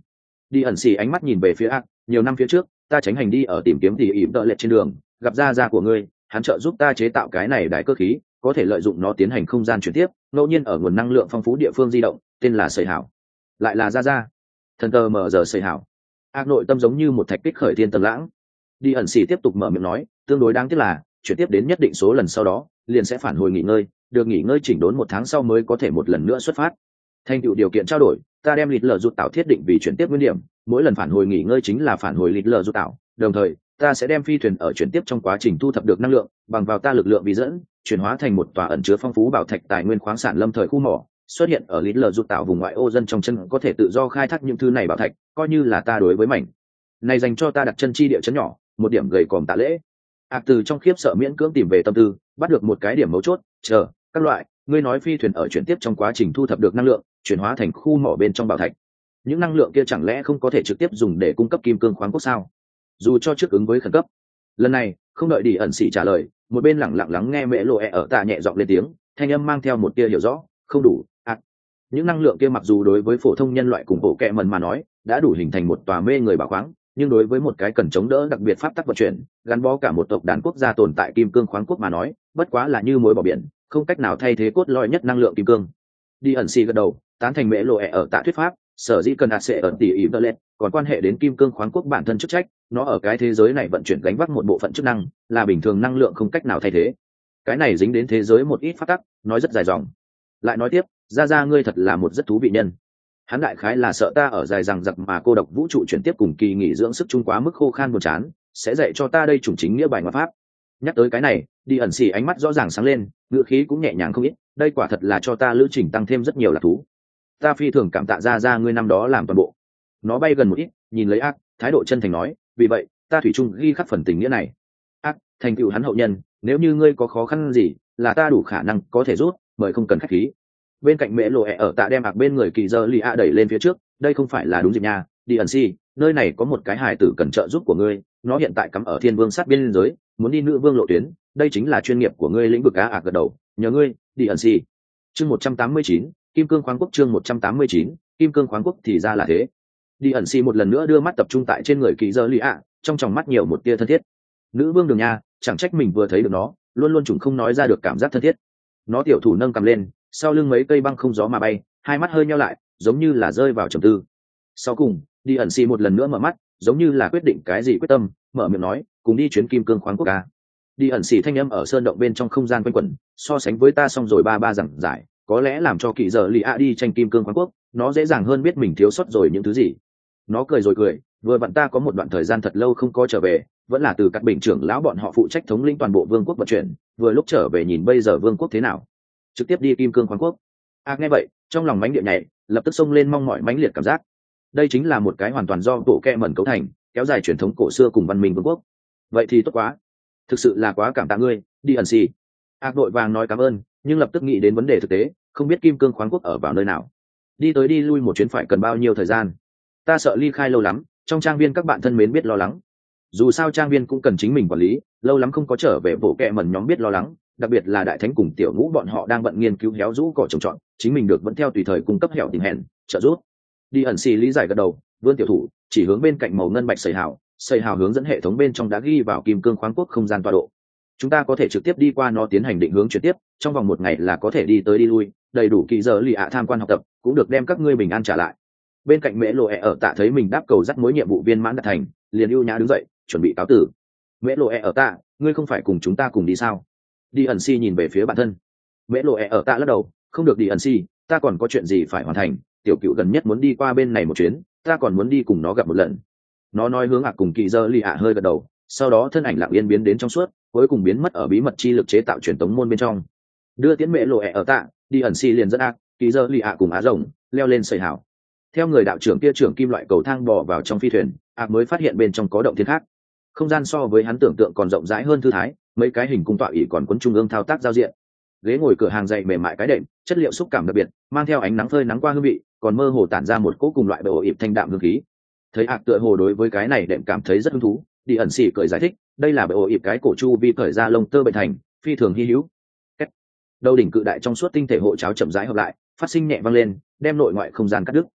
Đi ẩn xì ánh mắt nhìn về phía ác, nhiều năm phía trước ta tránh hành đi ở tìm kiếm tỉ ỉm đợi lệ trên đường, gặp gia của ngươi, hắn trợ giúp ta chế tạo cái này đại cơ khí, có thể lợi dụng nó tiến hành không gian chuyển tiếp, ngẫu nhiên ở nguồn năng lượng phong phú địa phương di động, tên là sợi hảo. Lại là gia thần tờ mở giờ sợi hảo. Ác nội tâm giống như một thạch kích khởi thiên tầng lãng. Đi ẩn xì tiếp tục mở miệng nói, tương đối đáng tiếc là chuyển tiếp đến nhất định số lần sau đó liền sẽ phản hồi nghỉ ngơi, được nghỉ ngơi chỉnh đốn 1 tháng sau mới có thể một lần nữa xuất phát. Thành tựu điều kiện trao đổi, ta đem lịt lờ rụt tạo thiết định vì chuyển tiếp nguyên điểm, mỗi lần phản hồi nghỉ ngơi chính là phản hồi lịt lờ rụt tạo, đồng thời ta sẽ đem phi thuyền ở chuyển tiếp trong quá trình thu thập được năng lượng, bằng vào ta lực lượng vi dẫn chuyển hóa thành một tòa ẩn chứa phong phú bảo thạch tài nguyên khoáng sản lâm thời khu mỏ, xuất hiện ở lịt lờ rụt tạo vùng ngoại ô dân trong chân có thể tự do khai thác những thứ này bảo thạch, coi như là ta đối với mảnh này dành cho ta đặt chân chi địa chấn nhỏ một điểm gầy còm tạ lễ. Từ trong khiếp sợ miễn cưỡng tìm về tâm tư, bắt được một cái điểm mấu chốt. Chờ các loại, ngươi nói phi thuyền ở chuyển tiếp trong quá trình thu thập được năng lượng chuyển hóa thành khu mỏ bên trong bảo thạch, những năng lượng kia chẳng lẽ không có thể trực tiếp dùng để cung cấp kim cương khoáng quốc sao, dù cho trước ứng với khẩn cấp? Lần này không đợi đi ẩn xỉ trả lời, một bên lẳng lặng lắng nghe mẹ lộ ở tạ nhẹ giọng lên tiếng, thanh âm mang theo một tia hiểu rõ. Không đủ. Những năng lượng kia mặc dù đối với phổ thông nhân loại cùng bộ kệ mần mà nói đã đủ hình thành một tòa mê người bảo khoáng, nhưng đối với một cái cần chống đỡ đặc biệt pháp tắc vận chuyển gắn bó cả một tộc đàn quốc gia tồn tại kim cương khoáng quốc mà nói, bất quá là như muối bỏ biển, không cách nào thay thế cốt lõi nhất năng lượng kim cương. Đi ẩn xì gật đầu, tán thành mễ lộ ở tạ thuyết pháp, sở dĩ cần ạt sẽ ở tỉ ý vợ lệ, còn quan hệ đến kim cương khoáng quốc bản thân chức trách, nó ở cái thế giới này vận chuyển gánh vác một bộ phận chức năng là bình thường năng lượng không cách nào thay thế. Cái này dính đến thế giới một ít pháp tắc, nói rất dài dòng. Lại nói tiếp, ra ngươi thật là một rất thú vị nhân. Hắn đại khái là sợ ta ở dài rằng giặc mà cô độc vũ trụ chuyển tiếp cùng kỳ nghỉ dưỡng sức chung quá mức khô khan buồn chán, sẽ dạy cho ta đây chủng chính nghĩa bài ngoại pháp. Nhắc tới cái này, đi ẩn xì ánh mắt rõ ràng sáng lên, ngữ khí cũng nhẹ nhàng không ít, đây quả thật là cho ta lữ trình tăng thêm rất nhiều lạc thú. Ta phi thường cảm tạ ra ngươi năm đó làm toàn bộ. Nó bay gần một ít, nhìn lấy ác, thái độ chân thành nói, vì vậy ta thủy chung ghi khắc phần tình nghĩa này. Ác, thành tựu hắn hậu nhân, nếu như ngươi có khó khăn gì là ta đủ khả năng có thể giúp, mời không cần khách khí. Bên cạnh mẹ lộ ở tạ đem ạc bên người kỳ dơ lì a đẩy lên phía trước, đây không phải là đúng dịp nha. Đi ẩn si, nơi này có một cái hài tử cần trợ giúp của ngươi, nó hiện tại cắm ở thiên vương sát biên giới, muốn đi nữ vương lộ tuyến, đây chính là chuyên nghiệp của ngươi lĩnh vực. Á ạc gật đầu, nhờ ngươi. Đi ẩn si. Chương 189, kim cương khoáng quốc. Chương 189, kim cương khoáng quốc. Thì ra là thế. Đi ẩn si một lần nữa đưa mắt tập trung tại trên người kỳ dơ lì a, trong tròng mắt nhiều một tia thân thiết. Nữ vương đường nha, chẳng trách mình vừa thấy được nó luôn luôn chúng không nói ra được cảm giác thân thiết. Nó tiểu thủ nâng cầm lên, sau lưng mấy cây băng không gió mà bay, hai mắt hơi nheo lại, giống như là rơi vào trầm tư. Sau cùng, đi ẩn xì một lần nữa mở mắt, giống như là quyết định cái gì quyết tâm, mở miệng nói, cùng đi chuyến kim cương khoáng quốc ca. Đi ẩn xì thanh âm ở sơn động bên trong không gian quanh quẩn, so sánh với ta xong rồi ba giảng giải, có lẽ làm cho kỳ giờ lì a đi tranh kim cương khoáng quốc, nó dễ dàng hơn biết mình thiếu sót rồi những thứ gì. Nó cười rồi cười, vừa vặn ta có một đoạn thời gian thật lâu không có trở về, vẫn là từ các bình trưởng lão bọn họ phụ trách thống lĩnh toàn bộ vương quốc vận chuyển, vừa lúc trở về nhìn bây giờ vương quốc thế nào, trực tiếp đi kim cương khoáng quốc. Nghe vậy, trong lòng mánh địa nhảy, lập tức xông lên mong mỏi mãnh liệt cảm giác. Đây chính là một cái hoàn toàn do bộ kẹ mẩn cấu thành, kéo dài truyền thống cổ xưa cùng văn minh vương quốc. Vậy thì tốt quá, thực sự là quá cảm tạ ngươi. Đi ẩn xì. Đội vàng nói cảm ơn, nhưng lập tức nghĩ đến vấn đề thực tế, không biết kim cương khoáng quốc ở vào nơi nào, đi tới đi lui một chuyến phải cần bao nhiêu thời gian. Ta sợ ly khai lâu lắm, trong trang viên các bạn thân mến biết lo lắng. Dù sao trang viên cũng cần chính mình quản lý, lâu lắm không có trở về bộ kẹ mẩn nhóm biết lo lắng, đặc biệt là đại thánh cùng tiểu ngũ bọn họ đang bận nghiên cứu héo rũ cỏ trồng trọt, chính mình được vẫn theo tùy thời cung cấp hẻo tìm hẹn trợ giúp. Đi ẩn xì lý giải gật đầu, vươn tiểu thủ chỉ hướng bên cạnh màu ngân bạch sầy hào hướng dẫn hệ thống bên trong đã ghi vào kim cương khoáng quốc không gian tọa độ. Chúng ta có thể trực tiếp đi qua nó tiến hành định hướng chuyển tiếp, trong vòng 1 ngày là có thể đi tới đi lui, đầy đủ kỳ giờ lì ạ tham quan học tập, cũng được đem các ngươi bình an trả lại. Bên cạnh mễ lộ ở tạ thấy mình đáp cầu dắt mối nhiệm vụ viên mãn đạt thành, liền ưu nhã đứng dậy chuẩn bị cáo tử. Mễ lộ ở tạ, ngươi không phải cùng chúng ta cùng đi sao? Đi ẩn si nhìn về phía bản thân. Mễ lộ ở tạ lắc đầu, không được. Đi ẩn si, ta còn có chuyện gì phải hoàn thành, tiểu cựu gần nhất muốn đi qua bên này một chuyến, ta còn muốn đi cùng nó gặp một lần. Nó nói hướng cùng kỳ dơ lì ạ hơi gật đầu, sau đó thân ảnh lặng yên biến đến trong suốt, cuối cùng biến mất ở bí mật chi lực chế tạo truyền tống môn bên trong. Đưa tiến mễ lộ ở tạ, đi ẩn si liền dẫn kỳ dơ lì ạ cùng á rồng leo lên sợi hào. Theo người đạo trưởng kia trưởng kim loại cầu thang bò vào trong phi thuyền, mới phát hiện bên trong có động thiên khác. Không gian so với hắn tưởng tượng còn rộng rãi hơn thư thái, mấy cái hình cung tọa ỷ còn quấn trung ương thao tác giao diện. Ghế ngồi cửa hàng dày mềm mại cái đệm, chất liệu xúc cảm đặc biệt, mang theo ánh nắng phơi nắng qua hương vị, còn mơ hồ tản ra một cỗ cùng loại bệ ổ ịp thanh đạm hương khí. Thấy tựa hồ đối với cái này đệm cảm thấy rất hứng thú, đi ẩn xỉ cười giải thích, đây là bệ ổ ịp cái cổ chu vi cởi ra lông tơ bệnh thành, phi thường hy hữu. Đầu đỉnh cự đại trong suốt tinh thể hộ cháo chậm rãi hợp lại, phát sinh nhẹ vang lên, đem nội ngoại không gian cắt đứt.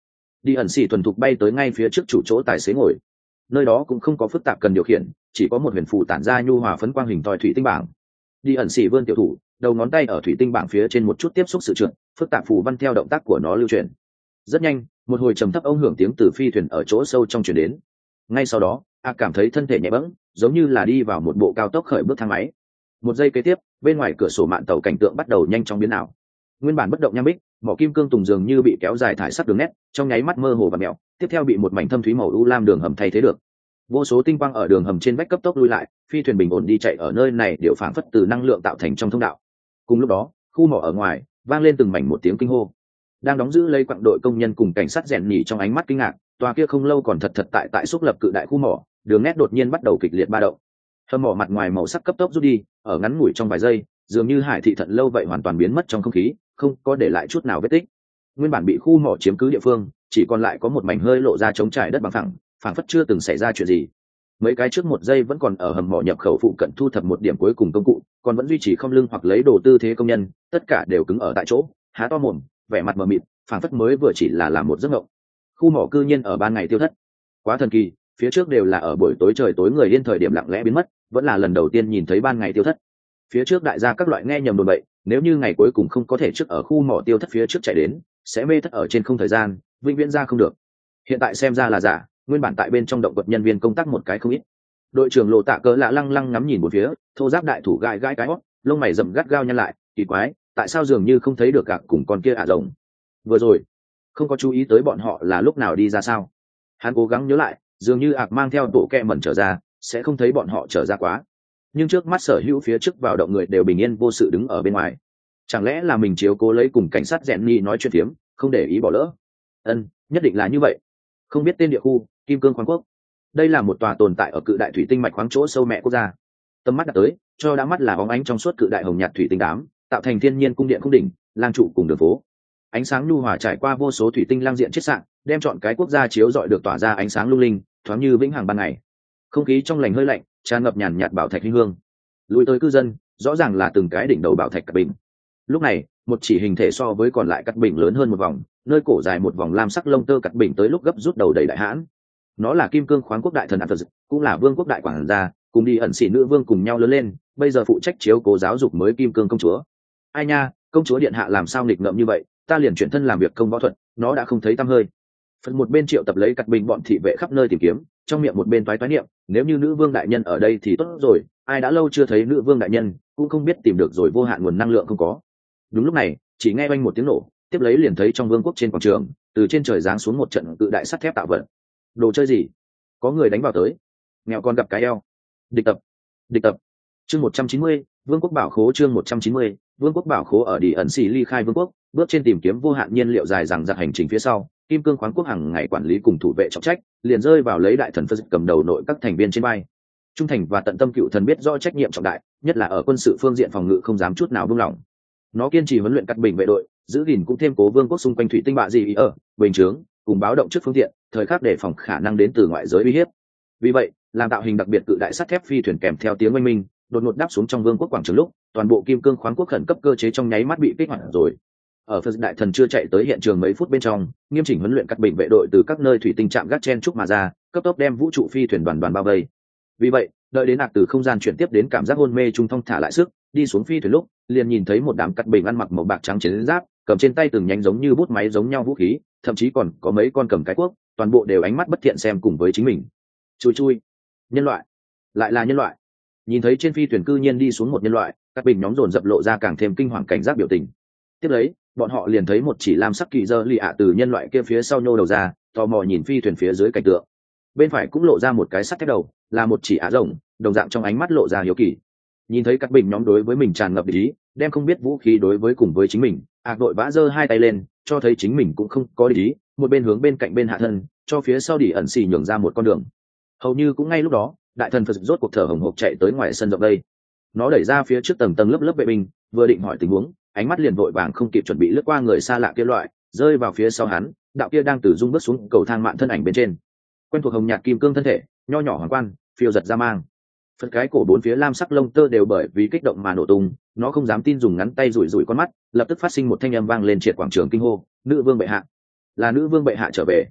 đi ẩn xì thuần thục bay tới ngay phía trước chủ chỗ tài xế ngồi. Nơi đó cũng không có phức tạp cần điều khiển, chỉ có một huyền phù tản ra nhu hòa phấn quang hình thoi thủy tinh bảng. Đi ẩn xì vươn tiểu thủ, đầu ngón tay ở thủy tinh bảng phía trên một chút tiếp xúc sự trượt, phức tạp phù văn theo động tác của nó lưu truyền. Rất nhanh, một hồi trầm thấp ông hưởng tiếng từ phi thuyền ở chỗ sâu trong truyền đến. Ngay sau đó, cảm thấy thân thể nhẹ bẫng, giống như là đi vào một bộ cao tốc khởi bước thang máy. Một giây kế tiếp, bên ngoài cửa sổ mạn tàu cảnh tượng bắt đầu nhanh chóng biến ảo. Nguyên bản bất động nham bích, mỏ kim cương tùng dường như bị kéo dài thải sắc đường nét, trong nháy mắt mơ hồ và mèo, tiếp theo bị một mảnh thâm thúy màu u lam đường hầm thay thế được. Vô số tinh quang ở đường hầm trên vách cấp tốc lui lại, phi thuyền bình ổn đi chạy ở nơi này đều phảng phất từ năng lượng tạo thành trong thông đạo. Cùng lúc đó, khu mỏ ở ngoài vang lên từng mảnh một tiếng kinh hô. Đang đóng giữ lấy quặng đội công nhân cùng cảnh sát rèn nhỉ trong ánh mắt kinh ngạc, tòa kia không lâu còn thật tại xúc lập cự đại khu mỏ, đường nét đột nhiên bắt đầu kịch liệt ba động. Hầm mỏ mặt ngoài màu sắc cấp tốc rút đi, ở ngắn ngủi trong vài giây, dường như hải thị thận lâu vậy hoàn toàn biến mất trong không khí, không có để lại chút nào vết tích. Nguyên bản bị khu mỏ chiếm cứ địa phương, chỉ còn lại có một mảnh hơi lộ ra trống trải đất bằng phẳng, phảng phất chưa từng xảy ra chuyện gì. Mấy cái trước một giây vẫn còn ở hầm mỏ nhập khẩu phụ cận thu thập một điểm cuối cùng công cụ, còn vẫn duy trì không lưng hoặc lấy đồ tư thế công nhân, tất cả đều cứng ở tại chỗ, há to mồm, vẻ mặt mờ mịt, phảng phất mới vừa chỉ là làm một giấc mộng. Khu mỏ cư nhiên ở ban ngày tiêu thất, quá thần kỳ. Phía trước đều là ở buổi tối trời tối người yên thời điểm lặng lẽ biến mất, vẫn là lần đầu tiên nhìn thấy ban ngày tiêu thất. Phía trước đại gia các loại nghe nhầm đồn bậy, nếu như ngày cuối cùng không có thể trước ở khu mỏ tiêu thất phía trước chạy đến, sẽ mê thất ở trên không thời gian, vĩnh viễn ra không được. Hiện tại xem ra là giả, nguyên bản tại bên trong động vật nhân viên công tác một cái không ít. Đội trưởng Lộ Tạ Cớ lạ lăng lăng ngắm nhìn một phía, thô giáp đại thủ gai gai cái hót, lông mày rậm gắt gao nhăn lại, kỳ quái, tại sao dường như không thấy được cả cùng con kia rồng. Vừa rồi không có chú ý tới bọn họ là lúc nào đi ra sao. Hắn cố gắng nhớ lại, dường như mang theo tổ kẹ mẩn trở ra, sẽ không thấy bọn họ trở ra quá. Nhưng trước mắt sở hữu phía trước vào động người đều bình yên vô sự đứng ở bên ngoài. Chẳng lẽ là mình chiếu cố lấy cùng cảnh sát rèn nhỉ nói chuyện phiếm, không để ý bỏ lỡ. Nhất định là như vậy. Không biết tên địa khu, Kim Cương khoáng quốc. Đây là một tòa tồn tại ở cự đại thủy tinh mạch khoáng chỗ sâu mẹ quốc gia. Tầm mắt đặt tới, cho đã mắt là bóng ánh trong suốt cự đại hồng nhạt thủy tinh đám, tạo thành thiên nhiên cung điện cung đỉnh, lang trụ cùng đường phố. Ánh sáng nhu hòa trải qua vô số thủy tinh lang diện chiết xạ, đem chọn cái quốc gia chiếu rọi được tỏa ra ánh sáng lung linh, thoáng như vĩnh hằng ban ngày. Không khí trong lành hơi lạnh, tràn ngập nhàn nhạt bảo thạch linh hương. Lùi tới cư dân, rõ ràng là từng cái đỉnh đầu bảo thạch cắt bình. Lúc này, một chỉ hình thể so với còn lại cắt bình lớn hơn một vòng, nơi cổ dài một vòng lam sắc lông tơ cắt bình tới lúc gấp rút đầu đầy đại hãn. Nó là Kim Cương khoáng quốc đại thần Atlas, cũng là vương quốc đại quản gia, cùng đi ẩn sĩ nữ vương cùng nhau lớn lên, bây giờ phụ trách chiếu cố giáo dục mới Kim Cương công chúa. Ai nha, công chúa điện hạ làm sao nghịch ngợm như vậy, ta liền chuyển thân làm việc công võ thuật, nó đã không thấy tăm hơi. Phần một bên triệu tập lấy cắt bình bọn thị vệ khắp nơi tìm kiếm, trong miệng một bên toái toái niệm, nếu như nữ vương đại nhân ở đây thì tốt rồi, ai đã lâu chưa thấy nữ vương đại nhân, cũng không biết tìm được rồi vô hạn nguồn năng lượng không có. Đúng lúc này, chỉ nghe oanh một tiếng nổ, tiếp lấy liền thấy trong vương quốc trên quảng trường, từ trên trời giáng xuống một trận cự đại sắt thép tạo vật. Đồ chơi gì? Có người đánh vào tới. Nghèo con gặp cái eo. Địch tập. Chương 190, vương quốc bảo khố. Chương 190, vương quốc bảo khố. Ở đi ẩn xì ly khai vương quốc, bước trên tìm kiếm vô hạn nhiên liệu dài dằng dặc hành trình phía sau, Kim Cương khoáng quốc hàng ngày quản lý cùng thủ vệ trọng trách, liền rơi vào lấy đại thần Phật cầm đầu nội các thành viên trên vai. Trung thành và tận tâm cựu thần biết rõ trách nhiệm trọng đại, nhất là ở quân sự phương diện phòng ngự không dám chút nào buông lỏng. Nó kiên trì huấn luyện cắt bình vệ đội, giữ gìn cũng thêm cố vương quốc xung quanh thủy tinh bạ gì ở bình chướng, cùng báo động trước phương tiện, thời khắc đề phòng khả năng đến từ ngoại giới uy hiếp. Vì vậy, làm tạo hình đặc biệt cự đại sắt thép phi thuyền kèm theo tiếng oanh minh, đột ngột đáp xuống trong vương quốc quảng trường lúc, toàn bộ Kim Cương khoáng quốc khẩn cấp cơ chế trong nháy mắt bị kích hoạt rồi. Ở Phật đại thần chưa chạy tới hiện trường mấy phút bên trong, nghiêm chỉnh huấn luyện cắt bình vệ đội từ các nơi thủy tinh chạm gác chen trúc mà ra, cấp tốc đem vũ trụ phi thuyền đoàn bao vây. Vì vậy, đợi đến từ không gian chuyển tiếp đến cảm giác hôn mê trung thông thả lại sức, đi xuống phi thuyền lúc, liền nhìn thấy một đám cắt bình ăn mặc màu bạc trắng chiến giáp, cầm trên tay từng nhánh giống như bút máy giống nhau vũ khí, thậm chí còn có mấy con cầm cái cuốc, toàn bộ đều ánh mắt bất thiện xem cùng với chính mình. Chui, nhân loại, lại là nhân loại. Nhìn thấy trên phi thuyền cư nhiên đi xuống một nhân loại, các bình nhóm dồn dập lộ ra càng thêm kinh hoàng cảnh giác biểu tình. Tiếp lấy, bọn họ liền thấy một chỉ lam sắc kỳ dơ lì ạ từ nhân loại kia phía sau nhô đầu ra, tò mò nhìn phi thuyền phía dưới cảnh tượng. Bên phải cũng lộ ra một cái sắt thép đầu, là một chỉ á rồng, đồng dạng trong ánh mắt lộ ra hiếu kỳ. Nhìn thấy các bình nhóm đối với mình tràn ngập ý, đem không biết vũ khí đối với cùng với chính mình, vội vã giơ hai tay lên, cho thấy chính mình cũng không có ý, một bên hướng bên cạnh bên hạ thân, cho phía sau đi ẩn xì nhường ra một con đường. Hầu như cũng ngay lúc đó, đại thần Phật rốt cuộc thở hổn hộc chạy tới ngoài sân rộng đây. Nó đẩy ra phía trước tầng lớp vệ binh, vừa định hỏi tình huống, ánh mắt liền vội vàng không kịp chuẩn bị lướt qua người xa lạ kia loại, rơi vào phía sau hắn, đạo kia đang từ dung bước xuống cầu thang mạn thân ảnh bên trên. Quen thuộc hồng nhạt kim cương thân thể, nho nhỏ hoàng quan, phiêu giật ra mang. Phần cái cổ bốn phía lam sắc lông tơ đều bởi vì kích động mà nổ tung, nó không dám tin dùng ngắn tay rủi rủi con mắt, lập tức phát sinh một thanh âm vang lên triệt quảng trường kinh hô, nữ vương bệ hạ. Là nữ vương bệ hạ trở về,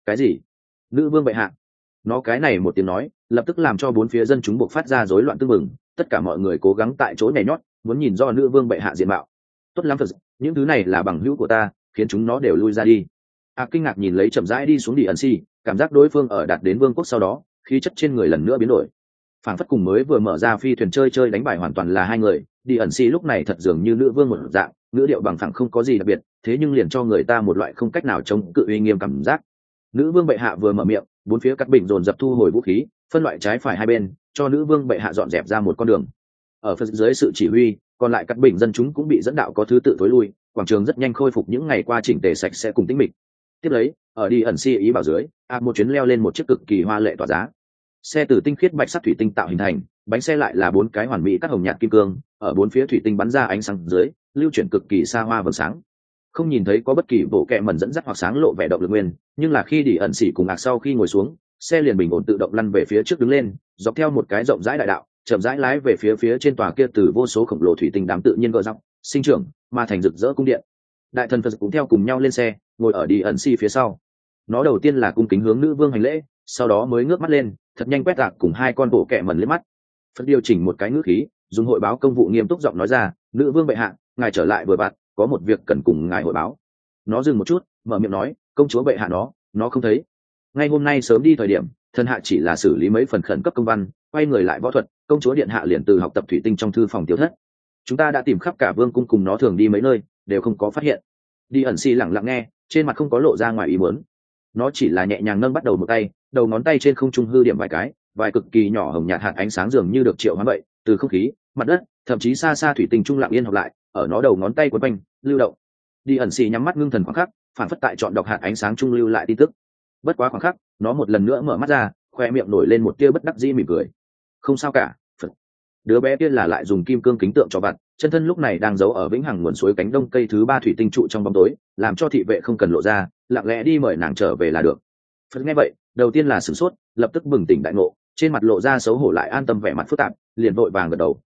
Cái gì? Nữ vương bệ hạ? Nó cái này một tiếng nói lập tức làm cho bốn phía dân chúng buộc phát ra rối loạn tưng bừng, tất cả mọi người cố gắng tại chỗ nhảy nhót muốn nhìn do nữ vương bệ hạ diện mạo. Tốt lắm, thật những thứ này là bằng hữu của ta, khiến chúng nó đều lui ra đi. Kinh ngạc nhìn lấy chậm rãi đi xuống đi ẩn si, cảm giác đối phương ở đạt đến vương quốc sau đó khí chất trên người lần nữa biến đổi, phảng phất cùng mới vừa mở ra phi thuyền chơi chơi đánh bài hoàn toàn là hai người. Đi ẩn si lúc này thật dường như nữ vương một dạng, ngữ điệu bằng phẳng không có gì đặc biệt, thế nhưng liền cho người ta một loại không cách nào chống cự uy nghiêm cảm giác. Nữ vương bệ hạ vừa mở miệng, bốn phía các bình dồn dập thu hồi vũ khí, phân loại trái phải hai bên, cho nữ vương bệ hạ dọn dẹp ra một con đường. Ở phía dưới sự chỉ huy, còn lại các bình dân chúng cũng bị dẫn đạo có thứ tự tối lui, quảng trường rất nhanh khôi phục những ngày qua chỉnh tề sạch sẽ cùng tĩnh mịch. Tiếp lấy, ở đi ẩn si ý bảo dưới, một chuyến leo lên một chiếc cực kỳ hoa lệ tỏa giá. Xe từ tinh khiết bạch sắt thủy tinh tạo hình thành, bánh xe lại là bốn cái hoàn mỹ các hồng nhạt kim cương, ở bốn phía thủy tinh bắn ra ánh sáng dưới, lưu chuyển cực kỳ xa hoa vầng sáng. Không nhìn thấy có bất kỳ bộ kệ mẩn dẫn dắt hoặc sáng lộ vẻ động lực nguyên, nhưng là khi đi ẩn xỉ cùng sau khi ngồi xuống, xe liền bình ổn tự động lăn về phía trước đứng lên, dọc theo một cái rộng rãi đại đạo, chậm rãi lái về phía trên tòa kia từ vô số khổng lồ thủy tinh đám tự nhiên gợn dọc sinh trưởng mà thành rực rỡ cung điện. Đại thần Phật cũng theo cùng nhau lên xe, ngồi ở đi ẩn xỉ phía sau. Nó đầu tiên là cung kính hướng nữ vương hành lễ, sau đó mới ngước mắt lên, thật nhanh quét gạc cùng hai con bộ kệ mẩn liếc mắt. Phật điều chỉnh một cái ngữ khí, dùng hội báo công vụ nghiêm túc giọng nói ra, nữ vương bệ hạ, ngài trở lại vừa vặn, có một việc cần cùng ngài hội báo. Nó dừng một chút, mở miệng nói, công chúa bệ hạ nó không thấy. Ngay hôm nay sớm đi thời điểm, thần hạ chỉ là xử lý mấy phần khẩn cấp công văn, quay người lại võ thuật, công chúa điện hạ liền từ học tập thủy tinh trong thư phòng tiêu thất. Chúng ta đã tìm khắp cả vương cung cùng nó thường đi mấy nơi, đều không có phát hiện. Đi ẩn si lặng lặng nghe, trên mặt không có lộ ra ngoài ý muốn. Nó chỉ là nhẹ nhàng nâng bắt đầu một tay, đầu ngón tay trên không trung hư điểm vài cái, vài cực kỳ nhỏ hồng nhạt hạt ánh sáng dường như được triệu hoán vậy, từ không khí, mặt đất, thậm chí xa xa thủy tinh trung lặng yên hợp lại, ở nó đầu ngón tay quấn quanh, lưu động. Đi ẩn xì nhắm mắt ngưng thần khoảng khắc, phản phất tại chọn đọc hạt ánh sáng trung lưu lại tin tức. Bất quá khoảng khắc, nó một lần nữa mở mắt ra, khoe miệng nổi lên một tia bất đắc dĩ mỉm cười. Không sao cả, Phật. Đứa bé kia là lại dùng kim cương kính tượng cho vặt, chân thân lúc này đang giấu ở vĩnh hằng nguồn suối cánh đông cây thứ ba thủy tinh trụ trong bóng tối, làm cho thị vệ không cần lộ ra, lặng lẽ đi mời nàng trở về là được. Phật nghe vậy, đầu tiên là sửng sốt, lập tức bừng tỉnh đại ngộ, trên mặt lộ ra xấu hổ lại an tâm vẻ mặt phức tạp, liền vội vàng gật đầu,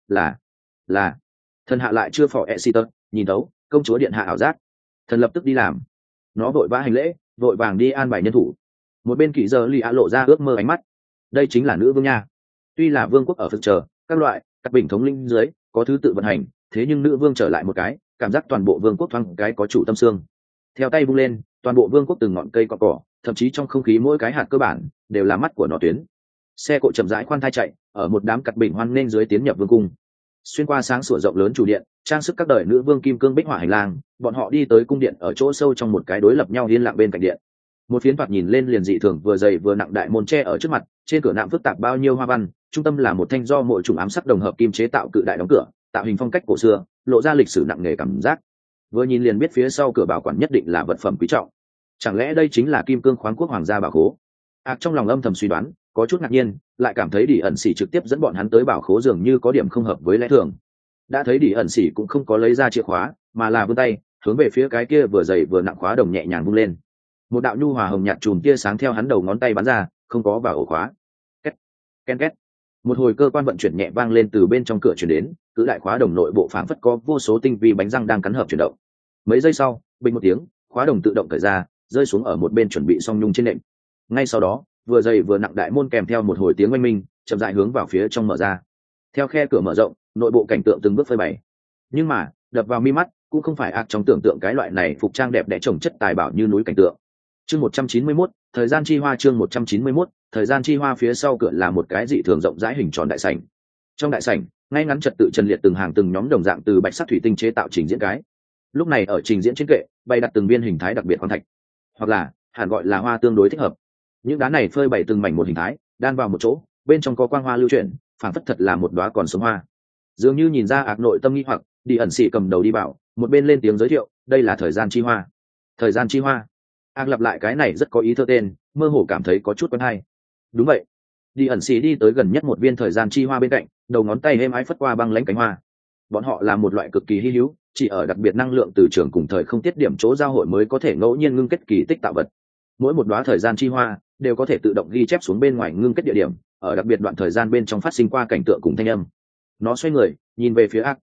là thần hạ lại chưa phò Exeter, nhìn đấu, công chúa điện hạ ảo giác. Thần lập tức đi làm. Nó vội vã hành lễ, vội vàng đi an bài nhân thủ. Một bên kỵ giờ lì ạ lộ ra ước mơ ánh mắt. Đây chính là nữ vương nha. Tuy là vương quốc ở phật chờ các loại các bình thống linh dưới có thứ tự vận hành, thế nhưng nữ vương trở lại một cái, cảm giác toàn bộ vương quốc thoáng cái có chủ tâm xương. Theo tay vung lên, toàn bộ vương quốc từng ngọn cây cỏ, thậm chí trong không khí mỗi cái hạt cơ bản đều là mắt của nó tuyến. Xe cộ chậm rãi khoan thai chạy, ở một đám cặt bình hoan nên dưới tiến nhập vương cung. Xuyên qua sáng sủa rộng lớn chủ điện, trang sức các đời nữ vương kim cương bích họa hành lang, bọn họ đi tới cung điện ở chỗ sâu trong một cái đối lập nhau yên lặng bên cạnh điện. Một phiến thoạt nhìn lên liền dị thường vừa dày vừa nặng đại môn tre ở trước mặt, trên cửa nạm phức tạp bao nhiêu hoa văn, trung tâm là một thanh do mỗi chủng ám sắc đồng hợp kim chế tạo cự đại đóng cửa, tạo hình phong cách cổ xưa, lộ ra lịch sử nặng nề cảm giác. Vừa nhìn liền biết phía sau cửa bảo quản nhất định là vật phẩm quý trọng. Chẳng lẽ đây chính là kim cương khoáng quốc hoàng gia bảo khố? Trong lòng âm thầm suy đoán, có chút ngạc nhiên, lại cảm thấy Đi ẩn xỉ trực tiếp dẫn bọn hắn tới bảo khố dường như có điểm không hợp với lẽ thường. Đã thấy Đi ẩn xỉ cũng không có lấy ra chìa khóa, mà là vươn tay hướng về phía cái kia vừa dày vừa nặng khóa đồng nhẹ nhàng vung lên. Một đạo nhu hòa hồng nhạt chùm tia sáng theo hắn đầu ngón tay bắn ra, không có vào ổ khóa. Két, ken két. Một hồi cơ quan vận chuyển nhẹ vang lên từ bên trong cửa truyền đến, cứ đại khóa đồng nội bộ phảng phất có vô số tinh vi bánh răng đang cắn hợp chuyển động. Mấy giây sau, bình một tiếng, khóa đồng tự động cởi ra, rơi xuống ở một bên chuẩn bị xong nhung trên nệm. Ngay sau đó, vừa dày vừa nặng đại môn kèm theo một hồi tiếng oanh minh, chậm rãi hướng vào phía trong mở ra. Theo khe cửa mở rộng, nội bộ cảnh tượng từng bước phơi bày. Nhưng mà, đập vào mi mắt cũng không phải trong tưởng tượng cái loại này phục trang đẹp đẽ trồng chất tài bảo như núi cảnh tượng. Chương 191, thời gian chi hoa. Chương 191, thời gian chi hoa. Phía sau cửa là một cái dị thường rộng rãi hình tròn đại sảnh. Trong đại sảnh, ngay ngắn trật tự trần liệt từng hàng từng nhóm đồng dạng từ bạch sắt thủy tinh chế tạo trình diễn cái. Lúc này ở trình diễn trên kệ, bày đặt từng viên hình thái đặc biệt khoáng thạch, hoặc là hẳn gọi là hoa tương đối thích hợp. Những đá này phơi bày từng mảnh một hình thái, đan vào một chỗ, bên trong có quang hoa lưu chuyển, phảng phất thật là một đóa còn sống hoa. Dường như nhìn ra nội tâm nghi hoặc, Đi ẩn xỉ cầm đầu đi bảo, một bên lên tiếng giới thiệu, đây là thời gian chi hoa. Thời gian chi hoa. Lặp lại cái này rất có ý thơ tên, mơ hồ cảm thấy có chút quen hay. Đúng vậy. Đi ẩn xỉ đi tới gần nhất một viên thời gian chi hoa bên cạnh, đầu ngón tay êm ái phất qua băng lãnh cánh hoa. Bọn họ là một loại cực kỳ hy hữu, chỉ ở đặc biệt năng lượng từ trường cùng thời không tiết điểm chỗ giao hội mới có thể ngẫu nhiên ngưng kết kỳ tích tạo vật. Mỗi một đóa thời gian chi hoa đều có thể tự động ghi chép xuống bên ngoài ngưng kết địa điểm, ở đặc biệt đoạn thời gian bên trong phát sinh qua cảnh tượng cùng thanh âm. Nó xoay người, nhìn về phía Ác,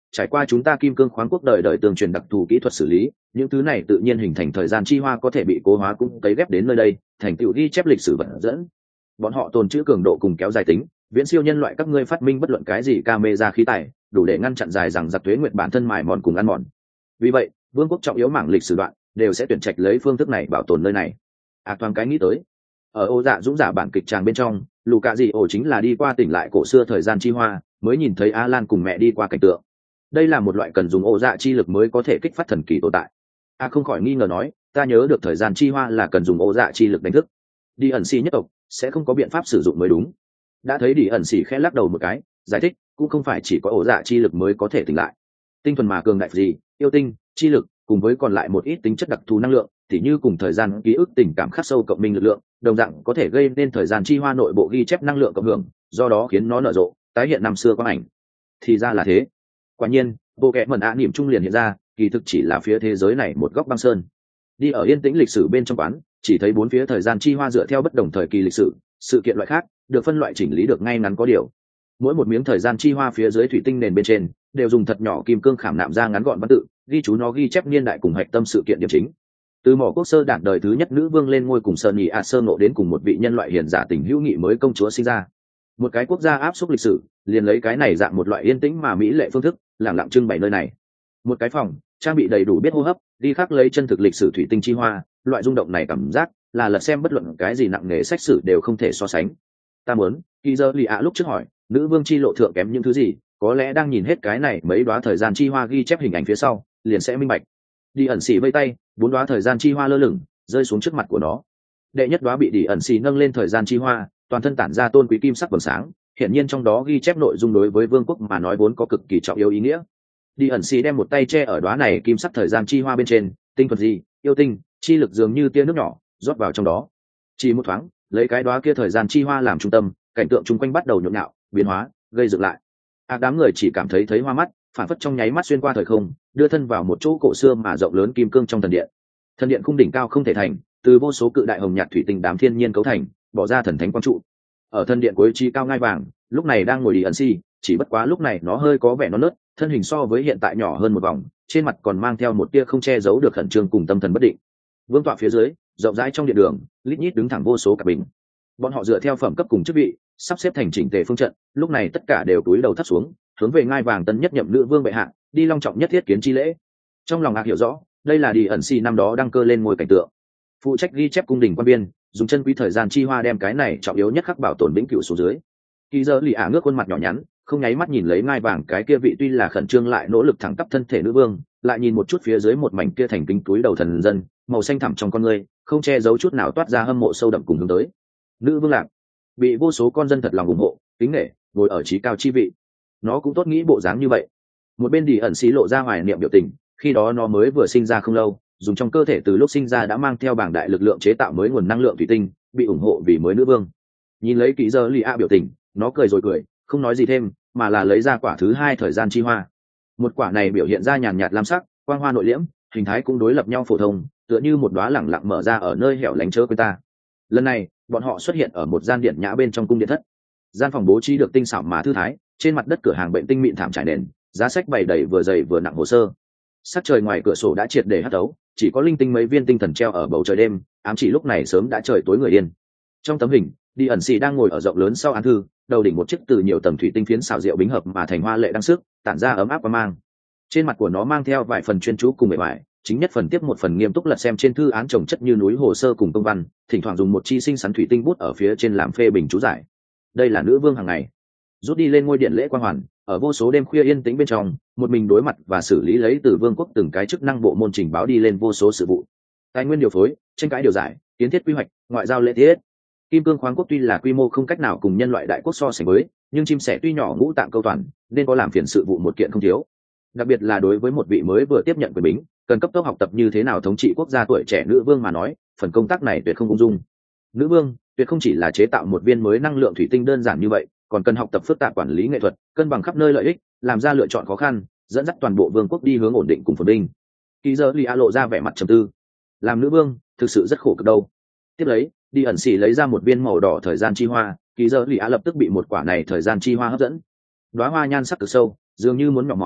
trải qua chúng ta kim cương khoáng quốc đời đời tương truyền đặc thù kỹ thuật xử lý, những thứ này tự nhiên hình thành thời gian chi hoa có thể bị cố hóa cũng cấy ghép đến nơi đây, thành tựu ghi chép lịch sử vật dẫn. Bọn họ tồn trữ cường độ cùng kéo dài tính, viễn siêu nhân loại các ngươi phát minh bất luận cái gì camera khí tài, đủ để ngăn chặn dài rằng giặc tuế nguyệt bản thân mài mòn cùng ăn mòn. Vì vậy, vương quốc trọng yếu mảng lịch sử đoạn đều sẽ tuyển trạch lấy phương thức này bảo tồn nơi này. Thoáng cái nghĩ tới, ở Ô Dạ Dũng giả bản kịch tràng bên trong, lù cạ dị ổ chính là đi qua tỉnh lại cổ xưa thời gian chi hoa, mới nhìn thấy Alan cùng mẹ đi qua cảnh tượng. Đây là một loại cần dùng Ô Dạ chi lực mới có thể kích phát thần kỳ tồn tại. Không khỏi nghi ngờ nói, ta nhớ được thời gian chi hoa là cần dùng Ô Dạ chi lực đánh thức. Đi ẩn xì nhất tộc sẽ không có biện pháp sử dụng mới đúng. Đã thấy đi ẩn xì khẽ lắc đầu một cái, giải thích, cũng không phải chỉ có Ô Dạ chi lực mới có thể tỉnh lại. Tinh thuần mà cường đại gì, yêu tinh, chi lực, cùng với còn lại một ít tính chất đặc thù năng lượng, tỉ như cùng thời gian ký ức tình cảm khắc sâu cộng minh lực lượng, đồng dạng có thể gây nên thời gian chi hoa nội bộ ghi chép năng lượng cộng hưởng, do đó khiến nó nở rộ, tái hiện năm xưa quang ảnh. Thì ra là thế. Quả nhiên, bộ kệ mẩn niệm trung liền hiện ra, kỳ thực chỉ là phía thế giới này một góc băng sơn. Đi ở yên tĩnh lịch sử bên trong quán, chỉ thấy bốn phía thời gian chi hoa dựa theo bất đồng thời kỳ lịch sử, sự kiện loại khác, được phân loại chỉnh lý được ngay ngắn có điều. Mỗi một miếng thời gian chi hoa phía dưới thủy tinh nền bên trên, đều dùng thật nhỏ kim cương khảm nạm ra ngắn gọn văn tự, ghi chú nó ghi chép niên đại cùng hạch tâm sự kiện điểm chính. Từ mỏ quốc sơ đản đời thứ nhất nữ vương lên ngôi cùng sơn nhị sơ nộ đến cùng một vị nhân loại hiền giả tình hữu nghị mới công chúa sinh ra. Một cái quốc gia áp suất lịch sử, liền lấy cái này dạng một loại yên tĩnh mà mỹ lệ phương thức, lẳng lặng trưng bày nơi này. Một cái phòng, trang bị đầy đủ biết hô hấp, đi khắc lấy chân thực lịch sử thủy tinh chi hoa, loại rung động này cảm giác là lật xem bất luận cái gì nặng nề sách sử đều không thể so sánh. Ta muốn, khi giờ lì ạ lúc trước hỏi, nữ vương chi lộ thượng kém những thứ gì, có lẽ đang nhìn hết cái này mấy đóa thời gian chi hoa ghi chép hình ảnh phía sau, liền sẽ minh bạch. Đi ẩn xì vây tay, bốn đóa thời gian chi hoa lơ lửng rơi xuống trước mặt của nó. Đệ nhất đóa bị đi ẩn xì nâng lên thời gian chi hoa, toàn thân tản ra tôn quý kim sắc vầng sáng, hiện nhiên trong đó ghi chép nội dung đối với vương quốc mà nói vốn có cực kỳ trọng yếu ý nghĩa. Đi ẩn xì đem một tay che ở đóa này kim sắc thời gian chi hoa bên trên, tinh thuật gì, yêu tinh, chi lực dường như tia nước nhỏ rót vào trong đó. Chỉ một thoáng, lấy cái đóa kia thời gian chi hoa làm trung tâm, cảnh tượng chung quanh bắt đầu nhộn nhạo, biến hóa, gây dựng lại. Đám người chỉ cảm thấy hoa mắt, phản phất trong nháy mắt xuyên qua thời không, đưa thân vào một chỗ cổ xưa mà rộng lớn kim cương trong thần điện. Thần điện khung đỉnh cao không thể thành, từ vô số cự đại hồng nhạt thủy tinh đám thiên nhiên cấu thành, bỏ ra thần thánh quang trụ. Ở thần điện cuối chi cao ngai vàng, lúc này đang ngồi đi ẩn si, chỉ bất quá lúc này nó hơi có vẻ non nớt, thân hình so với hiện tại nhỏ hơn một vòng, trên mặt còn mang theo một tia không che giấu được khẩn trương cùng tâm thần bất định. Vương tọa phía dưới, rộng rãi trong điện đường, lít nhít đứng thẳng vô số cả bình. Bọn họ dựa theo phẩm cấp cùng chức vị, sắp xếp thành chỉnh tề phương trận, lúc này tất cả đều cúi đầu thấp xuống, hướng về ngai vàng tân nhất nhậm nữ vương bệ hạ, đi long trọng nhất thiết kiến chi lễ. Trong lòng hiểu rõ, đây là đi ẩn si năm đó đăng cơ lên ngôi cảnh tượng. Phụ trách ghi chép cung đình quan biên, dùng chân quý thời gian chi hoa đem cái này trọng yếu nhất khắc bảo tồn vĩnh cửu xuống dưới. Khi giờ lì ngước khuôn mặt nhỏ nhắn, không nháy mắt nhìn lấy ngai vàng cái kia vị tuy là khẩn trương lại nỗ lực thẳng tắp thân thể nữ vương, lại nhìn một chút phía dưới một mảnh kia thành kính túi đầu thần dân, màu xanh thẳm trong con người, không che giấu chút nào toát ra hâm mộ sâu đậm cùng hướng tới. Nữ vương lạc, bị vô số con dân thật lòng ủng hộ, kính nể, ngồi ở trí cao chi vị. Nó cũng tốt nghĩ bộ dáng như vậy. Một bên đi ẩn xí lộ ra hoài niệm biểu tình, khi đó nó mới vừa sinh ra không lâu, dùng trong cơ thể từ lúc sinh ra đã mang theo bảng đại lực lượng chế tạo mới nguồn năng lượng thủy tinh, bị ủng hộ vì mới nữ vương. Nhìn lấy kỹ giờ lì biểu tình, nó cười rồi cười, không nói gì thêm, mà là lấy ra quả thứ hai thời gian chi hoa. Một quả này biểu hiện ra nhàn nhạt lam sắc, quang hoa nội liễm, hình thái cũng đối lập nhau phổ thông, tựa như một đóa lẳng lặng mở ra ở nơi hẻo lánh chớ quên ta. Lần này, bọn họ xuất hiện ở một gian điện nhã bên trong cung điện thất. Gian phòng bố trí được tinh xảo mà thư thái, trên mặt đất cửa hàng bệnh tinh mịn thảm trải nền, giá sách bày đầy vừa dày vừa nặng hồ sơ. Sắc trời ngoài cửa sổ đã triệt để hắt ấu, chỉ có linh tinh mấy viên tinh thần treo ở bầu trời đêm, ám chỉ lúc này sớm đã trời tối người yên. Trong tấm hình, đi ẩn xì đang ngồi ở rộng lớn sau án thư, đầu đỉnh một chiếc từ nhiều tầng thủy tinh phiến xào rượu bính hợp mà thành hoa lệ đăng sức, tản ra ấm áp và mang. Trên mặt của nó mang theo vài phần chuyên chú cùng mệt mỏi, chính nhất phần tiếp một phần nghiêm túc lật xem trên thư án chồng chất như núi hồ sơ cùng công văn, thỉnh thoảng dùng một chi xinh xắn thủy tinh bút ở phía trên làm phê bình chú giải. Đây là nữ vương hàng ngày rút đi lên ngôi điện lễ quan hoàn, ở vô số đêm khuya yên tĩnh bên trong, một mình đối mặt và xử lý lấy từ vương quốc từng cái chức năng bộ môn trình báo đi lên vô số sự vụ, tài nguyên điều phối, tranh cãi điều giải, kiến thiết quy hoạch, ngoại giao lễ tiết. Kim cương khoáng quốc tuy là quy mô không cách nào cùng nhân loại đại quốc so sánh với, nhưng chim sẻ tuy nhỏ ngũ tạng câu toàn, nên có làm phiền sự vụ một kiện không thiếu. Đặc biệt là đối với một vị mới vừa tiếp nhận quyền bính, cần cấp tốc học tập như thế nào thống trị quốc gia tuổi trẻ nữ vương mà nói, phần công tác này tuyệt không ung dung. Nữ vương tuyệt không chỉ là chế tạo một viên mới năng lượng thủy tinh đơn giản như vậy, còn cần học tập phức tạp quản lý nghệ thuật, cân bằng khắp nơi lợi ích, làm ra lựa chọn khó khăn, dẫn dắt toàn bộ vương quốc đi hướng ổn định cùng phồn vinh. Kỳ giờ Lia lộ ra vẻ mặt trầm tư. Làm nữ vương thực sự rất khổ cực đâu. Tiếp lấy, đi ẩn xỉ lấy ra một viên màu đỏ thời gian chi hoa, Kỳ giờ Lia lập tức bị một quả này thời gian chi hoa hấp dẫn. Đóa hoa nhan sắc cực sâu, dường như muốn nhỏ máu,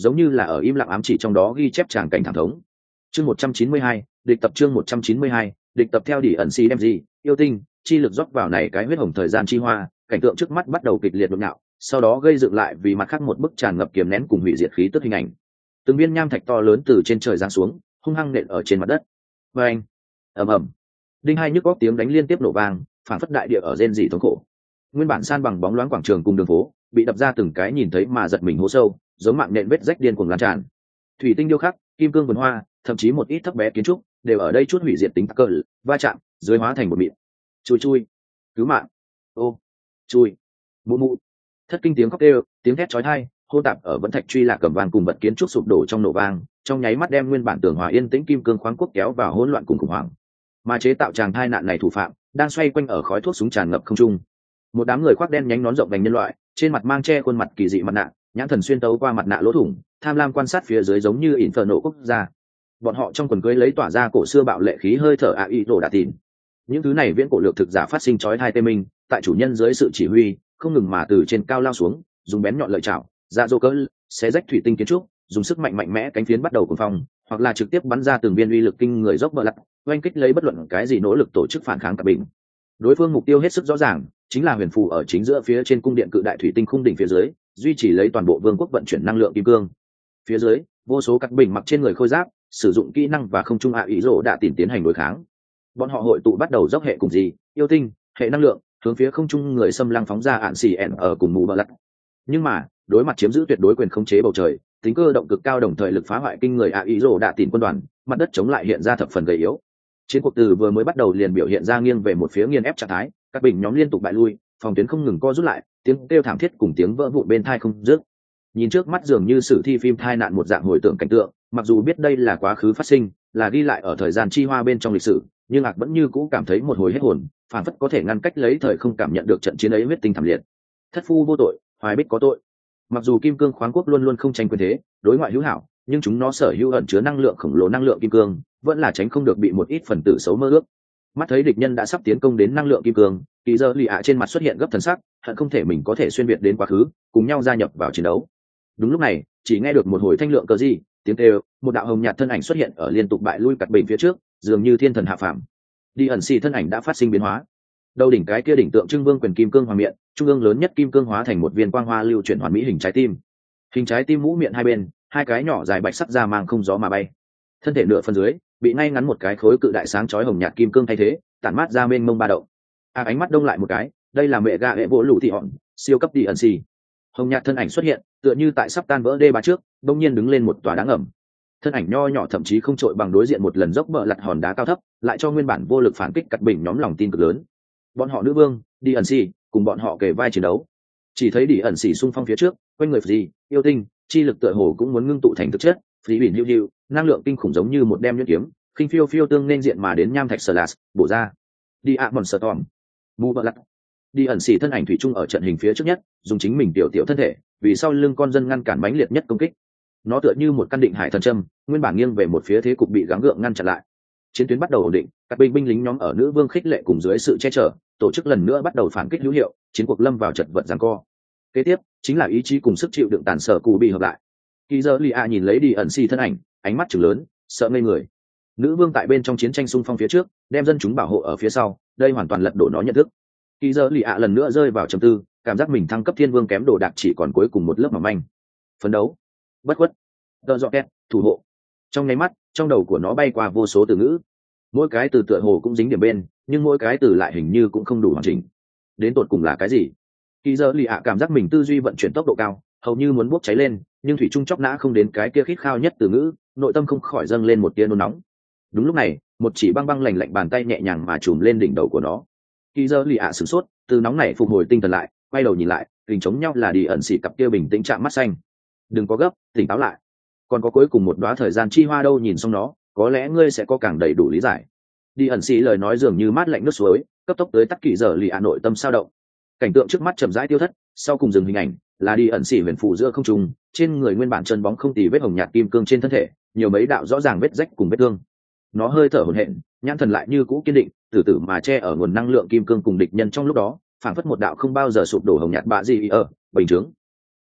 giống như là ở im lặng ám chỉ trong đó ghi chép tràng cảnh thảm thống. Chương 192, địch tập. Chương 192, địch tập. Theo đi ẩn si đem gì yêu tinh chi lực rót vào này cái huyết hồng thời gian chi hoa, cảnh tượng trước mắt bắt đầu kịch liệt nhộn nhạo, sau đó gây dựng lại vì mặt khác một bức tràn ngập kiềm nén cùng hủy diệt khí tức hình ảnh. Từng viên nham thạch to lớn từ trên trời giáng xuống, hung hăng nện ở trên mặt đất. Và anh, ầm ầm, đinh hai nhức góc tiếng đánh liên tiếp nổ vang, phản phất đại địa ở rên rỉ thống khổ. Nguyên bản san bằng bóng loáng quảng trường cùng đường phố bị đập ra từng cái nhìn thấy mà giật mình hố sâu, giống mạng nện vết rách điên cuồng lan tràn. Thủy tinh điêu khắc, kim cương vườn hoa, thậm chí một ít thấp bé kiến trúc đều ở đây chút hủy diệt tính cơ va chạm dưới hóa thành một mịn. Chui chui, cứu mạng, ô, chui, mụ mụ. Thất kinh tiếng khóc kêu, tiếng thét chói tai hô tạp ở vẫn thạch truy lạc cầm vàng cùng vật kiến trúc sụp đổ trong nổ vang, trong nháy mắt đem nguyên bản tường hòa yên tĩnh kim cương khoáng quốc kéo vào hỗn loạn cùng khủng hoảng. Mà chế tạo tràng thai nạn này thủ phạm đang xoay quanh ở khói thuốc súng tràn ngập không trung. Một đám người khoác đen nhánh nón rộng vành nhân loại, trên mặt mang che khuôn mặt kỳ dị mặt nạ, nhãn thần xuyên tấu qua mặt nạ lỗ thủng, tham lam quan sát phía dưới giống như Inferno quốc gia. Bọn họ trong quần cưới lấy tỏa ra cổ xưa bạo lệ khí hơi thở AI rồ đạ tìn. Những thứ này viễn cổ lược thực giả phát sinh chói tai tê minh, tại chủ nhân dưới sự chỉ huy, không ngừng mà từ trên cao lao xuống, dùng bén nhọn lợi chảo, dạ dỗ cỡ, xé rách thủy tinh kiến trúc, dùng sức mạnh mạnh mẽ cánh phiến bắt đầu cuồng phong, hoặc là trực tiếp bắn ra từng viên uy lực kinh người dốc bờ lật, oanh kích lấy bất luận cái gì nỗ lực tổ chức phản kháng cả bình. Đối phương mục tiêu hết sức rõ ràng, chính là huyền phù ở chính giữa phía trên cung điện cự đại thủy tinh khung đỉnh phía dưới, duy trì lấy toàn bộ vương quốc vận chuyển năng lượng kim cương. Phía dưới, vô số các bình mặc trên người khôi giáp, sử dụng kỹ năng và không trung ý rỗ đã tiến hành đối kháng. Bọn họ hội tụ bắt đầu dốc hệ cùng gì, yêu tinh, hệ năng lượng, hướng phía không trung người xâm lăng phóng ra ạn xì ẻn ở cùng mù bờ lật. Nhưng mà, đối mặt chiếm giữ tuyệt đối quyền khống chế bầu trời, tính cơ động cực cao đồng thời lực phá hoại kinh người ý rỗ đã tiến quân đoàn, mặt đất chống lại hiện ra thập phần gầy yếu. Chiến cuộc từ vừa mới bắt đầu liền biểu hiện ra nghiêng về một phía nghiền ép trạng thái, các bình nhóm liên tục bại lui, phòng tuyến không ngừng co rút lại, tiếng kêu thảm thiết cùng tiếng vỡ vụn bên tai không dứt. Nhìn trước mắt dường như sử thi phim thai nạn một dạng hồi tưởng cảnh tượng, mặc dù biết đây là quá khứ phát sinh, là ghi lại ở thời gian chi hoa bên trong lịch sử, nhưng Ác vẫn như cũ cảm thấy một hồi hết hồn, phản phất có thể ngăn cách lấy thời không cảm nhận được trận chiến ấy huyết tinh thảm liệt. Thất phu vô tội, Hoài Bích có tội. Mặc dù kim cương khoáng quốc luôn luôn không tranh quyền thế, đối ngoại hữu hảo, nhưng chúng nó sở hữu ẩn chứa năng lượng khổng lồ năng lượng kim cương, vẫn là tránh không được bị một ít phần tử xấu mơ ước. Mắt thấy địch nhân đã sắp tiến công đến năng lượng kim cương, Kỳ Dơ Lì ạ trên mặt xuất hiện gấp thần sắc, hận không thể mình có thể xuyên việt đến quá khứ, cùng nhau gia nhập vào chiến đấu. Đúng lúc này, chỉ nghe được một hồi thanh lượng cờ gì, tiếng kêu, một đạo hồng nhạt thân ảnh xuất hiện ở liên tục bại lui cặt bình phía trước, dường như thiên thần hạ phàm. Đi ẩn xì thân ảnh đã phát sinh biến hóa. Đầu đỉnh cái kia đỉnh tượng trưng vương quyền kim cương hoàng miện, trung ương lớn nhất kim cương hóa thành một viên quang hoa lưu chuyển hoàn mỹ hình trái tim. Hình trái tim mũ miệng hai bên, hai cái nhỏ dài bạch sắc ra mang không gió mà bay. Thân thể nửa phần dưới bị ngay ngắn một cái khối cự đại sáng chói hồng nhạt kim cương thay thế, tản mát ra mênh mông ba động. Ánh mắt đông lại một cái, đây là mẹ gà hệ vỗ lũ thị hòn, siêu cấp đi ẩn xì. Hồng nhạt thân ảnh xuất hiện, tựa như tại sắp tan vỡ đê bá trước, đông nhiên đứng lên một tòa đá ngầm. Thân ảnh nho nhỏ thậm chí không trội bằng đối diện một lần dốc bờ lật hòn đá cao thấp, lại cho nguyên bản vô lực phản kích cắt bình nhóm lòng tin cực lớn. Bọn họ nữ vương đi ẩn xì cùng bọn họ kề vai chiến đấu. Chỉ thấy đi ẩn xì xung phong phía trước, quanh người gì yêu tinh chi lực tựa hồ cũng muốn ngưng tụ thành thực chất, phí bỉn hữu hữu, năng lượng kinh khủng giống như một đem nhuyễn kiếm, khinh phiêu phiêu tương nên diện mà đến nham thạch sờ lạt bổ ra. Đi ạ mòn sờ tòm mu bờ lật. Đi ẩn xì thân ảnh thủy chung ở trận hình phía trước nhất, dùng chính mình tiểu tiểu thân thể vì sau lưng con dân ngăn cản mãnh liệt nhất công kích. Nó tựa như một căn định hải thần châm, nguyên bản nghiêng về một phía thế cục bị gắng gượng ngăn chặn lại. Chiến tuyến bắt đầu ổn định, các binh lính nhóm ở nữ vương khích lệ cùng dưới sự che chở, tổ chức lần nữa bắt đầu phản kích hữu hiệu, chiến cuộc lâm vào chật vật giằng co. Kế tiếp chính là ý chí cùng sức chịu đựng tàn sở cụ bị hợp lại. Kỳ Dơ Lì ạ nhìn lấy đi ẩn xì thân ảnh, ánh mắt trừng lớn, sợ ngây người. Nữ vương tại bên trong chiến tranh xung phong phía trước, đem dân chúng bảo hộ ở phía sau, đây hoàn toàn lật đổ nó nhận thức. Kỳ Dơ Lì ạ lần nữa rơi vào trầm tư, cảm giác mình thăng cấp thiên vương kém đồ đạc chỉ còn cuối cùng một lớp mỏng manh. Phấn đấu, bất khuất, tợ dọ két, thủ hộ. Trong nháy mắt, trong đầu của nó bay qua vô số từ ngữ. Mỗi cái từ tựa hồ cũng dính điểm bên, nhưng mỗi cái từ lại hình như cũng không đủ hoàn chỉnh. Đến tột cùng là cái gì? Kỳ Dơ Lì ạ cảm giác mình tư duy vận chuyển tốc độ cao, hầu như muốn bốc cháy lên, nhưng thủy trung chốc nã không đến cái kia khít khao nhất từ ngữ, nội tâm không khỏi dâng lên một tia nôn nóng. Đúng lúc này, một chỉ băng băng lạnh lạnh bàn tay nhẹ nhàng mà chùm lên đỉnh đầu của nó. Kỳ Dơ Lì ạ sửng sốt, từ nóng này phục hồi tinh thần lại, quay đầu nhìn lại, hình chống nhau là đi ẩn xì cặp kia bình tĩnh chạm mắt xanh. Đừng có gấp, tỉnh táo lại. Còn có cuối cùng một đóa thời gian chi hoa đâu, nhìn xong nó, có lẽ ngươi sẽ có càng đầy đủ lý giải. Đi ẩn xì lời nói dường như mát lạnh nước suối, cấp tốc tới tắt Kỳ Dơ Lì ạ nội tâm sao động. Cảnh tượng trước mắt chậm rãi tiêu thất, sau cùng dừng hình ảnh là đi ẩn xì huyền phù giữa không trung, trên người nguyên bản chân bóng không tì vết hồng nhạt kim cương trên thân thể, nhiều mấy đạo rõ ràng vết rách cùng vết thương. Nó hơi thở hổn hển, nhãn thần lại như cũ kiên định, từ từ mà che ở nguồn năng lượng kim cương cùng địch nhân trong lúc đó, phảng phất một đạo không bao giờ sụp đổ hồng nhạt bạ gì ở bình chứng.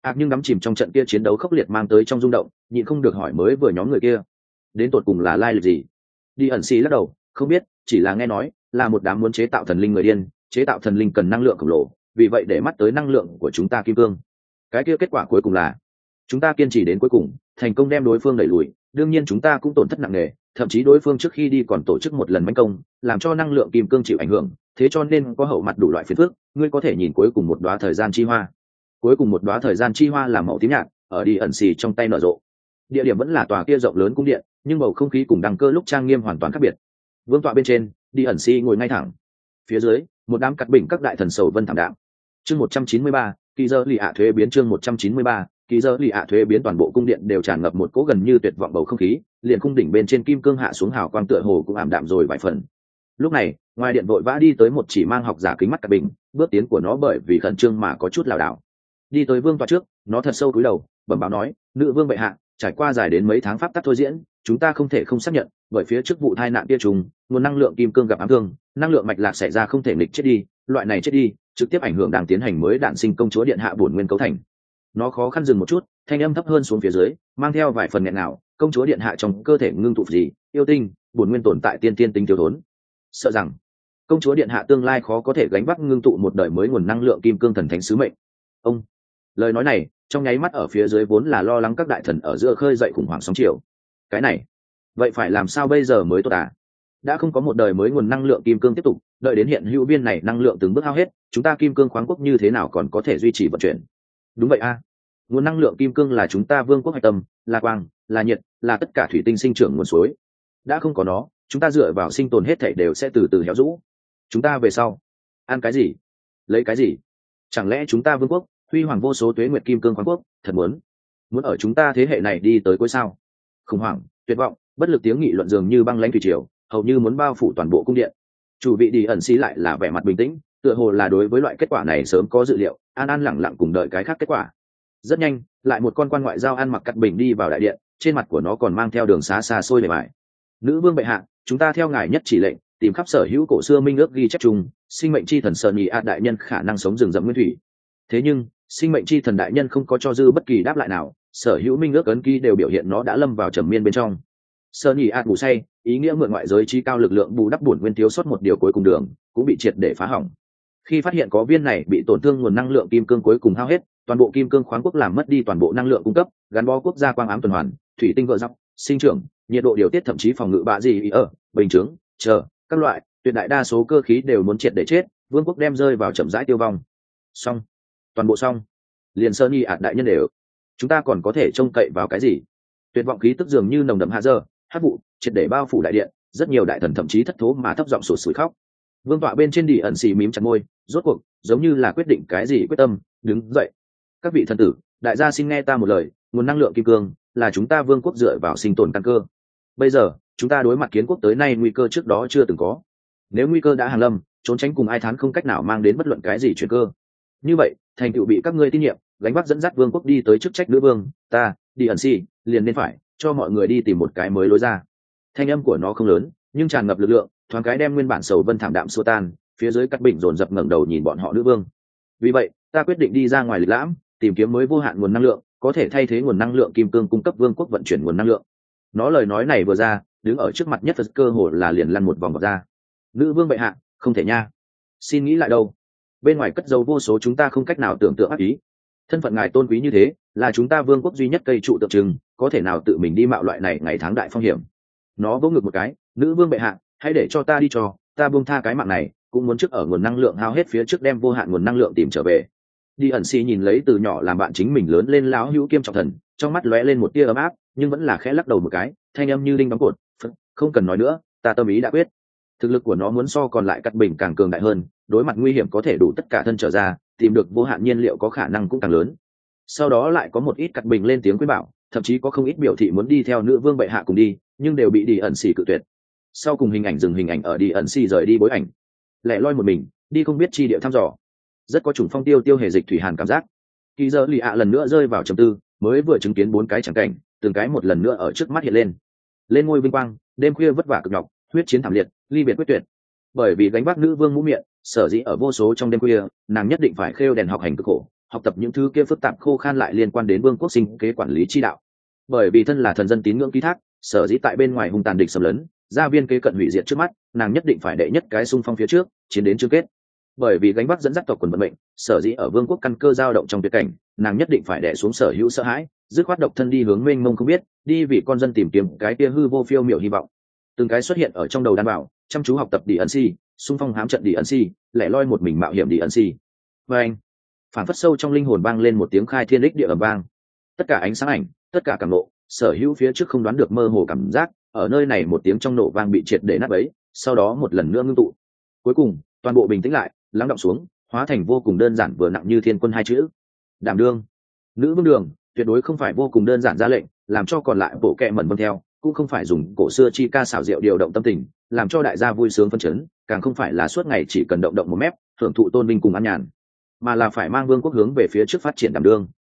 nhưng đắm chìm trong trận kia chiến đấu khốc liệt mang tới trong rung động, nhịn không được hỏi mới vừa nhóm người kia đến tột cùng là lai lịch gì. Đi ẩn xì lắc đầu, không biết, chỉ là nghe nói là một đám muốn chế tạo thần linh người điên. Chế tạo thần linh cần năng lượng khổng lồ, vì vậy để mắt tới năng lượng của chúng ta kim cương. Cái kia kết quả cuối cùng là chúng ta kiên trì đến cuối cùng, thành công đem đối phương đẩy lùi. Đương nhiên chúng ta cũng tổn thất nặng nề, thậm chí đối phương trước khi đi còn tổ chức một lần mãnh công, làm cho năng lượng kim cương chịu ảnh hưởng, thế cho nên có hậu mặt đủ loại phiền phức. Ngươi có thể nhìn cuối cùng một đóa thời gian chi hoa. Cuối cùng một đóa thời gian chi hoa là màu tím nhạt, ở đi ẩn xì trong tay nở rộ. Địa điểm vẫn là tòa kia rộng lớn cung điện, nhưng bầu không khí cùng đăng cơ lúc trang nghiêm hoàn toàn khác biệt. Vương tọa bên trên, đi ẩn xì ngồi ngay thẳng. Phía dưới, một đám cắt bình các đại thần sầu vân thảm đạm. Chương 193, kỳ giờ lì ạ thuế biến. Chương 193, kỳ giờ lì ạ thuế biến. Toàn bộ cung điện đều tràn ngập một cỗ gần như tuyệt vọng bầu không khí, liền cung đỉnh bên trên kim cương hạ xuống hào quang tựa hồ cũng ảm đạm rồi vài phần. Lúc này, ngoài điện vội vã đi tới một chỉ mang học giả kính mắt cắt bình, bước tiến của nó bởi vì khẩn trương mà có chút lảo đảo. Đi tới vương tọa trước, nó thật sâu cúi đầu, bẩm báo nói, nữ vương bệ hạ, trải qua dài đến mấy tháng pháp tắc thôi diễn, chúng ta không thể không xác nhận, bởi phía trước vụ tai nạn kia trùng, nguồn năng lượng kim cương gặp ám thương, năng lượng mạch lạc xảy ra không thể nghịch chết đi, loại này chết đi, trực tiếp ảnh hưởng đang tiến hành mới đạn sinh công chúa điện hạ bổn nguyên cấu thành. Nó khó khăn dừng một chút, thanh âm thấp hơn xuống phía dưới, mang theo vài phần nghẹn ngào, công chúa điện hạ trong cơ thể ngưng tụ gì, yêu tinh, bổn nguyên tồn tại tiên tiên tính thiếu thốn. Sợ rằng công chúa điện hạ tương lai khó có thể gánh vác ngưng tụ một đời mới nguồn năng lượng kim cương thần thánh sứ mệnh. Ông lời nói này trong nháy mắt ở phía dưới vốn là lo lắng các đại thần ở giữa khơi dậy khủng hoảng sóng chiều. Cái này vậy phải làm sao bây giờ mới tốt à? Đã không có một đời mới nguồn năng lượng kim cương tiếp tục, đợi đến hiện hữu viên này năng lượng từng bước hao hết, chúng ta kim cương khoáng quốc như thế nào còn có thể duy trì vận chuyển? Đúng vậy a, nguồn năng lượng kim cương là chúng ta vương quốc hạch tâm, là quang, là nhiệt, là tất cả thủy tinh sinh trưởng nguồn suối. Đã không có nó, chúng ta dựa vào sinh tồn hết thảy đều sẽ từ từ héo rũ. Chúng ta về sau ăn cái gì, lấy cái gì? Chẳng lẽ chúng ta vương quốc huy hoàng vô số tuế nguyệt kim cương khoáng quốc thật muốn ở chúng ta thế hệ này đi tới cuối sao? Khủng hoảng, tuyệt vọng, bất lực tiếng nghị luận dường như băng lãnh thủy triều, hầu như muốn bao phủ toàn bộ cung điện. Chủ vị đi ẩn xí lại là vẻ mặt bình tĩnh, tựa hồ là đối với loại kết quả này sớm có dự liệu, an an lẳng lặng cùng đợi cái khác kết quả. Rất nhanh, lại một con quan ngoại giao ăn mặc cắt bình đi vào đại điện, trên mặt của nó còn mang theo đường xá xa xôi bề bài. Nữ vương bệ hạ, chúng ta theo ngài nhất chỉ lệnh, tìm khắp sở hữu cổ xưa minh ước ghi chép chung, sinh mệnh chi thần Sơn Nhị đại nhân khả năng sống rừng rậm nguyên thủy. Thế nhưng, sinh mệnh chi thần đại nhân không có cho dư bất kỳ đáp lại nào, sở hữu minh ước ấn ký đều biểu hiện nó đã lâm vào trầm miên bên trong. Sơn Nhị ngủ say, ý nghĩa mượn ngoại giới chi cao lực lượng bù đắp bổn nguyên thiếu sót một điều cuối cùng đường, cũng bị triệt để phá hỏng. Khi phát hiện có viên này bị tổn thương nguồn năng lượng kim cương cuối cùng hao hết, toàn bộ kim cương khoáng quốc làm mất đi toàn bộ năng lượng cung cấp, gắn bó quốc gia quang ám tuần hoàn, thủy tinh gợn dọc, sinh trưởng, nhiệt độ điều tiết thậm chí phòng ngự bạ gì ở, bình chứng, chờ, các loại, tuyệt đại đa số cơ khí đều muốn triệt để chết, vương quốc đem rơi vào chậm rãi tiêu vong. Xong, toàn bộ xong. Liền Sơn Nhi đại nhân đều, chúng ta còn có thể trông cậy vào cái gì? Tuyệt vọng khí tức dường như nồng đậm hạ dơ, hắc vụ, triệt để bao phủ đại điện, rất nhiều đại thần thậm chí thất thố mà thấp giọng sụt sùi khóc. Vương tọa bên trên đi ẩn xì mím chặt môi, rốt cuộc giống như là quyết định cái gì quyết tâm, đứng dậy. Các vị thần tử, đại gia xin nghe ta một lời, nguồn năng lượng kim cương là chúng ta vương quốc dựa vào sinh tồn căn cơ. Bây giờ chúng ta đối mặt kiến quốc tới nay nguy cơ trước đó chưa từng có. Nếu nguy cơ đã hàng lâm, trốn tránh cùng ai thán không cách nào mang đến bất luận cái gì chuyển cơ. Như vậy, thành tựu bị các ngươi tin nhiệm, gánh vác dẫn dắt vương quốc đi tới chức trách nữ vương, ta đi ẩn xì liền nên phải cho mọi người đi tìm một cái mới lối ra. Thanh âm của nó không lớn, nhưng tràn ngập lực lượng, thoáng cái đem nguyên bản sầu vân thảm đạm xua tan. Phía dưới cắt bình dồn dập ngẩng đầu nhìn bọn họ nữ vương. Vì vậy, ta quyết định đi ra ngoài lịch lãm, tìm kiếm mới vô hạn nguồn năng lượng, có thể thay thế nguồn năng lượng kim cương cung cấp vương quốc vận chuyển nguồn năng lượng. Nó lời nói này vừa ra, đứng ở trước mặt nhất Phật cơ hồ là liền lăn một vòng vào ra. Nữ vương bệ hạ, không thể nha. Xin nghĩ lại đâu. Bên ngoài cất dấu vô số chúng ta không cách nào tưởng tượng ác ý. Thân phận ngài tôn quý như thế, là chúng ta vương quốc duy nhất cây trụ tượng trưng, có thể nào tự mình đi mạo loại này ngày tháng đại phong hiểm. Nó vỗ ngực một cái, nữ vương bệ hạ, hãy để cho ta đi cho, ta buông tha cái mạng này, cũng muốn trước ở nguồn năng lượng hao hết phía trước đem vô hạn nguồn năng lượng tìm trở về. Đi ẩn xì nhìn lấy từ nhỏ làm bạn chính mình lớn lên láo hữu kiêm trọng thần, trong mắt lóe lên một tia ấm áp, nhưng vẫn là khẽ lắc đầu một cái, thanh âm như đinh đóng cột, không cần nói nữa, ta tâm ý đã quyết. Thực lực của nó muốn so còn lại cắt bình càng cường đại hơn, đối mặt nguy hiểm có thể đủ tất cả thân trở ra, tìm được vô hạn nhiên liệu có khả năng cũng càng lớn. Sau đó lại có một ít cắt bình lên tiếng khuyên bảo, thậm chí có không ít biểu thị muốn đi theo nữ vương bệ hạ cùng đi, nhưng đều bị đi ẩn xì cự tuyệt. Sau cùng hình ảnh dừng hình ảnh ở đi ẩn xì rời đi bối ảnh, lẻ loi một mình đi không biết chi địa thăm dò, rất có chủng phong tiêu tiêu hề dịch thủy hàn cảm giác. Kỳ giờ lì ạ lần nữa rơi vào trầm tư, mới vừa chứng kiến 4 cái chẳng cảnh, từng cái một lần nữa ở trước mắt hiện lên. Lên ngôi vinh quang, đêm khuya vất vả cực nhọc, huyết chiến thảm liệt, ly biệt quyết tuyệt. Bởi vì gánh vác nữ vương mũ miệng, sở dĩ ở vô số trong đêm khuya, nàng nhất định phải khêu đèn học hành cực khổ, học tập những thứ kia phức tạp khô khan lại liên quan đến vương quốc sinh kế quản lý chi đạo. Bởi vì thân là thần dân tín ngưỡng ký thác, sở dĩ tại bên ngoài hung tàn địch xâm lấn, gia viên kế cận hủy diệt trước mắt, nàng nhất định phải đệ nhất cái xung phong phía trước, chiến đến chung kết. Bởi vì gánh vác dẫn dắt tộc quần vận mệnh, sở dĩ ở vương quốc căn cơ dao động trong tuyệt cảnh, nàng nhất định phải đè xuống sở hữu sợ hãi, dứt khoát độc thân đi hướng mênh mông không biết, đi vì con dân tìm kiếm cái kia hư vô phiêu miểu hy vọng. Từng cái xuất hiện ở trong đầu đan bảo, chăm chú học tập đi ẩn si, xung phong hám trận đi ẩn si, lẻ loi một mình mạo hiểm đi ẩn si. Và anh, phản phất sâu trong linh hồn vang lên một tiếng khai thiên đích địa ầm vang. Tất cả ánh sáng ảnh, tất cả cảm nộ, sở hữu phía trước không đoán được mơ hồ cảm giác, ở nơi này một tiếng trong nổ vang bị triệt để nát bấy, sau đó một lần nữa ngưng tụ. Cuối cùng, toàn bộ bình tĩnh lại, lắng đọng xuống, hóa thành vô cùng đơn giản vừa nặng như thiên quân hai chữ: đảm đương. Nữ vương đường tuyệt đối không phải vô cùng đơn giản ra lệnh, làm cho còn lại bộ kệ mẩn vâng theo, cũng không phải dùng cổ xưa chi ca xảo diệu điều động tâm tình, làm cho đại gia vui sướng phấn chấn, càng không phải là suốt ngày chỉ cần động động một mép, hưởng thụ tôn vinh cùng ăn nhàn, mà là phải mang vương quốc hướng về phía trước phát triển đảm đương.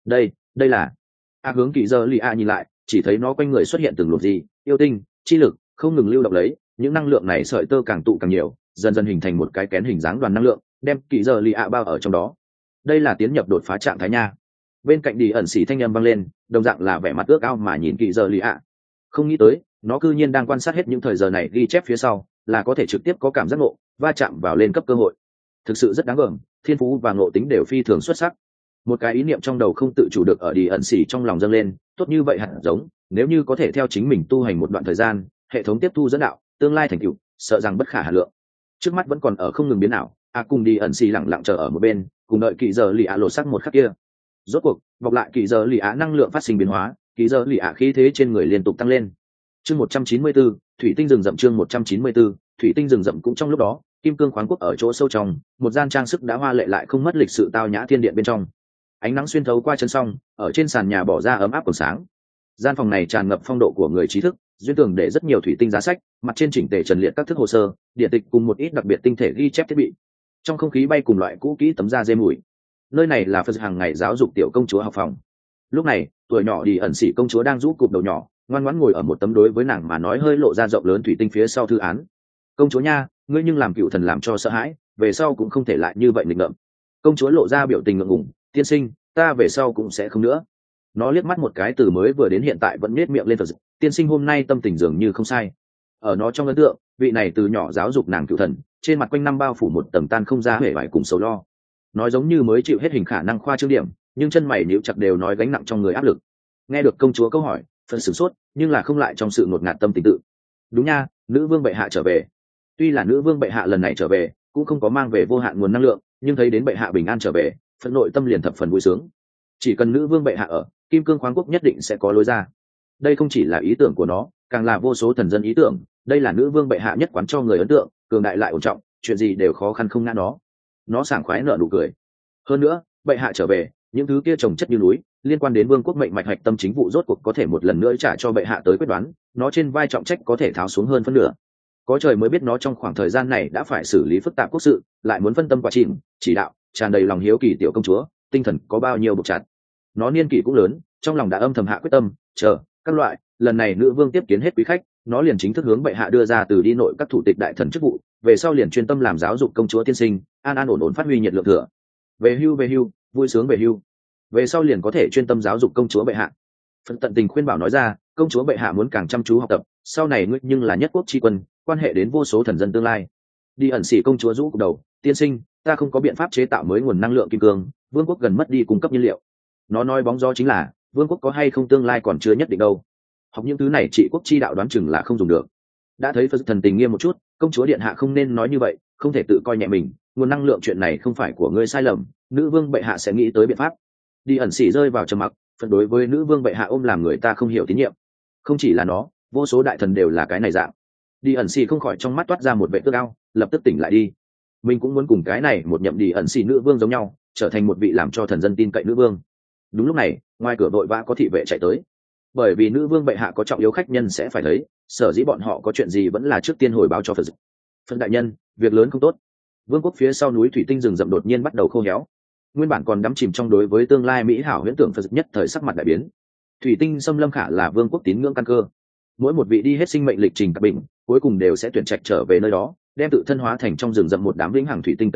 Đây là hướng Kỳ Giờ Lì nhìn lại, chỉ thấy nó quanh người xuất hiện từng luồng gì yêu tinh chi lực không ngừng lưu động lấy, những năng lượng này sợi tơ càng tụ càng nhiều, dần dần hình thành một cái kén hình dáng đoàn năng lượng, đem Kỳ Giờ Lì bao ở trong đó. Đây là tiến nhập đột phá trạng thái nha. Bên cạnh đi ẩn xỉ thanh âm vang lên, đồng dạng là vẻ mặt ước ao mà nhìn Kỳ Giờ Lì không nghĩ tới nó cư nhiên đang quan sát hết những thời giờ này ghi chép phía sau, là có thể trực tiếp có cảm giác ngộ va chạm vào lên cấp cơ hội. Thực sự rất đáng gờm, thiên phú và ngộ tính đều phi thường xuất sắc. Một cái ý niệm trong đầu không tự chủ được ở đi ẩn xỉ trong lòng dâng lên, tốt như vậy hạt giống, nếu như có thể theo chính mình tu hành một đoạn thời gian, hệ thống tiếp thu dẫn đạo, tương lai thành tựu sợ rằng bất khả hà lượng. Trước mắt vẫn còn ở không ngừng biến ảo, cùng đi ẩn xỉ lặng lặng chờ ở một bên, cùng đợi Kỳ Giờ Lì lộ sắc một khắc kia. Rốt cuộc bọc lại Kỳ Giờ Lì năng lượng phát sinh biến hóa, Kỳ Giờ Lì khí thế trên người liên tục tăng lên. Chương 194, thủy tinh rừng rậm. Chương 194, thủy tinh rừng rậm. Cũng trong lúc đó, kim cương khoáng quốc ở chỗ sâu trong một gian trang sức đã hoa lệ lại không mất lịch sự tao nhã thiên điện bên trong, ánh nắng xuyên thấu qua chân song, ở trên sàn nhà bỏ ra ấm áp còn sáng. Gian phòng này tràn ngập phong độ của người trí thức, duyên tường để rất nhiều thủy tinh giá sách, mặt trên chỉnh tề trần liệt các thức hồ sơ, điện tịch cùng một ít đặc biệt tinh thể ghi chép thiết bị. Trong không khí bay cùng loại cũ kỹ tấm da dê mùi. Nơi này là Phật hàng ngày giáo dục tiểu công chúa học phòng. Lúc này, tuổi nhỏ đi ẩn xỉ công chúa đang rũ cụp đầu nhỏ, ngoan ngoãn ngồi ở một tấm đối với nàng mà nói hơi lộ ra rộng lớn thủy tinh phía sau thư án. Công chúa nha, ngươi nhưng làm cựu thần làm cho sợ hãi, về sau cũng không thể lại như vậy nghịch ngợm. Công chúa lộ ra biểu tình ngượng ngùng, tiên sinh, ta về sau cũng sẽ không nữa. Nó liếc mắt một cái từ mới vừa đến hiện tại vẫn nhếch miệng lên Phật, tiên sinh hôm nay tâm tình dường như không sai. Ở nó trong ấn tượng, vị này từ nhỏ giáo dục nàng cựu thần, trên mặt quanh năm bao phủ một tầng tan không ra hề vải cùng sầu lo. Nói giống như mới chịu hết hình khả năng khoa trương điểm, nhưng chân mày nhíu chặt đều nói gánh nặng trong người áp lực. Nghe được công chúa câu hỏi, Phật sửng sốt, nhưng là không lại trong sự ngột ngạt tâm tình tự. Đúng nha, nữ vương bệ hạ trở về. Tuy là nữ vương bệ hạ lần này trở về cũng không có mang về vô hạn nguồn năng lượng, nhưng thấy đến bệ hạ bình an trở về, Phật nội tâm liền thập phần vui sướng. Chỉ cần nữ vương bệ hạ ở, kim cương khoáng quốc nhất định sẽ có lối ra. Đây không chỉ là ý tưởng của nó, càng là vô số thần dân ý tưởng. Đây là nữ vương bệ hạ nhất quán cho người ấn tượng, cường đại lại ổn trọng, chuyện gì đều khó khăn không ngã nó. Nó sảng khoái nở nụ cười. Hơn nữa, bệ hạ trở về, những thứ kia trồng chất như núi, liên quan đến vương quốc mệnh mạch hạch tâm chính vụ rốt cuộc có thể một lần nữa trả cho bệ hạ tới quyết đoán, nó trên vai trọng trách có thể tháo xuống hơn phân nửa. Có trời mới biết nó trong khoảng thời gian này đã phải xử lý phức tạp quốc sự, lại muốn phân tâm quả chìm chỉ đạo, tràn đầy lòng hiếu kỳ tiểu công chúa, tinh thần có bao nhiêu buộc chặt. Nó niên kỷ cũng lớn, trong lòng đã âm thầm hạ quyết tâm, chờ các loại lần này nữ vương tiếp kiến hết quý khách, nó liền chính thức hướng bệ hạ đưa ra từ đi nội các thủ tịch đại thần chức vụ, về sau liền chuyên tâm làm giáo dục công chúa tiên sinh, an an ổn ổn phát huy nhiệt lượng thừa. Về hưu, vui sướng về hưu. Về sau liền có thể chuyên tâm giáo dục công chúa bệ hạ. Phật tận tình khuyên bảo nói ra, công chúa bệ hạ muốn càng chăm chú học tập, sau này ngươi nhưng là nhất quốc tri quân, quan hệ đến vô số thần dân tương lai. Đi ẩn xỉ công chúa rũ cục đầu, tiên sinh, ta không có biện pháp chế tạo mới nguồn năng lượng kim cương, vương quốc gần mất đi cung cấp nhiên liệu. Nó nói bóng gió chính là vương quốc có hay không tương lai còn chưa nhất định đâu. Học những thứ này trị quốc chi đạo đoán chừng là không dùng được. Đã thấy Phật thần tình nghiêm một chút, công chúa điện hạ không nên nói như vậy, không thể tự coi nhẹ mình, nguồn năng lượng chuyện này không phải của ngươi sai lầm, nữ vương bệ hạ sẽ nghĩ tới biện pháp. Đi ẩn xỉ rơi vào trầm mặc, Phật đối với nữ vương bệ hạ ôm làm người ta không hiểu tín nhiệm. Không chỉ là nó, vô số đại thần đều là cái này dạng. Đi ẩn xỉ không khỏi trong mắt toát ra một vẻ ước ao, lập tức tỉnh lại đi. Mình cũng muốn cùng cái này một nhậm đi ẩn xỉ nữ vương giống nhau, trở thành một vị làm cho thần dân tin cậy nữ vương. Đúng lúc này, ngoài cửa vội vã có thị vệ chạy tới. Bởi vì nữ vương bệ hạ có trọng yếu khách nhân sẽ phải thấy, sở dĩ bọn họ có chuyện gì vẫn là trước tiên hồi báo cho Phật. Phật đại nhân, việc lớn không tốt. Vương quốc phía sau núi thủy tinh rừng rậm đột nhiên bắt đầu khô héo. Nguyên bản còn đắm chìm trong đối với tương lai mỹ hảo huyễn tưởng Phật nhất thời sắc mặt đại biến. Thủy tinh xâm lâm khả là vương quốc tín ngưỡng căn cơ. Mỗi một vị đi hết sinh mệnh lịch trình cập bình, cuối cùng đều sẽ tuyển trạch trở về nơi đó, đem tự thân hóa thành trong rừng rậm một đám vĩnh hằng thủy tinh cây cối,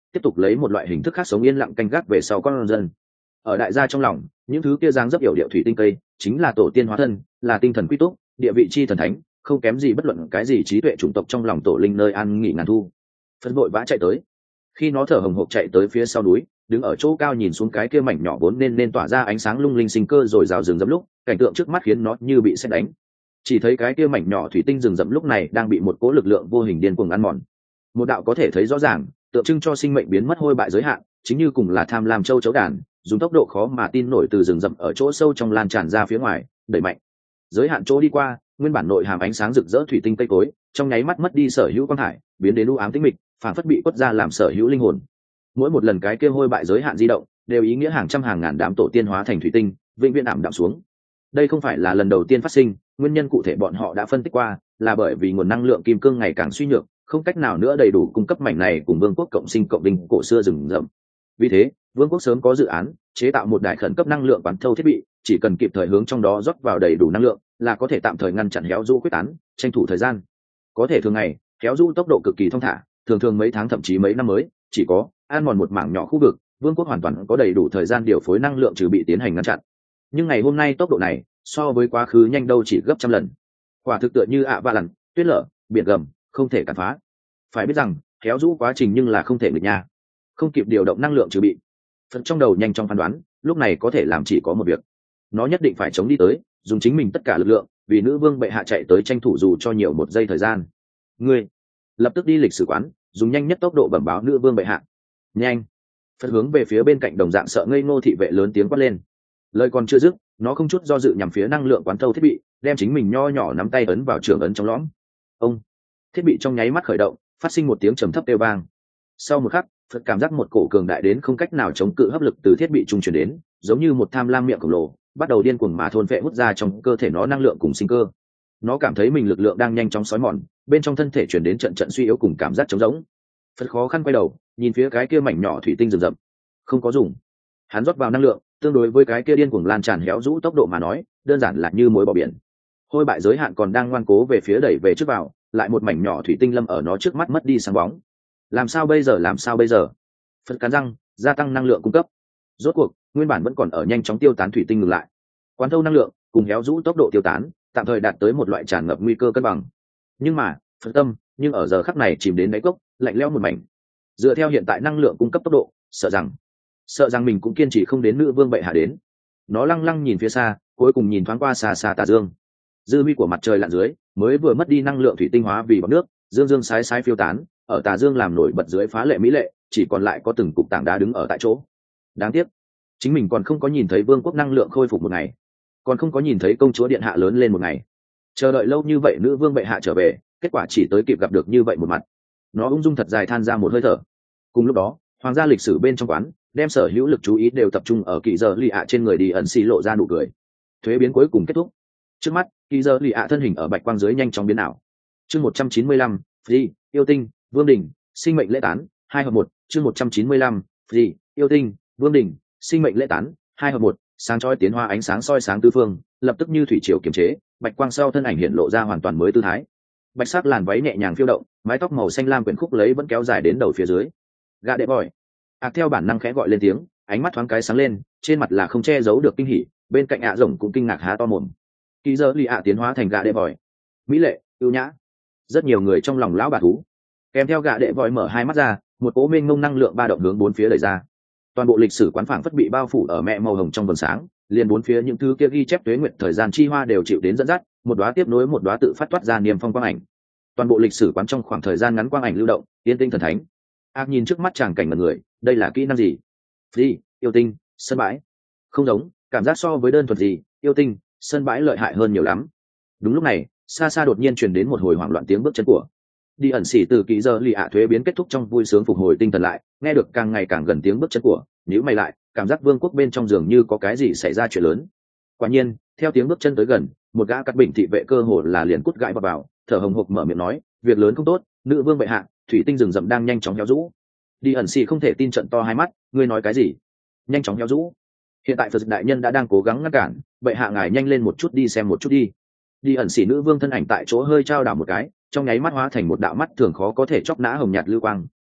tiếp tục lấy một loại hình thức khác sống yên lặng canh gác về sau con dân. Ở đại gia trong lòng, những thứ kia dáng dấp yểu điệu thủy tinh cây chính là tổ tiên hóa thân, là tinh thần quy túc, địa vị chi thần thánh, không kém gì bất luận cái gì trí tuệ chủng tộc trong lòng tổ linh nơi an nghỉ ngàn thu. Phật vội vã chạy tới. Khi nó thở hồng hộc chạy tới phía sau núi, đứng ở chỗ cao nhìn xuống cái kia mảnh nhỏ vốn nên tỏa ra ánh sáng lung linh sinh cơ rồi rào rừng rậm lúc, cảnh tượng trước mắt khiến nó như bị sét đánh. Chỉ thấy cái kia mảnh nhỏ thủy tinh rừng rậm lúc này đang bị một cỗ lực lượng vô hình điên cuồng ăn mòn. Một đạo có thể thấy rõ ràng, tượng trưng cho sinh mệnh biến mất hôi bại giới hạn, chính như cùng là tham lam châu chấu đàn, dùng tốc độ khó mà tin nổi từ rừng rậm ở chỗ sâu trong lan tràn ra phía ngoài, đẩy mạnh. Giới hạn chỗ đi qua, nguyên bản nội hàm ánh sáng rực rỡ thủy tinh cây cối, trong nháy mắt mất đi sở hữu quang hải, biến đến u ám tĩnh mịch, phản phất bị quất ra làm sở hữu linh hồn. Mỗi một lần cái kia hôi bại giới hạn di động, đều ý nghĩa hàng trăm hàng ngàn đám tổ tiên hóa thành thủy tinh, vĩnh viễn ảm đạm xuống. Đây không phải là lần đầu tiên phát sinh, nguyên nhân cụ thể bọn họ đã phân tích qua, là bởi vì nguồn năng lượng kim cương ngày càng suy nhược, không cách nào nữa đầy đủ cung cấp mảnh này cùng vương quốc cộng sinh cộng đình cổ xưa rừng rậm. Vì thế, vương quốc sớm có dự án chế tạo một đài khẩn cấp năng lượng quán thâu thiết bị, chỉ cần kịp thời hướng trong đó rót vào đầy đủ năng lượng, là có thể tạm thời ngăn chặn héo du quyết tán, tranh thủ thời gian. Có thể thường ngày, héo du tốc độ cực kỳ thong thả, thường mấy tháng thậm chí mấy năm mới chỉ có ăn mòn một mảng nhỏ khu vực, vương quốc hoàn toàn có đầy đủ thời gian điều phối năng lượng trừ bị tiến hành ngăn chặn. Nhưng ngày hôm nay tốc độ này so với quá khứ nhanh đâu chỉ gấp trăm lần. Quả thực tựa như va lằn, tuyết lở, biển gầm, không thể cản phá. Phải biết rằng héo du quá trình nhưng là không thể nghịch nha, không kịp điều động năng lượng trừ bị. Phần trong đầu nhanh trong phán đoán, lúc này có thể làm chỉ có một việc, nó nhất định phải chống đi tới, dùng chính mình tất cả lực lượng vì nữ vương bệ hạ chạy tới, tranh thủ dù cho nhiều một giây thời gian. Ngươi lập tức đi lịch sử quán, dùng nhanh nhất tốc độ bẩm báo nữ vương bệ hạ. Nhanh! Phật hướng về phía bên cạnh đồng dạng sợ ngây ngô thị vệ lớn tiếng quát lên. Lời còn chưa dứt, nó không chút do dự nhằm phía năng lượng quán thâu thiết bị, đem chính mình nho nhỏ nắm tay ấn vào trường ấn trong lõm. Ông! Thiết bị trong nháy mắt khởi động, phát sinh một tiếng trầm thấp kêu vang. Sau một khắc, Phật cảm giác một cổ cường đại đến không cách nào chống cự hấp lực từ thiết bị trung truyền đến, giống như một tham lam miệng khổng lồ bắt đầu điên cuồng mà thôn phệ hút ra trong cơ thể nó năng lượng cùng sinh cơ. Nó cảm thấy mình lực lượng đang nhanh chóng xói mòn, bên trong thân thể chuyển đến trận trận suy yếu cùng cảm giác trống rỗng. Phật khó khăn quay đầu nhìn phía cái kia mảnh nhỏ thủy tinh rừng rậm. Không có dùng. Hắn rót vào năng lượng, tương đối với cái kia điên cuồng lan tràn héo rũ tốc độ mà nói, đơn giản là như muối bỏ biển. Hôi bại giới hạn còn đang ngoan cố về phía đẩy về trước vào, lại một mảnh nhỏ thủy tinh lâm ở nó trước mắt mất đi sáng bóng. Làm sao bây giờ? Phật cắn răng, gia tăng năng lượng cung cấp. Rốt cuộc, nguyên bản vẫn còn ở nhanh chóng tiêu tán thủy tinh ngừng lại. Quán thâu năng lượng cùng héo rũ tốc độ tiêu tán, tạm thời đạt tới một loại tràn ngập nguy cơ cân bằng. Nhưng mà, Phật tâm nhưng ở giờ khắc này chìm đến đáy cốc, lạnh lẽo một mảnh. Dựa theo hiện tại năng lượng cung cấp tốc độ, sợ rằng mình cũng kiên trì không đến nữ vương bệ hạ đến. Nó lăng lăng nhìn phía xa, cuối cùng nhìn thoáng qua xa xa tà dương. Dư huy của mặt trời lặn dưới, mới vừa mất đi năng lượng thủy tinh hóa vì bọt nước, dương sái sái phiêu tán, ở tà dương làm nổi bật dưới phá lệ mỹ lệ, chỉ còn lại có từng cục tảng đá đứng ở tại chỗ. Đáng tiếc, chính mình còn không có nhìn thấy vương quốc năng lượng khôi phục một ngày, còn không có nhìn thấy công chúa điện hạ lớn lên một ngày. Chờ đợi lâu như vậy nữ vương bệ hạ trở về, kết quả chỉ tới kịp gặp được như vậy một mặt. Nó ung dung thật dài than ra một hơi thở. Cùng lúc đó, hoàng gia lịch sử bên trong quán đem sở hữu lực chú ý đều tập trung ở kỳ giờ lì ạ trên người đi ẩn xì lộ ra nụ cười. Thuế biến cuối cùng kết thúc. Trước mắt, kỳ giờ lì ạ thân hình ở bạch quang dưới nhanh chóng biến ảo. Chương 195, Free, yêu tinh, vương đình, sinh mệnh lễ tán, 2 hợp 1, chương 195, Free, yêu tinh, vương đình, sinh mệnh lễ tán, 2 hợp 1, sáng chói tiến hoa ánh sáng soi sáng tứ phương, lập tức như thủy triều kiềm chế, bạch quang sau thân ảnh hiện lộ ra hoàn toàn mới tư thái. Bạch sắc làn váy nhẹ nhàng phiêu động, mái tóc màu xanh lam quyển khúc lấy vẫn kéo dài đến đầu phía dưới. Gã đệ bòi. Theo bản năng khẽ gọi lên tiếng, ánh mắt thoáng cái sáng lên, trên mặt là không che giấu được kinh hỉ, bên cạnh rồng cũng kinh ngạc há to mồm. Kỳ giờ lì tiến hóa thành gã đệ bòi, mỹ lệ, ưu nhã. Rất nhiều người trong lòng lão bà thú. Kèm theo gã đệ bòi mở hai mắt ra, một cỗ mênh mông năng lượng ba động hướng bốn phía đẩy ra. Toàn bộ lịch sử quán phảng phất bị bao phủ ở mẹ màu hồng trong vầng sáng, liền bốn phía những thứ kia ghi chép tuế nguyện thời gian chi hoa đều chịu đến dẫn dắt, một đóa tiếp nối một đóa tự phát toát ra niềm phong quang ảnh. Toàn bộ lịch sử quán trong khoảng thời gian ngắn quang ảnh lưu động, yên tinh thần thánh. Nhìn trước mắt chàng cảnh mọi người, đây là kỹ năng gì? Free, yêu tinh, sân bãi. Không giống, cảm giác so với đơn thuần gì, yêu tinh, sân bãi lợi hại hơn nhiều lắm. Đúng lúc này, xa xa đột nhiên truyền đến một hồi hoảng loạn tiếng bước chân của. Đi ẩn xỉ từ kỳ giờ lì thuế biến kết thúc trong vui sướng phục hồi tinh thần lại, nghe được càng ngày càng gần tiếng bước chân của, nhíu mày lại, cảm giác vương quốc bên trong giường như có cái gì xảy ra chuyện lớn. Quả nhiên, theo tiếng bước chân tới gần, một gã cắt bình thị vệ cơ hồ là liền cút gãi vào, thở hồng hộc mở miệng nói, việc lớn không tốt, nữ vương bệ hạ, thủy tinh rừng rậm đang nhanh chóng héo rũ. Đi ẩn xỉ không thể tin trận to hai mắt, ngươi nói cái gì? Nhanh chóng héo rũ? Hiện tại Phật đại nhân đã đang cố gắng ngăn cản, bệ hạ ngài nhanh lên một chút đi xem một chút đi. Đi ẩn xỉ nữ vương thân ảnh tại chỗ hơi trao đảo một cái, trong nháy mắt hóa thành một đạo mắt thường khó có thể chóc nã hồng nhạt lưu quang,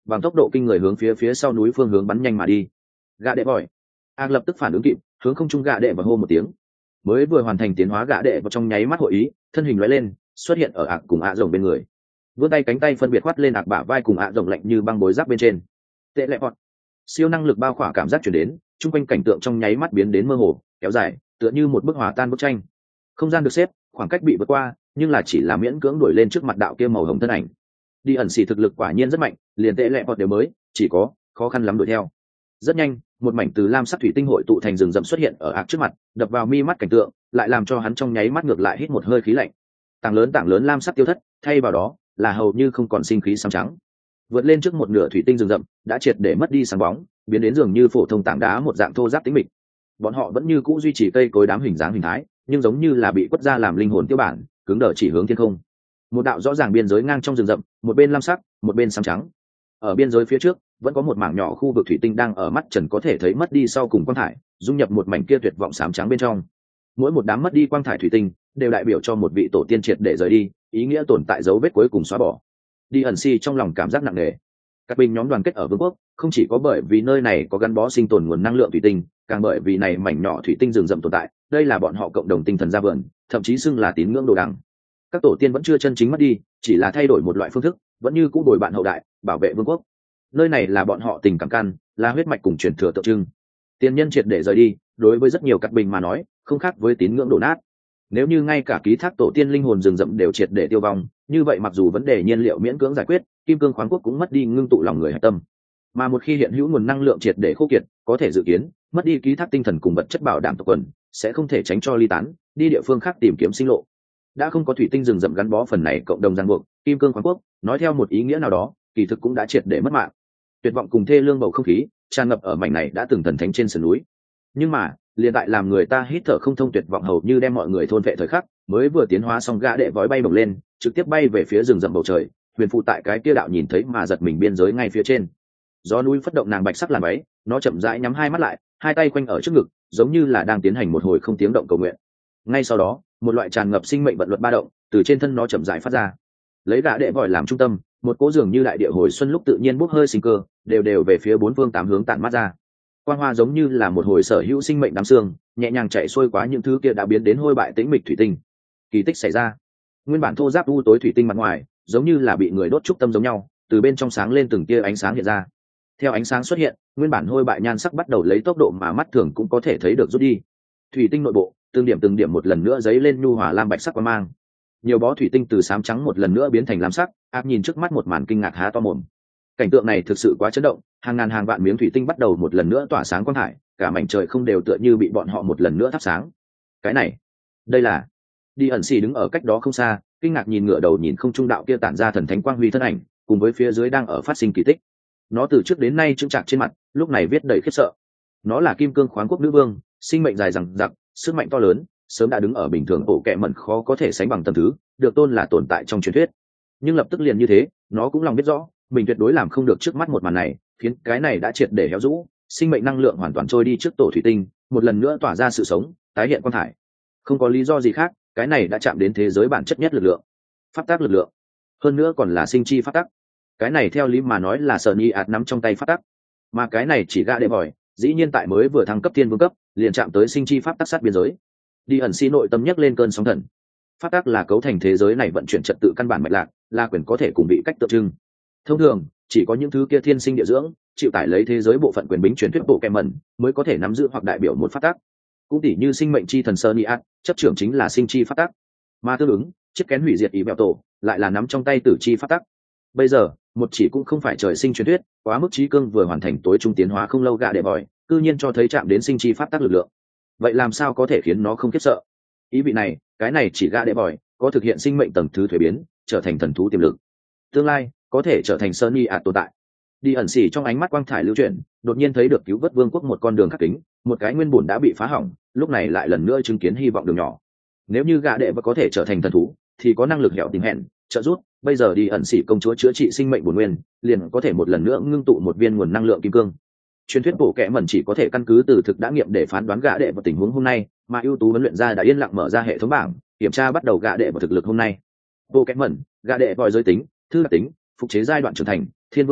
bằng tốc độ kinh người hướng phía sau núi phương hướng bắn nhanh mà đi. Gã đệ vòi. Ác lập tức phản ứng kịp, hướng không trung gã đệ và hô một tiếng. Mới vừa hoàn thành tiến hóa gã đệ vào trong nháy mắt hội ý, thân hình lóe lên, xuất hiện ở ạc cùng ạ rồng bên người. Vươn tay cánh tay phân biệt khoát lên ạc bả vai cùng ạ rồng lạnh như băng bối giáp bên trên. Tệ lệ vọt. Siêu năng lực bao khỏa cảm giác chuyển đến, chung quanh cảnh tượng trong nháy mắt biến đến mơ hồ, kéo dài, tựa như một bức hòa tan bức tranh. Không gian được xếp, khoảng cách bị vượt qua, nhưng là chỉ là miễn cưỡng đuổi lên trước mặt đạo kia màu hồng thân ảnh. Đi ẩn xì thực lực quả nhiên rất mạnh, liền tệ lệ vọt đều mới, chỉ có khó khăn lắm đuổi theo. Rất nhanh, một mảnh từ lam sắc thủy tinh hội tụ thành rừng rậm xuất hiện ở ác trước mặt, đập vào mi mắt cảnh tượng, lại làm cho hắn trong nháy mắt ngược lại hít một hơi khí lạnh. Tảng lớn lam sắc tiêu thất, thay vào đó là hầu như không còn sinh khí xám trắng. Vượt lên trước một nửa thủy tinh rừng rậm, đã triệt để mất đi sáng bóng, biến đến dường như phổ thông tảng đá một dạng thô ráp tĩnh mịch. Bọn họ vẫn như cũ duy trì cây cối đám hình dáng hình thái, nhưng giống như là bị quất ra làm linh hồn tiêu bản, cứng đờ chỉ hướng thiên không. Một đạo rõ ràng biên giới ngang trong rừng rậm, một bên lam sắc, một bên xám trắng. Ở biên giới phía trước, vẫn có một mảng nhỏ khu vực thủy tinh đang ở mắt trần có thể thấy mất đi sau cùng quang thải, dung nhập một mảnh kia tuyệt vọng xám trắng bên trong. Mỗi một đám mất đi quang thải thủy tinh đều đại biểu cho một vị tổ tiên triệt để rời đi, ý nghĩa tồn tại dấu vết cuối cùng xóa bỏ. Đi ẩn si trong lòng cảm giác nặng nề. Các binh nhóm đoàn kết ở vương quốc, không chỉ có bởi vì nơi này có gắn bó sinh tồn nguồn năng lượng thủy tinh, càng bởi vì này mảnh nhỏ thủy tinh rừng rậm tồn tại, đây là bọn họ cộng đồng tinh thần gia vườn, thậm chí xưng là tín ngưỡng đồ đằng. Các tổ tiên vẫn chưa chân chính mất đi, chỉ là thay đổi một loại phương thức, vẫn như cũ bồi bạn hậu đại, bảo vệ vương quốc. Nơi này là bọn họ tình cảm căn, là huyết mạch cùng truyền thừa tượng trưng. Tiên nhân triệt để rời đi, đối với rất nhiều cát bình mà nói, không khác với tín ngưỡng đổ nát. Nếu như ngay cả ký thác tổ tiên linh hồn rừng rậm đều triệt để tiêu vong, như vậy mặc dù vấn đề nhiên liệu miễn cưỡng giải quyết, kim cương khoáng quốc cũng mất đi ngưng tụ lòng người hạch tâm. Mà một khi hiện hữu nguồn năng lượng triệt để khô kiệt, có thể dự kiến, mất đi ký thác tinh thần cùng vật chất bảo đảm tộc quần, sẽ không thể tránh cho ly tán, đi địa phương khác tìm kiếm sinh lộ. Đã không có thủy tinh rừng rậm gắn bó phần này cộng đồng ràng buộc, kim cương khoáng quốc, nói theo một ý nghĩa nào đó, kỳ thực cũng đã triệt để mất mạng. Tuyệt vọng cùng thê lương bầu không khí tràn ngập ở mảnh này đã từng thần thánh trên sườn núi. Nhưng mà liền tại làm người ta hít thở không thông tuyệt vọng hầu như đem mọi người thôn vệ thời khắc, mới vừa tiến hóa xong gã đệ vói bay bổng lên, trực tiếp bay về phía rừng rậm bầu trời, huyền phụ tại cái kia đạo nhìn thấy mà giật mình biên giới ngay phía trên. Gió núi phất động nàng bạch sắc làn váy, nó chậm rãi nhắm hai mắt lại, hai tay quanh ở trước ngực, giống như là đang tiến hành một hồi không tiếng động cầu nguyện. Ngay sau đó, một loại tràn ngập sinh mệnh vận luật ba động từ trên thân nó chậm rãi phát ra. Lấy gã đệ vòi làm trung tâm, một cỗ dường như đại địa hồi xuân lúc tự nhiên bốc hơi sinh cơ, đều về phía bốn phương tám hướng tản mát ra. Quang hoa giống như là một hồi sở hữu sinh mệnh đám xương, nhẹ nhàng chạy xuôi qua những thứ kia đã biến đến hôi bại tĩnh mịch thủy tinh. Kỳ tích xảy ra. Nguyên bản thô ráp u tối thủy tinh mặt ngoài, giống như là bị người đốt trúc tâm giống nhau, từ bên trong sáng lên từng tia ánh sáng hiện ra. Theo ánh sáng xuất hiện, nguyên bản hôi bại nhan sắc bắt đầu lấy tốc độ mà mắt thường cũng có thể thấy được rút đi. Thủy tinh nội bộ, từng điểm một lần nữa dấy lên nhu hòa lam bạch sắc quang mang. Nhiều bó thủy tinh từ xám trắng một lần nữa biến thành lam sắc, áp nhìn trước mắt một màn kinh ngạc há to mồm. Cảnh tượng này thực sự quá chấn động, hàng ngàn hàng vạn miếng thủy tinh bắt đầu một lần nữa tỏa sáng quang thải, cả mảnh trời không đều tựa như bị bọn họ một lần nữa thắp sáng. Cái này, đây là... Đi ẩn xì đứng ở cách đó không xa, kinh ngạc nhìn ngửa đầu nhìn không trung đạo kia tản ra thần thánh quang huy thân ảnh, cùng với phía dưới đang ở phát sinh kỳ tích. Nó từ trước đến nay chững chạc trên mặt, lúc này viết đầy khiếp sợ. Nó là kim cương khoáng quốc nữ vương, sinh mệnh dài dằng dặc, sức mạnh to lớn, sớm đã đứng ở bình thường ổ kẹ mẩn khó có thể sánh bằng tầm thứ, được tôn là tồn tại trong truyền thuyết. Nhưng lập tức liền như thế, nó cũng lòng biết rõ, mình tuyệt đối làm không được trước mắt một màn này, khiến cái này đã triệt để héo rũ, sinh mệnh năng lượng hoàn toàn trôi đi trước tổ thủy tinh, một lần nữa tỏa ra sự sống, tái hiện quang thải. Không có lý do gì khác, cái này đã chạm đến thế giới bản chất nhất lực lượng, pháp tắc lực lượng, hơn nữa còn là sinh chi pháp tắc. Cái này theo lý mà nói là Sở Nhi ạt nắm trong tay pháp tắc, mà cái này chỉ gã đệ vòi, dĩ nhiên tại mới vừa thăng cấp thiên vương cấp, liền chạm tới sinh chi pháp tắc sát biên giới. Đi ẩn xi nội tâm nhấc lên cơn sóng thần. Pháp tắc là cấu thành thế giới này vận chuyển trật tự căn bản mạch lạc, là quyền có thể cùng bị cách tượng trưng. Thông thường, chỉ có những thứ kia thiên sinh địa dưỡng, chịu tải lấy thế giới bộ phận quyền bính truyền thuyết bộ kèm mẩn, mới có thể nắm giữ hoặc đại biểu một pháp tắc. Cũng tỉ như sinh mệnh chi thần Sở Nhi ạt, chấp trưởng chính là sinh chi pháp tắc, mà tương ứng, chiếc kén hủy diệt ý bèo tổ lại là nắm trong tay tử chi pháp tắc. Bây giờ, một chỉ cũng không phải trời sinh truyền thuyết, quá mức trí cương vừa hoàn thành tối trung tiến hóa không lâu gạ đệ bòi, cư nhiên cho thấy chạm đến sinh chi pháp tắc lực lượng. Vậy làm sao có thể khiến nó không khiếp sợ? Ý vị này, cái này chỉ gạ đệ bòi có thực hiện sinh mệnh tầng thứ thuế biến, trở thành thần thú tiềm lực. Tương lai có thể trở thành Sơn Nhi ạt tồn tại. Đi ẩn xỉ trong ánh mắt quang thải lưu chuyển, đột nhiên thấy được cứu vớt vương quốc một con đường khắc kính, một cái nguyên bổn đã bị phá hỏng, lúc này lại lần nữa chứng kiến hy vọng đường nhỏ. Nếu như gạ đệ và có thể trở thành thần thú, thì có năng lực hẻo tìm hẹn trợ giúp. Bây giờ đi ẩn xỉ công chúa chữa trị sinh mệnh bổn nguyên, liền có thể một lần nữa ngưng tụ một viên nguồn năng lượng kim cương. Truyền thuyết bộ kệ mẩn chỉ có thể căn cứ từ thực đã nghiệm để phán đoán gã đệ vào tình huống hôm nay, mà ưu tú huấn luyện gia đã yên lặng mở ra hệ thống bảng kiểm tra bắt đầu gã đệ vào thực lực hôm nay. Bộ kệ mẩn, gã đệ vòi giới tính, thư đặc tính, phục chế giai đoạn trưởng thành, thiên vương cấp,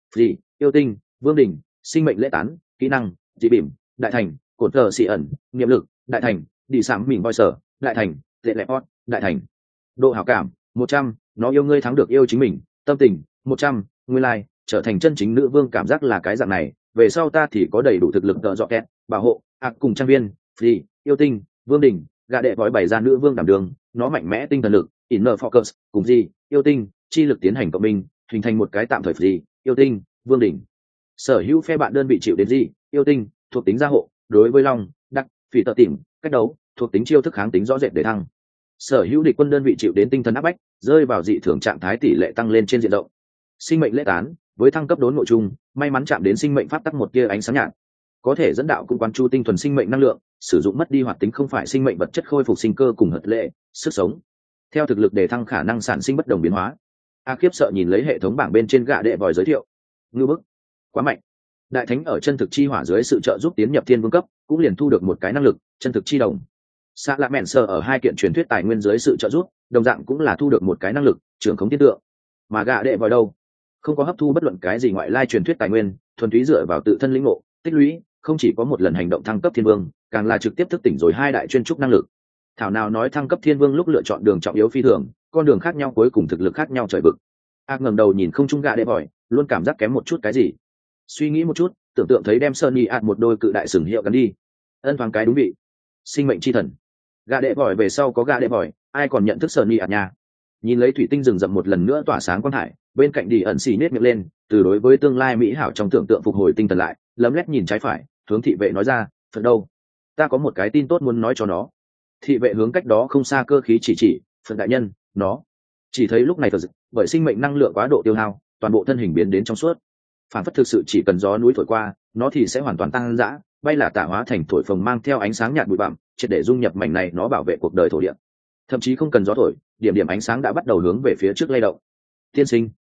gì yêu tinh vương đình sinh mệnh lễ tán kỹ năng dị bỉm đại thành cột cờ xị ẩn niệm lực đại thành đi sám mình voi sở đại thành tệ lệ pot đại thành độ hảo cảm 100, nó yêu ngươi thắng được yêu chính mình tâm tình 100, nguyên lai trở thành chân chính nữ vương cảm giác là cái dạng này, về sau ta thì có đầy đủ thực lực tợ dọ kẹt bảo hộ cùng trang viên free yêu tinh vương đình gạ đệ vói bày ra nữ vương đảm đường, nó mạnh mẽ tinh thần lực inner focus cùng gì yêu tinh chi lực tiến hành cộng minh hình thành một cái tạm thời free yêu tinh vương đình. Sở hữu phe bạn đơn vị chịu đến gì yêu tinh thuộc tính gia hộ đối với long đặc phỉ tợ tìm cách đấu thuộc tính chiêu thức kháng tính rõ rệt để thăng. Sở hữu địch quân đơn vị chịu đến tinh thần áp bách rơi vào dị thường trạng thái tỷ lệ tăng lên trên diện rộng. Sinh mệnh lễ tán với thăng cấp đốn nội chung may mắn chạm đến sinh mệnh pháp tắc một tia ánh sáng nhạt có thể dẫn đạo cũng quán chu tinh thuần sinh mệnh năng lượng sử dụng mất đi hoạt tính không phải sinh mệnh vật chất khôi phục sinh cơ cùng hợp lệ sức sống theo thực lực để thăng khả năng sản sinh bất đồng biến hóa. Khiếp sợ nhìn lấy hệ thống bảng bên trên gạ đệ vòi giới thiệu ngư bức quá mạnh. Đại thánh ở chân thực chi hỏa dưới sự trợ giúp tiến nhập thiên vương cấp cũng liền thu được một cái năng lực chân thực chi đồng. Xạ lạ mẹn sơ ở hai kiện truyền thuyết tài nguyên dưới sự trợ giúp đồng dạng cũng là thu được một cái năng lực trưởng khống thiên tượng. Mà gạ đệ vòi đâu không có hấp thu bất luận cái gì ngoại lai truyền thuyết tài nguyên thuần túy dựa vào tự thân lĩnh ngộ tích lũy không chỉ có một lần hành động thăng cấp thiên vương càng là trực tiếp thức tỉnh rồi hai đại chuyên trúc năng lực. Thảo nào nói thăng cấp thiên vương lúc lựa chọn đường trọng yếu phi thường con đường khác nhau cuối cùng thực lực khác nhau trời vực. Ngẩng đầu nhìn không trung gạ đệ vòi luôn cảm giác kém một chút cái gì, suy nghĩ một chút tưởng tượng thấy đem Sunny ạt một đôi cự đại sừng hiệu gắn đi ân thoáng cái đúng vị sinh mệnh chi thần. Gạ đệ vòi về sau có gạ đệ vòi ai còn nhận thức Sunny ạt nha. Nhìn lấy thủy tinh rừng rậm một lần nữa tỏa sáng quang hải bên cạnh đi ẩn xì nết miệng lên từ đối với tương lai mỹ hảo trong tưởng tượng phục hồi tinh thần lại lấm lét nhìn trái phải hướng thị vệ nói ra phật đâu ta có một cái tin tốt muốn nói cho nó. Thị vệ hướng cách đó không xa cơ khí chỉ phật đại nhân nó chỉ thấy lúc này phật bởi sinh mệnh năng lượng quá độ tiêu hao toàn bộ thân hình biến đến trong suốt phản phất thực sự chỉ cần gió núi thổi qua nó thì sẽ hoàn toàn tăng dã bay là tả hóa thành thổi phồng mang theo ánh sáng nhạt bụi bặm triệt để dung nhập mảnh này nó bảo vệ cuộc đời thổ địa. Thậm chí không cần gió thổi điểm điểm ánh sáng đã bắt đầu hướng về phía trước lay động. Tiên